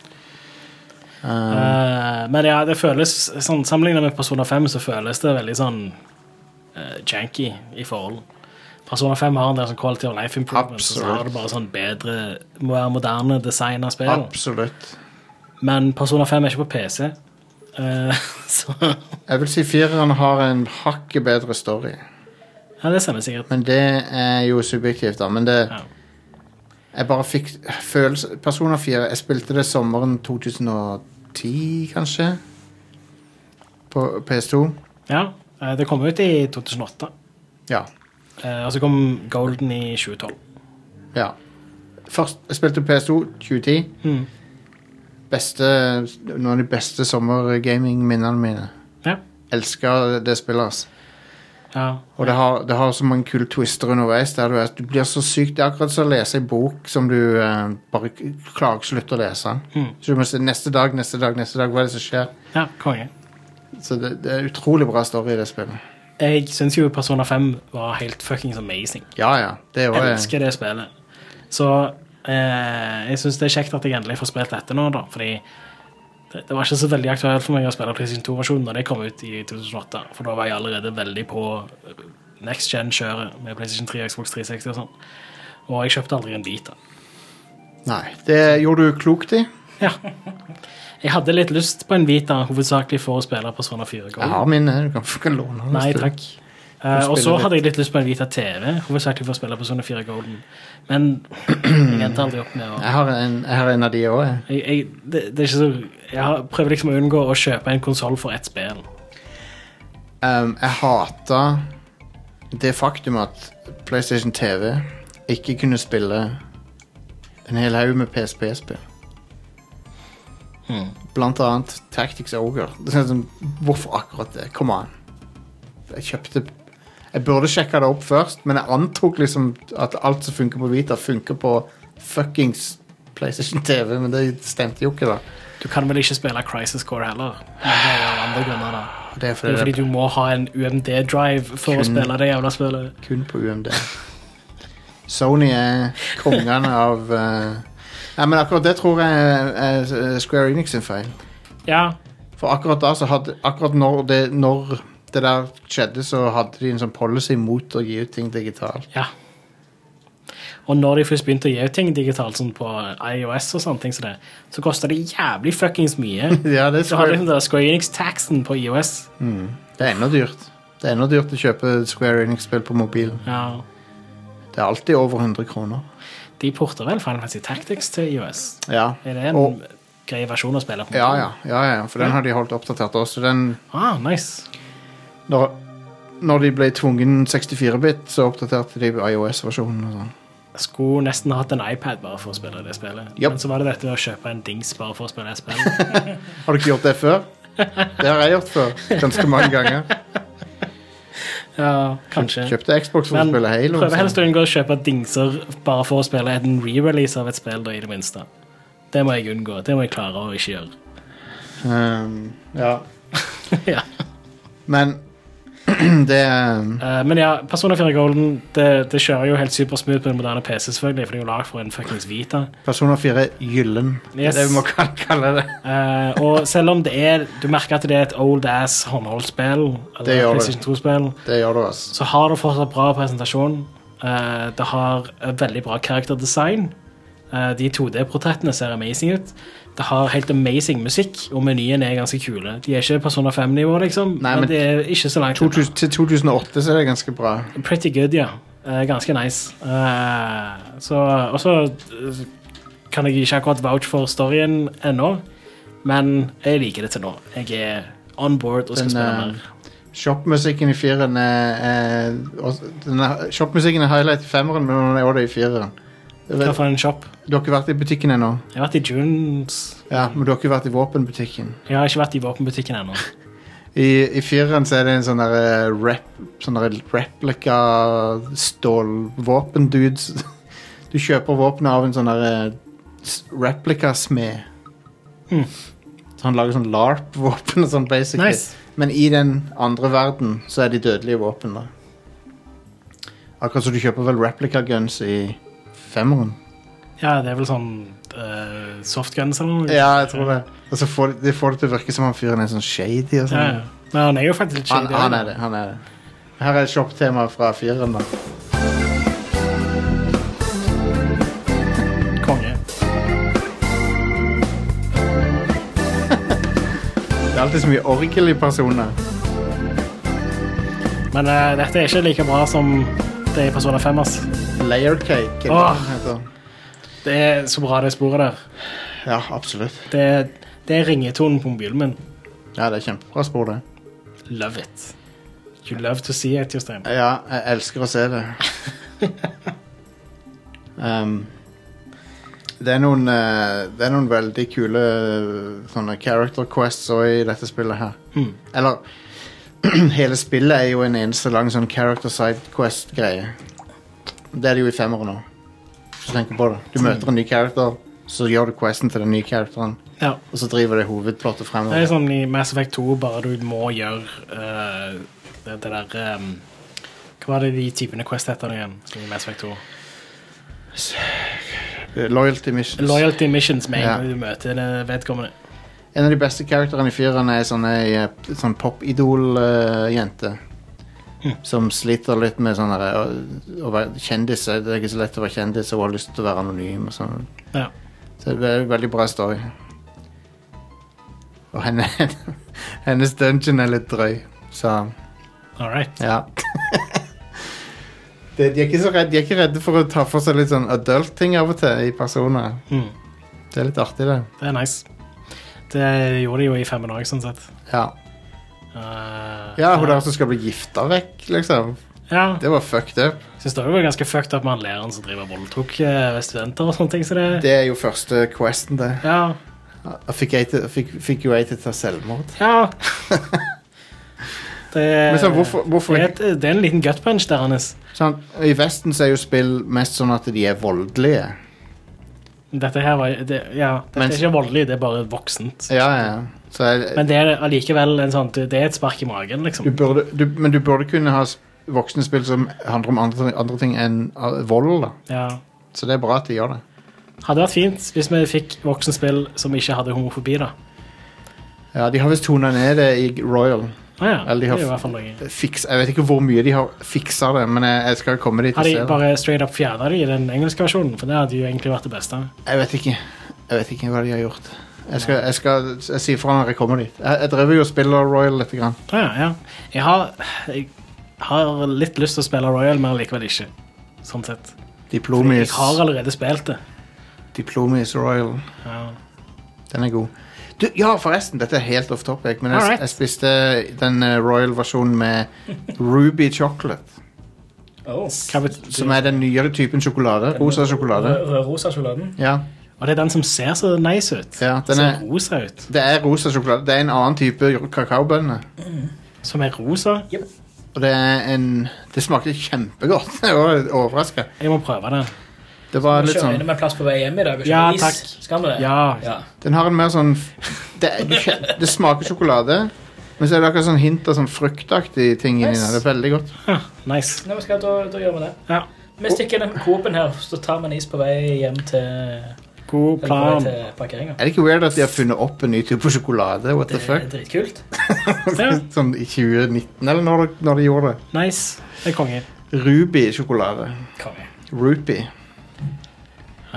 Men det føles sånn, sammenlignet med Persona 5 så føles det veldig sånn janky i forhold. Persona 5 har en del sånn quality of life improvement, så har det bare sånn bedre, mer moderne design av spill. Absolutt. Men Persona 5 ikke på PC. Så. Jeg vil si 4'eren har en hakket bedre story. Det stemmer sikkert. Men det jo subjektivt da, men det jeg bare fikk følelse, Persona 4, jeg spilte det sommeren 2010 kanskje på PS2. Det kom ut i 2008. Og så kom Golden i 2012. Først, jeg spilte PS2 2010. Noen av de beste sommergaming-minnene mine. Elsker det spillet, og det har så mange kule twister underveis der du blir så sykt. Det akkurat så å lese en bok som du bare klarer ikke slutte å lese så du må se neste dag, hva er det som skjer? Konge. Så det utrolig bra story i det spillet. Jeg synes jo Persona 5 var helt fucking amazing. Jeg elsker det spillet. Så jeg synes det kjekt at jeg endelig får spilt dette nå da, fordi det var ikke så veldig aktuelt for meg å spille PlayStation 2-versjonen når det kom ut i 2008, for da var jeg allerede veldig på Next Gen-kjøret med PlayStation 3 og Xbox 360 og sånn. Og jeg kjøpte aldri en Vita. Nei, det gjorde du klokt i. Jeg hadde litt lyst på en Vita, hovedsakelig for å spille på Persona 4 Golden. Jeg har min, du kan låne den. Nei, takk. Og så hadde jeg litt lyst på en Vita TV, hovedsakelig for å spille på Persona 4 Golden. Men jeg endte aldri opp med å... Jeg har en av de også. Det er ikke så... Jeg prøver liksom å unngå å kjøpe en konsol for ett spill. Jeg hater det faktum at PlayStation TV ikke kunne spille en hel haug med PSP-spill. Blant annet Tactics Ogre. Det er sånn, hvorfor akkurat det? Come on. Jeg burde sjekke det opp først, men jeg antok liksom at alt som funker på Vita funker på fuckings PlayStation TV, men det stemte jo ikke da. Du kan vel ikke spille Crisis Core heller, men det av andre grunner da. Det er fordi du må ha en UMD-drive for å spille det jævla spillet. Kun på UMD. Sony kongene av... men akkurat det tror jeg er Square Enix sin feil. For akkurat da så hadde... Akkurat når det der skjedde, så hadde de en sånn policy mot å gi ut ting digitalt. Og når de først begynte å gi ut ting digitalt sånn på iOS og sånne ting så kostet det jævlig fuckings mye. Det er så hadde liksom Square Enix-taxen på iOS. Det er enda dyrt. Det er enda dyrt å kjøpe Square Enix-spill på mobilen. Det er alltid over 100 kroner. De porter vel Final Fantasy Tactics til iOS. Er det en grei versjon å spille på? For den har de holdt oppdatert også. Nice. Når de ble tvungen 64-bit, så oppdaterte de iOS-versjonen og sånn. Jeg skulle nesten hatt en iPad bare for å spille det spillet. Men så var det dette å kjøpe en dings bare for å spille det spillet. Har du ikke gjort det før? Det har jeg gjort før, ganske mange ganger. Kanskje. Kjøpte Xbox for å spille Halo. Prøver helst å unngå å kjøpe dingser bare for å spille en re-release av et spill da, i det minste. Det må jeg unngå. Det må jeg klare å ikke gjøre. Men men Persona 4 Golden det kjører jo helt supersmooth på en moderne PC selvfølgelig, for det er jo laget for en fuckings Vita. Persona 4 gyllen, det vi må kalle det. Og selv om du merker at det er et old ass håndholdsspill eller PlayStation 2-spill, så har det fortsatt bra presentasjon. Det har veldig bra karakterdesign, De 2D-portrettene ser amazing ut. Det har helt amazing musikk, og menyen ganske kule. De ikke Persona 5-nivå, liksom, Nei, men det ikke så langt. Til 2008 så det ganske bra. Pretty good, ja. Ganske nice. Og så kan jeg ikke akkurat vouch for storyen ennå, men jeg liker det til nå. Jeg on board og skal spille mer. Shopmusikken i 4-en Shopmusikken highlight i 5-eren, men nå det i 4-eren. Hva for en shop? Du har ikke vært i butikken ennå? Jeg har vært i Junes. Ja, men du har ikke vært i våpenbutikken? Jeg har ikke vært i våpenbutikken ennå. I 4-eren så det en sånn der replika stålvåpen-dudes. Du kjøper våpen av en sånn der replika-smed. Så han lager sånn LARP-våpen og sånn, basically. Nice. Men i den andre verden så de dødelige våpen da. Akkurat så du kjøper vel replika-guns i 5-eren. Ja, det vel sånn softguns eller noe. Ja, jeg tror det. Og så får det til å virke som han fyren sånn shady og sånn. Ja. Men han jo faktisk litt shady. Han er det. Her et shop-tema fra 4-eren da. Konge. Det alltid så mye orgel i personer. Men dette ikke like bra som det i Persona 5, ass. Layer cake, eller hva den heter. Det så bra det sporet der. Ja, absolutt. Det ringetonen på mobilen min. Ja, det kjempebra spor det. Love it. You love to see it, Jostein. Ja, jeg elsker å se det. Det er noen veldig kule sånne character quests også i dette spillet her. Eller hele spillet jo en eneste lang sånn character side quest greie. Det det jo i 5-eren nå. Så tenk på det. Du møter en ny character, så gjør du questen til den nye characteren. Ja. Og så driver det hovedplottet fremover. Det sånn i Mass Effect 2, bare du må gjøre det der hva var det de typene quest heter igjen i Mass Effect 2? Loyalty missions. Loyalty missions med en gang du møter det vedkommende. En av de beste karakterene i 4-eren sånn pop-idol-jente som sliter litt med sånn å være kjendis. Det ikke så lett å være kjendis og har lyst til å være anonym og sånn. Ja. Så det er en veldig bra story. Og hennes dungeon litt drøy, så Alright. ja. De er ikke redde for å ta for seg litt sånn adult ting av og til i personer. Det litt artig det. Det nice. Det gjorde de jo i 5-en også, sånn sett. Ja. Ja, hun der som skal bli gifta vekk, liksom. Ja. Det var fucked up. Jeg synes det var ganske fucked up med han læreren som driver voldtok studenter og sånne ting. Så det jo første questen, det. Ja. Fikk jo ei til å ta selvmord. Ja. Men så, hvorfor det en liten gut punch der, Hannes. Sånn, i Vesten så jo spill mest sånn at de voldelige. Dette her var dette ikke voldelig, det bare voksent. Ja. Men det allikevel en sånn, det et spark i magen, liksom. Men du burde kunne ha voksne spill som handler om andre ting enn vold, da. Ja. Så det bra at de gjør det. Hadde vært fint hvis vi fikk voksne spill som ikke hadde homofobi, da. Ja, de har vist tonet ned det i Royal. Ja, det er i hvert fall noe. Jeg vet ikke hvor mye de har fikset det, men jeg skal komme dit og se det. Har de bare straight up fjernet det i den engelske versjonen? For det hadde jo egentlig vært det beste. Jeg vet ikke hva de har gjort. Jeg sier fra når jeg kommer dit. Jeg driver jo og spiller Royal litt grann. Ja. Jeg har litt lyst til å spille Royal, men likevel ikke. Sånn sett. Diplomis. Jeg har allerede spilt det. Diplomis Royal. Ja. Den god. Ja, forresten, dette helt off topic, men jeg spiste den Royal-versjonen med Ruby Chocolate. Som den nyere typen sjokolade. Rosa sjokolade. Rosa sjokoladen? Ja. Og det den som ser så nice ut. Ja, den ser rosa ut. Det rosa sjokolade. Det en annen type kakaobønne. Som rosa? Yep. Og det smakte kjempegodt. Jeg var overrasket. Jeg må prøve det. Det var litt sånn... med plass på vei hjem i dag. Ja, takk. Skal vi det? Ja. Den har en mer sånn... Det smaker sjokolade, men så det akkurat sånn hint av sånn fruktaktig ting inni der. Det veldig godt. Ja, nice. Nå skal da gjør vi det. Ja. Vi stikker den kopen her, så tar vi en is på vei hjem til... God plan. Til parkeringen. Det ikke weird at de har funnet opp en ny type sjokolade? What the fuck? Det dritkult. Sånn i 2019, eller når de gjorde det. Nice. Det konge. Ruby-sjokolade. Konge. Ruby.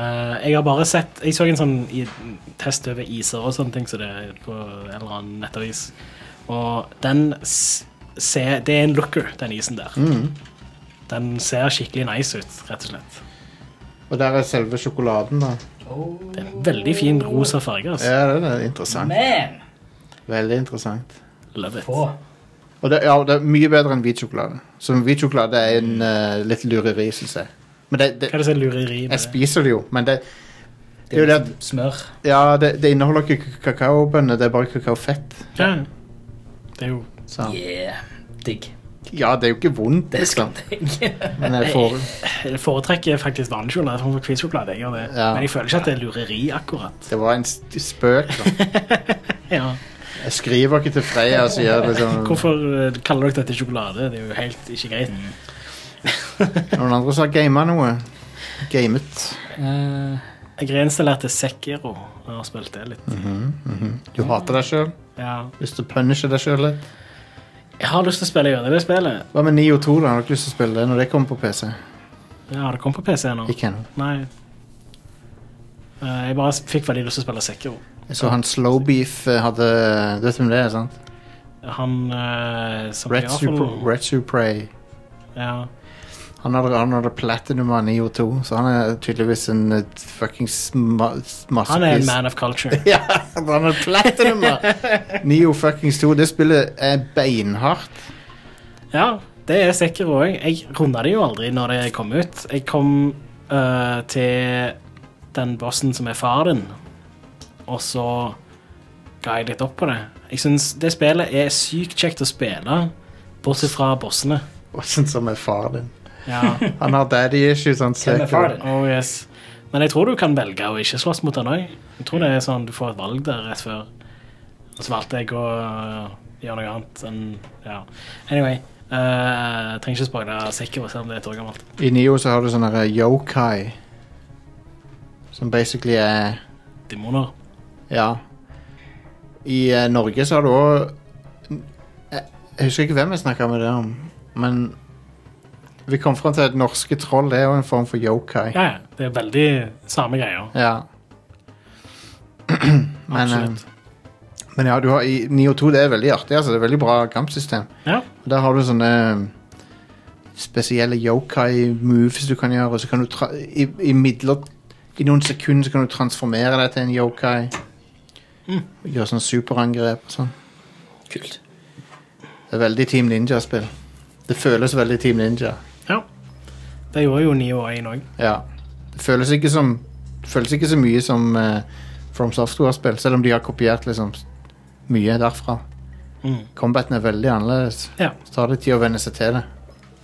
Jeg har bare sett, jeg så en sånn test over iser og sånne ting, så det på en eller annen nettavis. Og det en looker, den isen der. Den ser skikkelig nice ut, rett og slett. Og der selve sjokoladen da. Det en veldig fin rosa farge, altså. Ja, det interessant. Man! Veldig interessant. Love it. Og det mye bedre enn hvit sjokolade. Så hvit sjokolade en litt lureri, synes jeg. Men hva det som lureri med? Jeg spiser det jo, men det er jo det smør. Ja, det inneholder ikke kakaobønner, det bare kakaofett. Ja, det jo så. Yeah, digg. Ja, det jo ikke vondt. Det skal jeg. Men jeg foretrekker faktisk vanlig sjokolade for hvit sjokolade, jeg gjør det. Ja. Men jeg føler ikke at det lureri akkurat. Det var en spøk da. Ja. Jeg skriver ikke til Freya og sier liksom... Hvorfor kaller dere dette sjokolade? Det jo helt ikke greit. Noen andre som har gamet noe? Gamet? Jeg reinstallerte Sekiro og har spilt det litt. Du hater deg selv? Ja. Lyst til å punishe deg selv litt? Jeg har lyst til å spille det spillet. Hva med Nioh 2 da? Har du ikke lyst til å spille det når det kommer på PC? Ja, det kommer på PC nå. Ikke ennå? Nei. Jeg bare fikk veldig lyst til å spille Sekiro. Jeg så han Slowbeef hadde... Du vet hvem det sant? Han... Retsu Prey. Ja. Han hadde platinum av Nioh 2, så han tydeligvis en fucking masterpiece. Han en man of culture. Ja, han hadde platinum av Nioh fuckings 2. Det spillet beinhardt. Ja, det Sekiro også. Jeg rundet det jo aldri når det kom ut. Jeg kom til den bossen som far din, og så ga jeg litt opp på det. Jeg synes det spillet sykt kjekt å spille, bortsett fra bossene. Bossen som far din. Ja. Han har daddy issues, han sikkert. Oh yes. Men jeg tror du kan velge å ikke slåss mot han også. Jeg tror det sånn, du får et valg der rett før. Og så valgte jeg å gjøre noe annet enn, ja. Anyway, jeg trenger ikke spørre deg sikkert selv om det et år gammelt. I Nioh så har du sånne yokai, som basically demoner. Ja. I Norge så har du også... Jeg husker ikke hvem jeg snakket med det om, men vi kom frem til at norske troll er jo en form for yokai. Ja, det veldig samme greier. Ja. Absolutt. Men ja, du har, i Nioh 2 det veldig artig, altså. Det er veldig bra kampsystem. Ja. Der har du sånne spesielle yokai moves du kan gjøre, og så kan du i noen sekunder så kan du transformere deg til en yokai. Gjøre sånn superangrep og sånn. Kult. Det er veldig Team Ninja-spill. Det føles veldig Team Ninja. Ja. Det gjorde jo Nioh 1 også. Ja. Det føles ikke så mye som From Software-spill, selv om de har kopiert liksom mye derfra. Combaten er veldig annerledes. Ja. Så tar det tid å venne seg til det.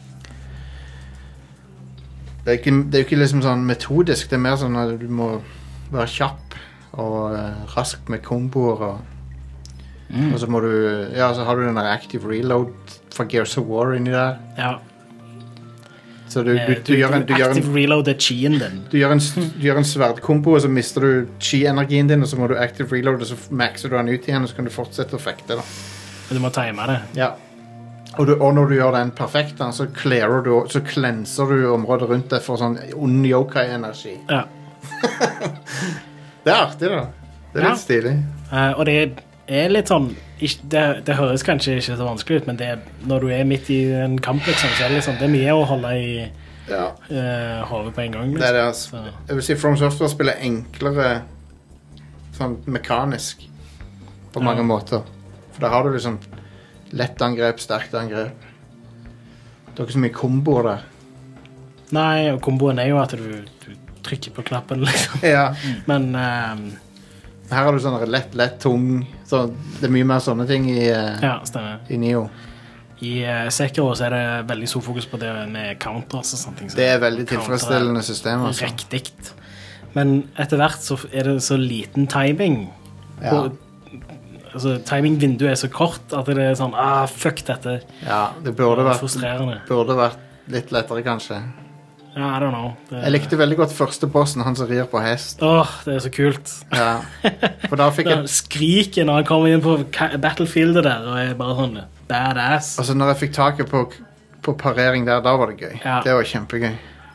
Det er jo ikke liksom sånn metodisk, det er mer sånn at du må være kjapp og rask med komboer og så må du, ja, så har du den der active reload fra Gears of War inni der. Ja. Så du gjør en active reload chien din. Du gjør en sverdkombo, og så mister du chi-energien din, og så må du active reload, og så maxer du den ut igjen, og så kan du fortsette å fekte da. Du må time det. Ja. Og når du gjør den perfekt, så cleanser du området rundt deg for sånn ond yokai-energi. Ja. Det er artig da. Det er litt stilig. Og det er litt sånn, det høres kanskje ikke så vanskelig ut, men når du er midt i en kamp, liksom, så er det, liksom, det er mye å holde i hodet på en gang. Liksom. Det er det, altså. Jeg vil si From Software spiller enklere sånn mekanisk på mange måter. For der har du liksom lett angrep, sterkt angrep. Det er ikke så mye komboer der. Nei, og komboen er jo at du trykker på knappen, liksom. Ja. Men her har du sånn lett, tung. Så det er mye mer sånne ting i Nioh. I Sekiro så er det veldig stor fokus på det med counters og sånne ting. Så det er veldig tilfredsstillende system. Altså. Riktigt. Men etter hvert så er det så liten timing. Ja. Altså, timingvinduet er så kort at det er sånn, fuck dette. Ja, det burde vært litt lettere kanskje. Ja, I don't know. Jeg likte veldig godt første bossen, han som rir på hest. Det er så kult. Ja. For da fikk jeg... Skriker når han kommer inn på battlefieldet der, og er bare sånn badass. Altså, når jeg fikk taket på parering der, da var det gøy. Ja. Det var kjempegøy.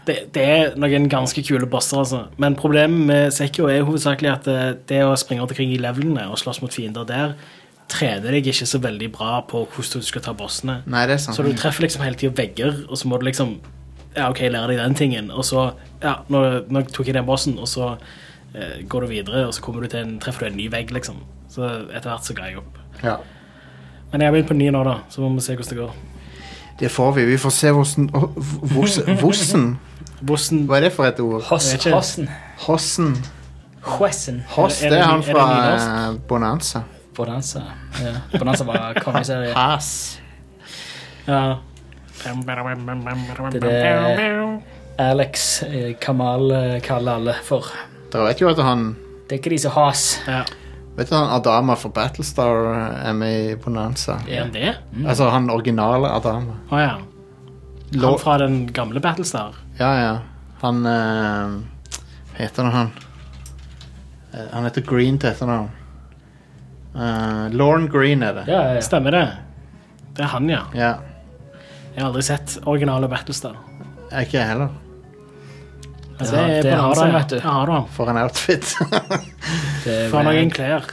det noen ganske kule bosser, altså. Men problemet med Sekiro hovedsakelig at det å springe rundt omkring i levelene og slåss mot fiender der, trener deg ikke så veldig bra på hvordan du skal ta bossene. Nei, det sant. Så du treffer liksom hele tiden vegger, og så må du liksom, lære deg den tingen, og så, nå tok jeg den bossen, og så går du videre, og så treffer du en ny vegg, liksom. Så etter hvert så ga jeg opp. Ja. Men jeg har begynt på 9 nå da, så må vi se hvordan det går. Det får vi. Vi får se Vossen. Hva det for et ord? Hossen. Hossen. Hoss, det han fra Bonanza. Bonanza, ja. Bonanza var komiserie. Hass. Ja. Det Alex Kamal kaller alle for. Dere vet jo at han... Det ikke de som has. Ja. Vet du han Adama fra Battlestar med i Bonanza? Er han det? Altså han originale Adama. Ja. Han fra den gamle Battlestar? Ja. Han heter han. Han heter Green til etternavn. Lorne Green er det. Ja. Stemmer det. Det er han, ja. Jeg har aldri sett originale Battlestar. Ikke jeg heller. Altså, det er han som, vet du. Ja, da. For en outfit. For noen klær.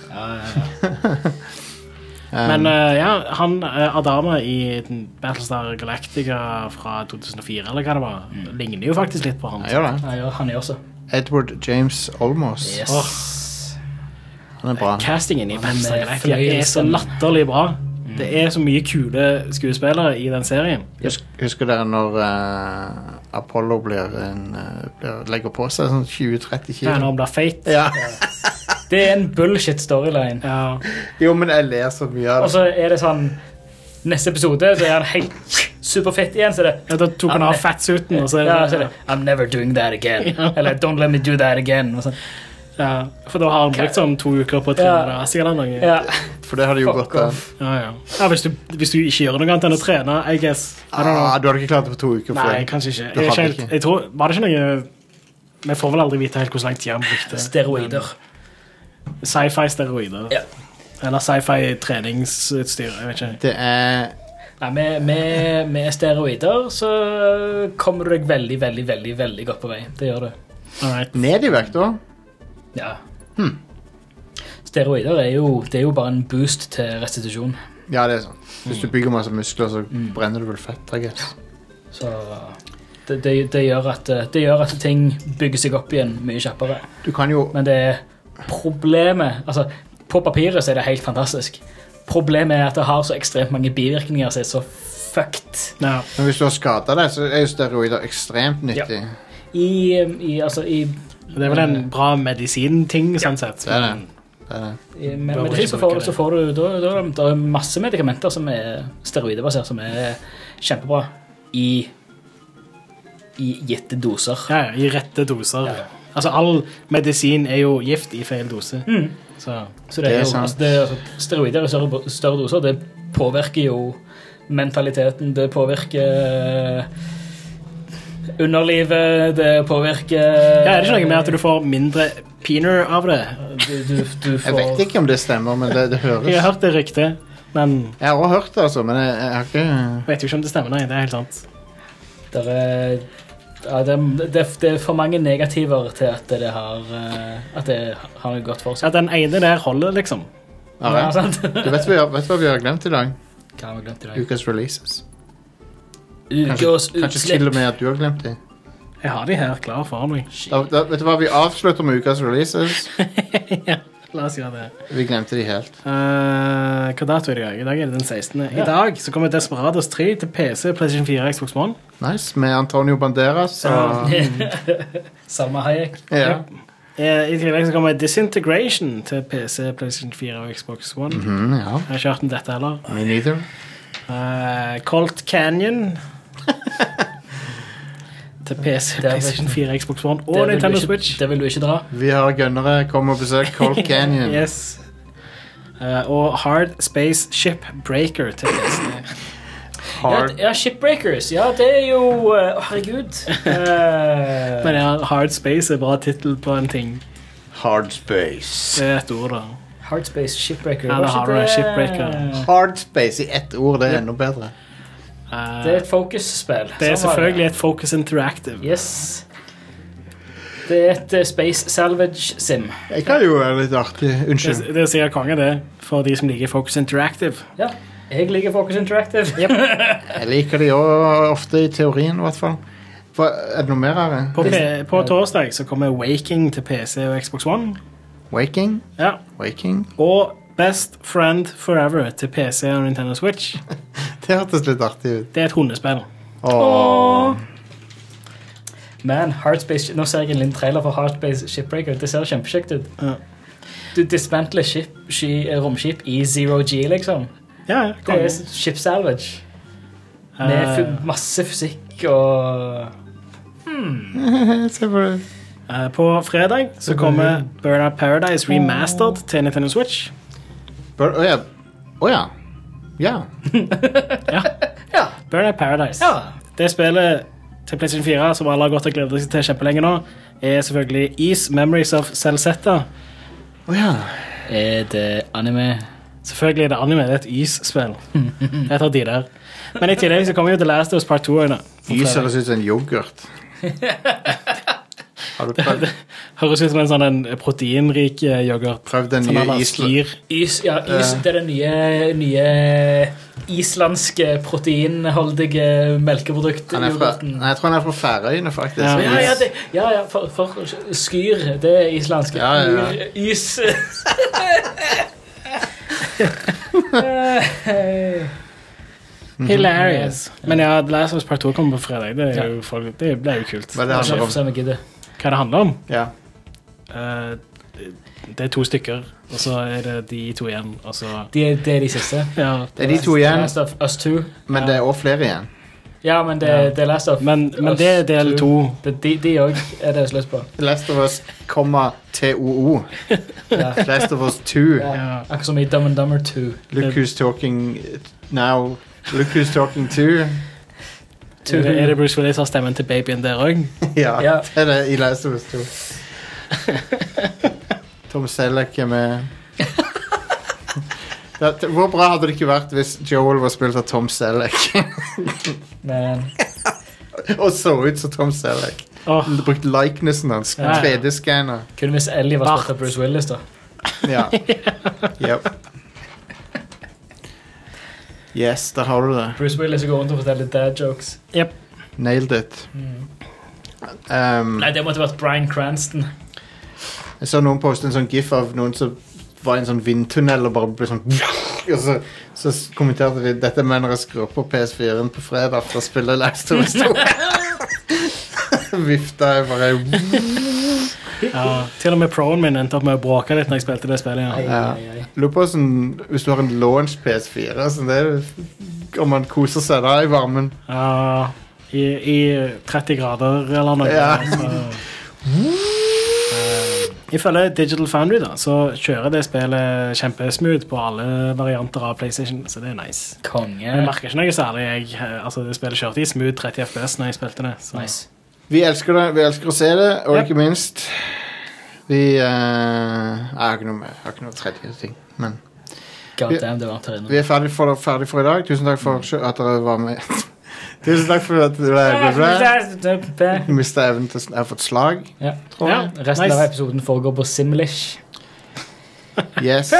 Men han Adama i Battlestar Galactica fra 2004, eller hva det var, ligner jo faktisk litt på han. Jeg gjør det. Ja, han er også. Edward James Olmos. Yes. Han er bra. Castingen i Battlestar Galactica er så latterlig bra. Det er så mye kule skuespillere i den serien. Husker dere når Apollo legger på seg sånn 20-30 kilo? Ja, når han blir feit. Ja. Det er en bullshit storyline. Ja. Jo, men jeg ler så mye av det. Og så er det sånn, neste episode så er han helt superfett igjen, så det... Ja, da tok han av fatsuiten, og så er det I'm never doing that again. Eller don't let me do that again. Og sånn. Ja, for da har han brukt sånn 2 uker på å trene eller noe. Ja. For det hadde jo gått an. Ja, hvis du ikke gjør noe annet enn å trene, I guess. Du hadde ikke klart det på 2 uker før. Nei, kanskje ikke. Jeg tror, var det ikke noe... Vi får vel aldri vite helt hvor langt tid han brukte. Steroider. Sci-fi steroider. Ja. Eller sci-fi treningsutstyr, jeg vet ikke. Det er... Nei, med steroider så kommer du deg veldig, veldig, veldig, veldig godt på vei. Det gjør du. Alright. Ned i vekt da? Ja. Steroider er jo bare en boost til restitusjon. Ja, det er sånn. Hvis du bygger masse muskler, så brenner du vel fett, I guess. Så det gjør at ting bygger seg opp igjen mye kjappere. Du kan jo... Men det er problemet, altså på papiret så er det helt fantastisk. Problemet er at det har så ekstremt mange bivirkninger som er så fucked. Ja. Men hvis du har skadet deg, så er jo steroider ekstremt nyttig. Ja. Det er vel en bra medisin-ting, sånn sett. Det er det. Men medisin så får du det er masse medikamenter som er steroidebasert, som er kjempebra i gitte doser. Ja, i rette doser. Ja. Altså, all medisin er jo gift i feil dose. Så det er jo, altså, steroider i større doser, det påvirker jo mentaliteten, det påvirker underlivet, det påvirker... Ja, er det ikke noe med at du får mindre peener av det? Du får... Jeg vet ikke om det stemmer, men det høres... Jeg har hørt det rykte, men... Jeg har også hørt det, altså, men jeg har ikke... Jeg vet jo ikke om det stemmer, nei, det er helt sant. Det er for mange negativer til at det har noe godt for seg. Ja, den ene der holder, liksom. Ja, sant? Du vet hva vi har glemt i dag? Hva har vi glemt i dag? Ukas releases. Kanskje til og med at du har glemt det. Jeg har de her klar for meg. Vet du hva, vi avslutter med ukas releases. Ja, la oss gjøre det. Vi glemte de helt. Hva dato er det i dag? I dag er det den 16. I dag så kommer Desperados 3 til PC, PlayStation 4 og Xbox One. Nice, med Antonio Banderas og... Salma Hayek. Ja. I tillegg så kommer Disintegration til PC, PlayStation 4 og Xbox One. Ja. Jeg har ikke hørt om dette heller. Me neither. Colt Canyon til PC, PlayStation 4, Xbox One og Nintendo Switch. Det vil du ikke dra. Vi har gønnere, kom og besøk Colt Canyon. Yes. Og Hard Space Shipbreaker til PC. Ja, Shipbreakers. Ja, det er jo... herregud. Men ja, Hard Space er bare titel på en ting. Hard Space. Det er et ord da. Hard Space Shipbreaker. Ja, det har du, Shipbreaker. Hard Space i ett ord, det er enda bedre. Det et Focus-spill. Det selvfølgelig et Focus Interactive. Yes. Det et Space Salvage Sim. Jeg kan jo være litt artig. Unnskyld. Det sikkert konge det, for de som liker Focus Interactive. Ja, jeg liker Focus Interactive. Yep. Jeg liker de også ofte i teorien, I hvert fall. Er det noe mer her? På torsdag så kommer Waking til PC og Xbox One. Waking? Ja. Waking. Og Best Friend Forever til PC og Nintendo Switch. Det hørtes litt artig ut. Det et hundespill. Man, Heartspace... Nå ser jeg en liten trailer for Heartspace Shipbreaker. Det ser kjempekjekt ut. Ja. Du dismantler romskip I Zero G, liksom. Ja, det ship salvage. Med masse fysikk og... Se på det. På fredag så kommer Burnout Paradise Remastered til Nintendo Switch. Ja. Burnout Paradise. Ja. Det spillet til PlayStation 4 som alle har gått og gledet seg til kjempelenge nå, selvfølgelig Ys Memories of Celzetta. Det anime? Selvfølgelig det anime, det et Ys-spill. Jeg tar de der. Men I tillegg så kommer jo The Last of Us Part 2 Ys høres ut som en yoghurt. Har du prøvd? Høres ut som en sånn proteinrik yoghurt. Prøv den nye Island. Ys, det det nye islandske proteinholdige melkeprodukt. Jeg tror han fra Færøyene, faktisk. For skyr, det islandske. Ys. Hilarious. Men ja, The Last of Us Part 2 kommer på fredag. Det ble jo kult. Hva det handler om? Ja. Det 2 stykker, og så det de 2 igjen. Og så... Det de siste. Ja. Det de 2 igjen. Last of Us 2. Men det også flere igjen. Ja, men det Last of Us. Men det del 2. De også det slutt på. Last of Us, TOO. Last of Us 2. Akkurat som I Dumb and Dumber 2. Look who's talking now. Look who's talking to. Det Bruce Willis har stemmen til babyen der også? Ja, det I Last of Us 2. Tom Selleck med. Hvor bra hadde det ikke vært hvis Joel var spilt av Tom Selleck? Og så ut som Tom Selleck. Du brukte likenessen hans, 3D-scanner. Kunne hvis Ellie var spilt av Bruce Willis da. Ja. Yep. Yes, der har du det. Bruce Willis går rundt og forteller dad jokes. Yep. Nailed it. Nei, det måtte vært Bryan Cranston. Jeg så noen poste en sånn gif av noen som var i en sånn vindtunnel og bare ble sånn og så kommenterte de dette mener jeg skrur på PS4-en på fredag for å spille Last of Us 2. Vifta jeg bare til og med Proen min endte opp med å bråke litt når jeg spilte det spillet. Lurer på sånn, hvis du har en launch PS4 sånn det om man koser seg da I varmen I 30 grader eller noe Ifølge Digital Foundry da, så kjører det spillet kjempesmooth på alle varianter av PlayStation, så det nice. Konge. Jeg merker ikke noe særlig. Det spillet kjørte I smooth 30 FPS når jeg spilte det. Så. Nice. Vi elsker det, vi elsker å se det, og ikke minst vi jeg har ikke noe tredje ting, men Goddamn, det var til vi ferdig for I dag. Tusen takk for at dere var med. Tusen takk for at du mistet evnen til å ha fått slag. Resten av episoden foregår på Simlish. Yes.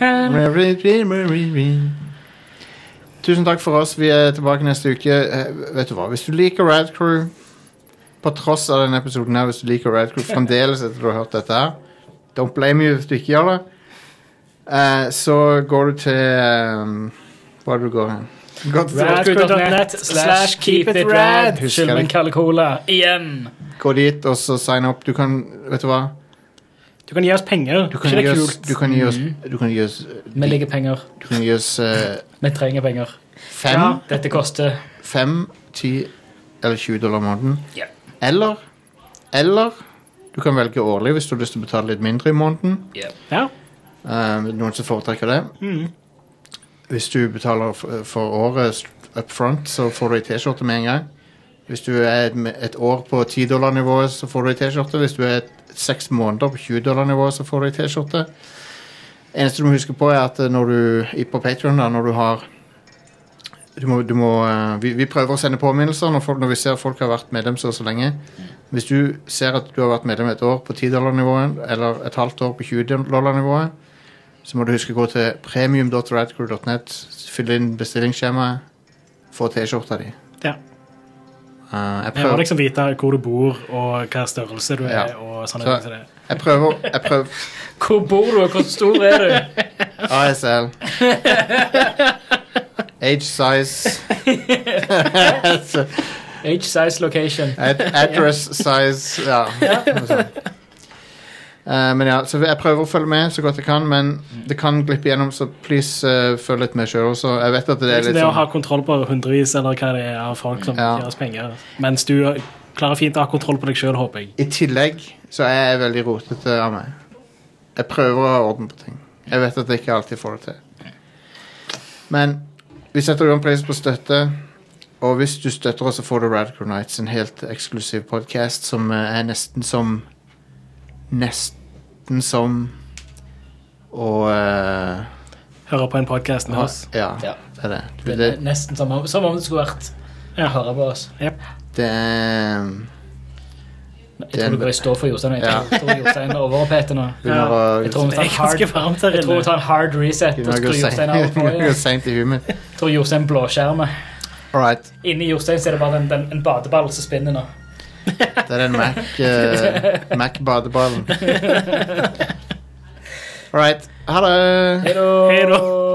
Tusen takk for oss. Vi tilbake neste uke. Vet du hva, hvis du liker Rad Crew på tross av denne episoden her, hvis du liker Rad Crew fremdeles etter du har hørt dette her, don't blame you hvis du ikke gjør det, så går du til hva du går hen? Radcrew.net/keepitrad Skyld med Kalle Cola igjen. Gå dit og så sign up. Du kan, vet du hva? Du kan gi oss penger. Du kan gi oss Vi ligger penger. Du kan gi oss Vi trenger penger. 5. Dette koster 5, 10 eller $20 måneden. Eller du kan velge årlig hvis du har lyst til å betale litt mindre I måneden. Noen som foretrekker det. Hvis du betaler for året up front, så får du en t-skjorte med en gang. Hvis du et år på $10-nivået, så får du en t-skjorte. Hvis du 6 måneder på $20-nivået, så får du en t-skjorte. Eneste du må huske på at når du på Patreon, når du har vi prøver å sende påminnelser når vi ser folk har vært medlem så lenge. Hvis du ser at du har vært medlem et år på $10-nivået, eller et halvt år på $20-nivået, så må du huske å gå til premium.radcrew.net, fylle inn bestillingsskjemaet, få t-skjorta di. Ja. Jeg må liksom vite hvor du bor, og hva størrelse du er, og sånne ting som det. Jeg prøver. Hvor bor du, og hvor stor er du? ASL. Age size. Age size location. Address size, ja. Men ja, så jeg prøver å følge med så godt jeg kan, men det kan glippe gjennom, så please følg litt med selv også. Jeg vet at det er litt sånn... Det å ha kontroll på hundrevis, eller hva det er av folk som gir oss penger, mens du klarer fint å ha kontroll på deg selv, håper jeg. I tillegg så er jeg veldig rotete av meg. Jeg prøver å ha orden på ting. Jeg vet at jeg ikke alltid får det til. Men vi setter jo en pris på støtte, og hvis du støtter oss, så får du Radcrew Nights, en helt eksklusiv podcast som er nesten som å høre på en podcast med oss. Ja, det er det. Det er nesten som om det skulle vært å høre på oss. Yep. Det er... Jeg tror du går i stå for Jostein. Jeg tror Jostein er overopphetet nå. Jeg tror vi tar en hard reset. Jeg tror Jostein blåskjermer. Inni Jostein så er det bare en badeball som spinner nå. Det er den Mac-badeballen. Alright, ha det. Hei då.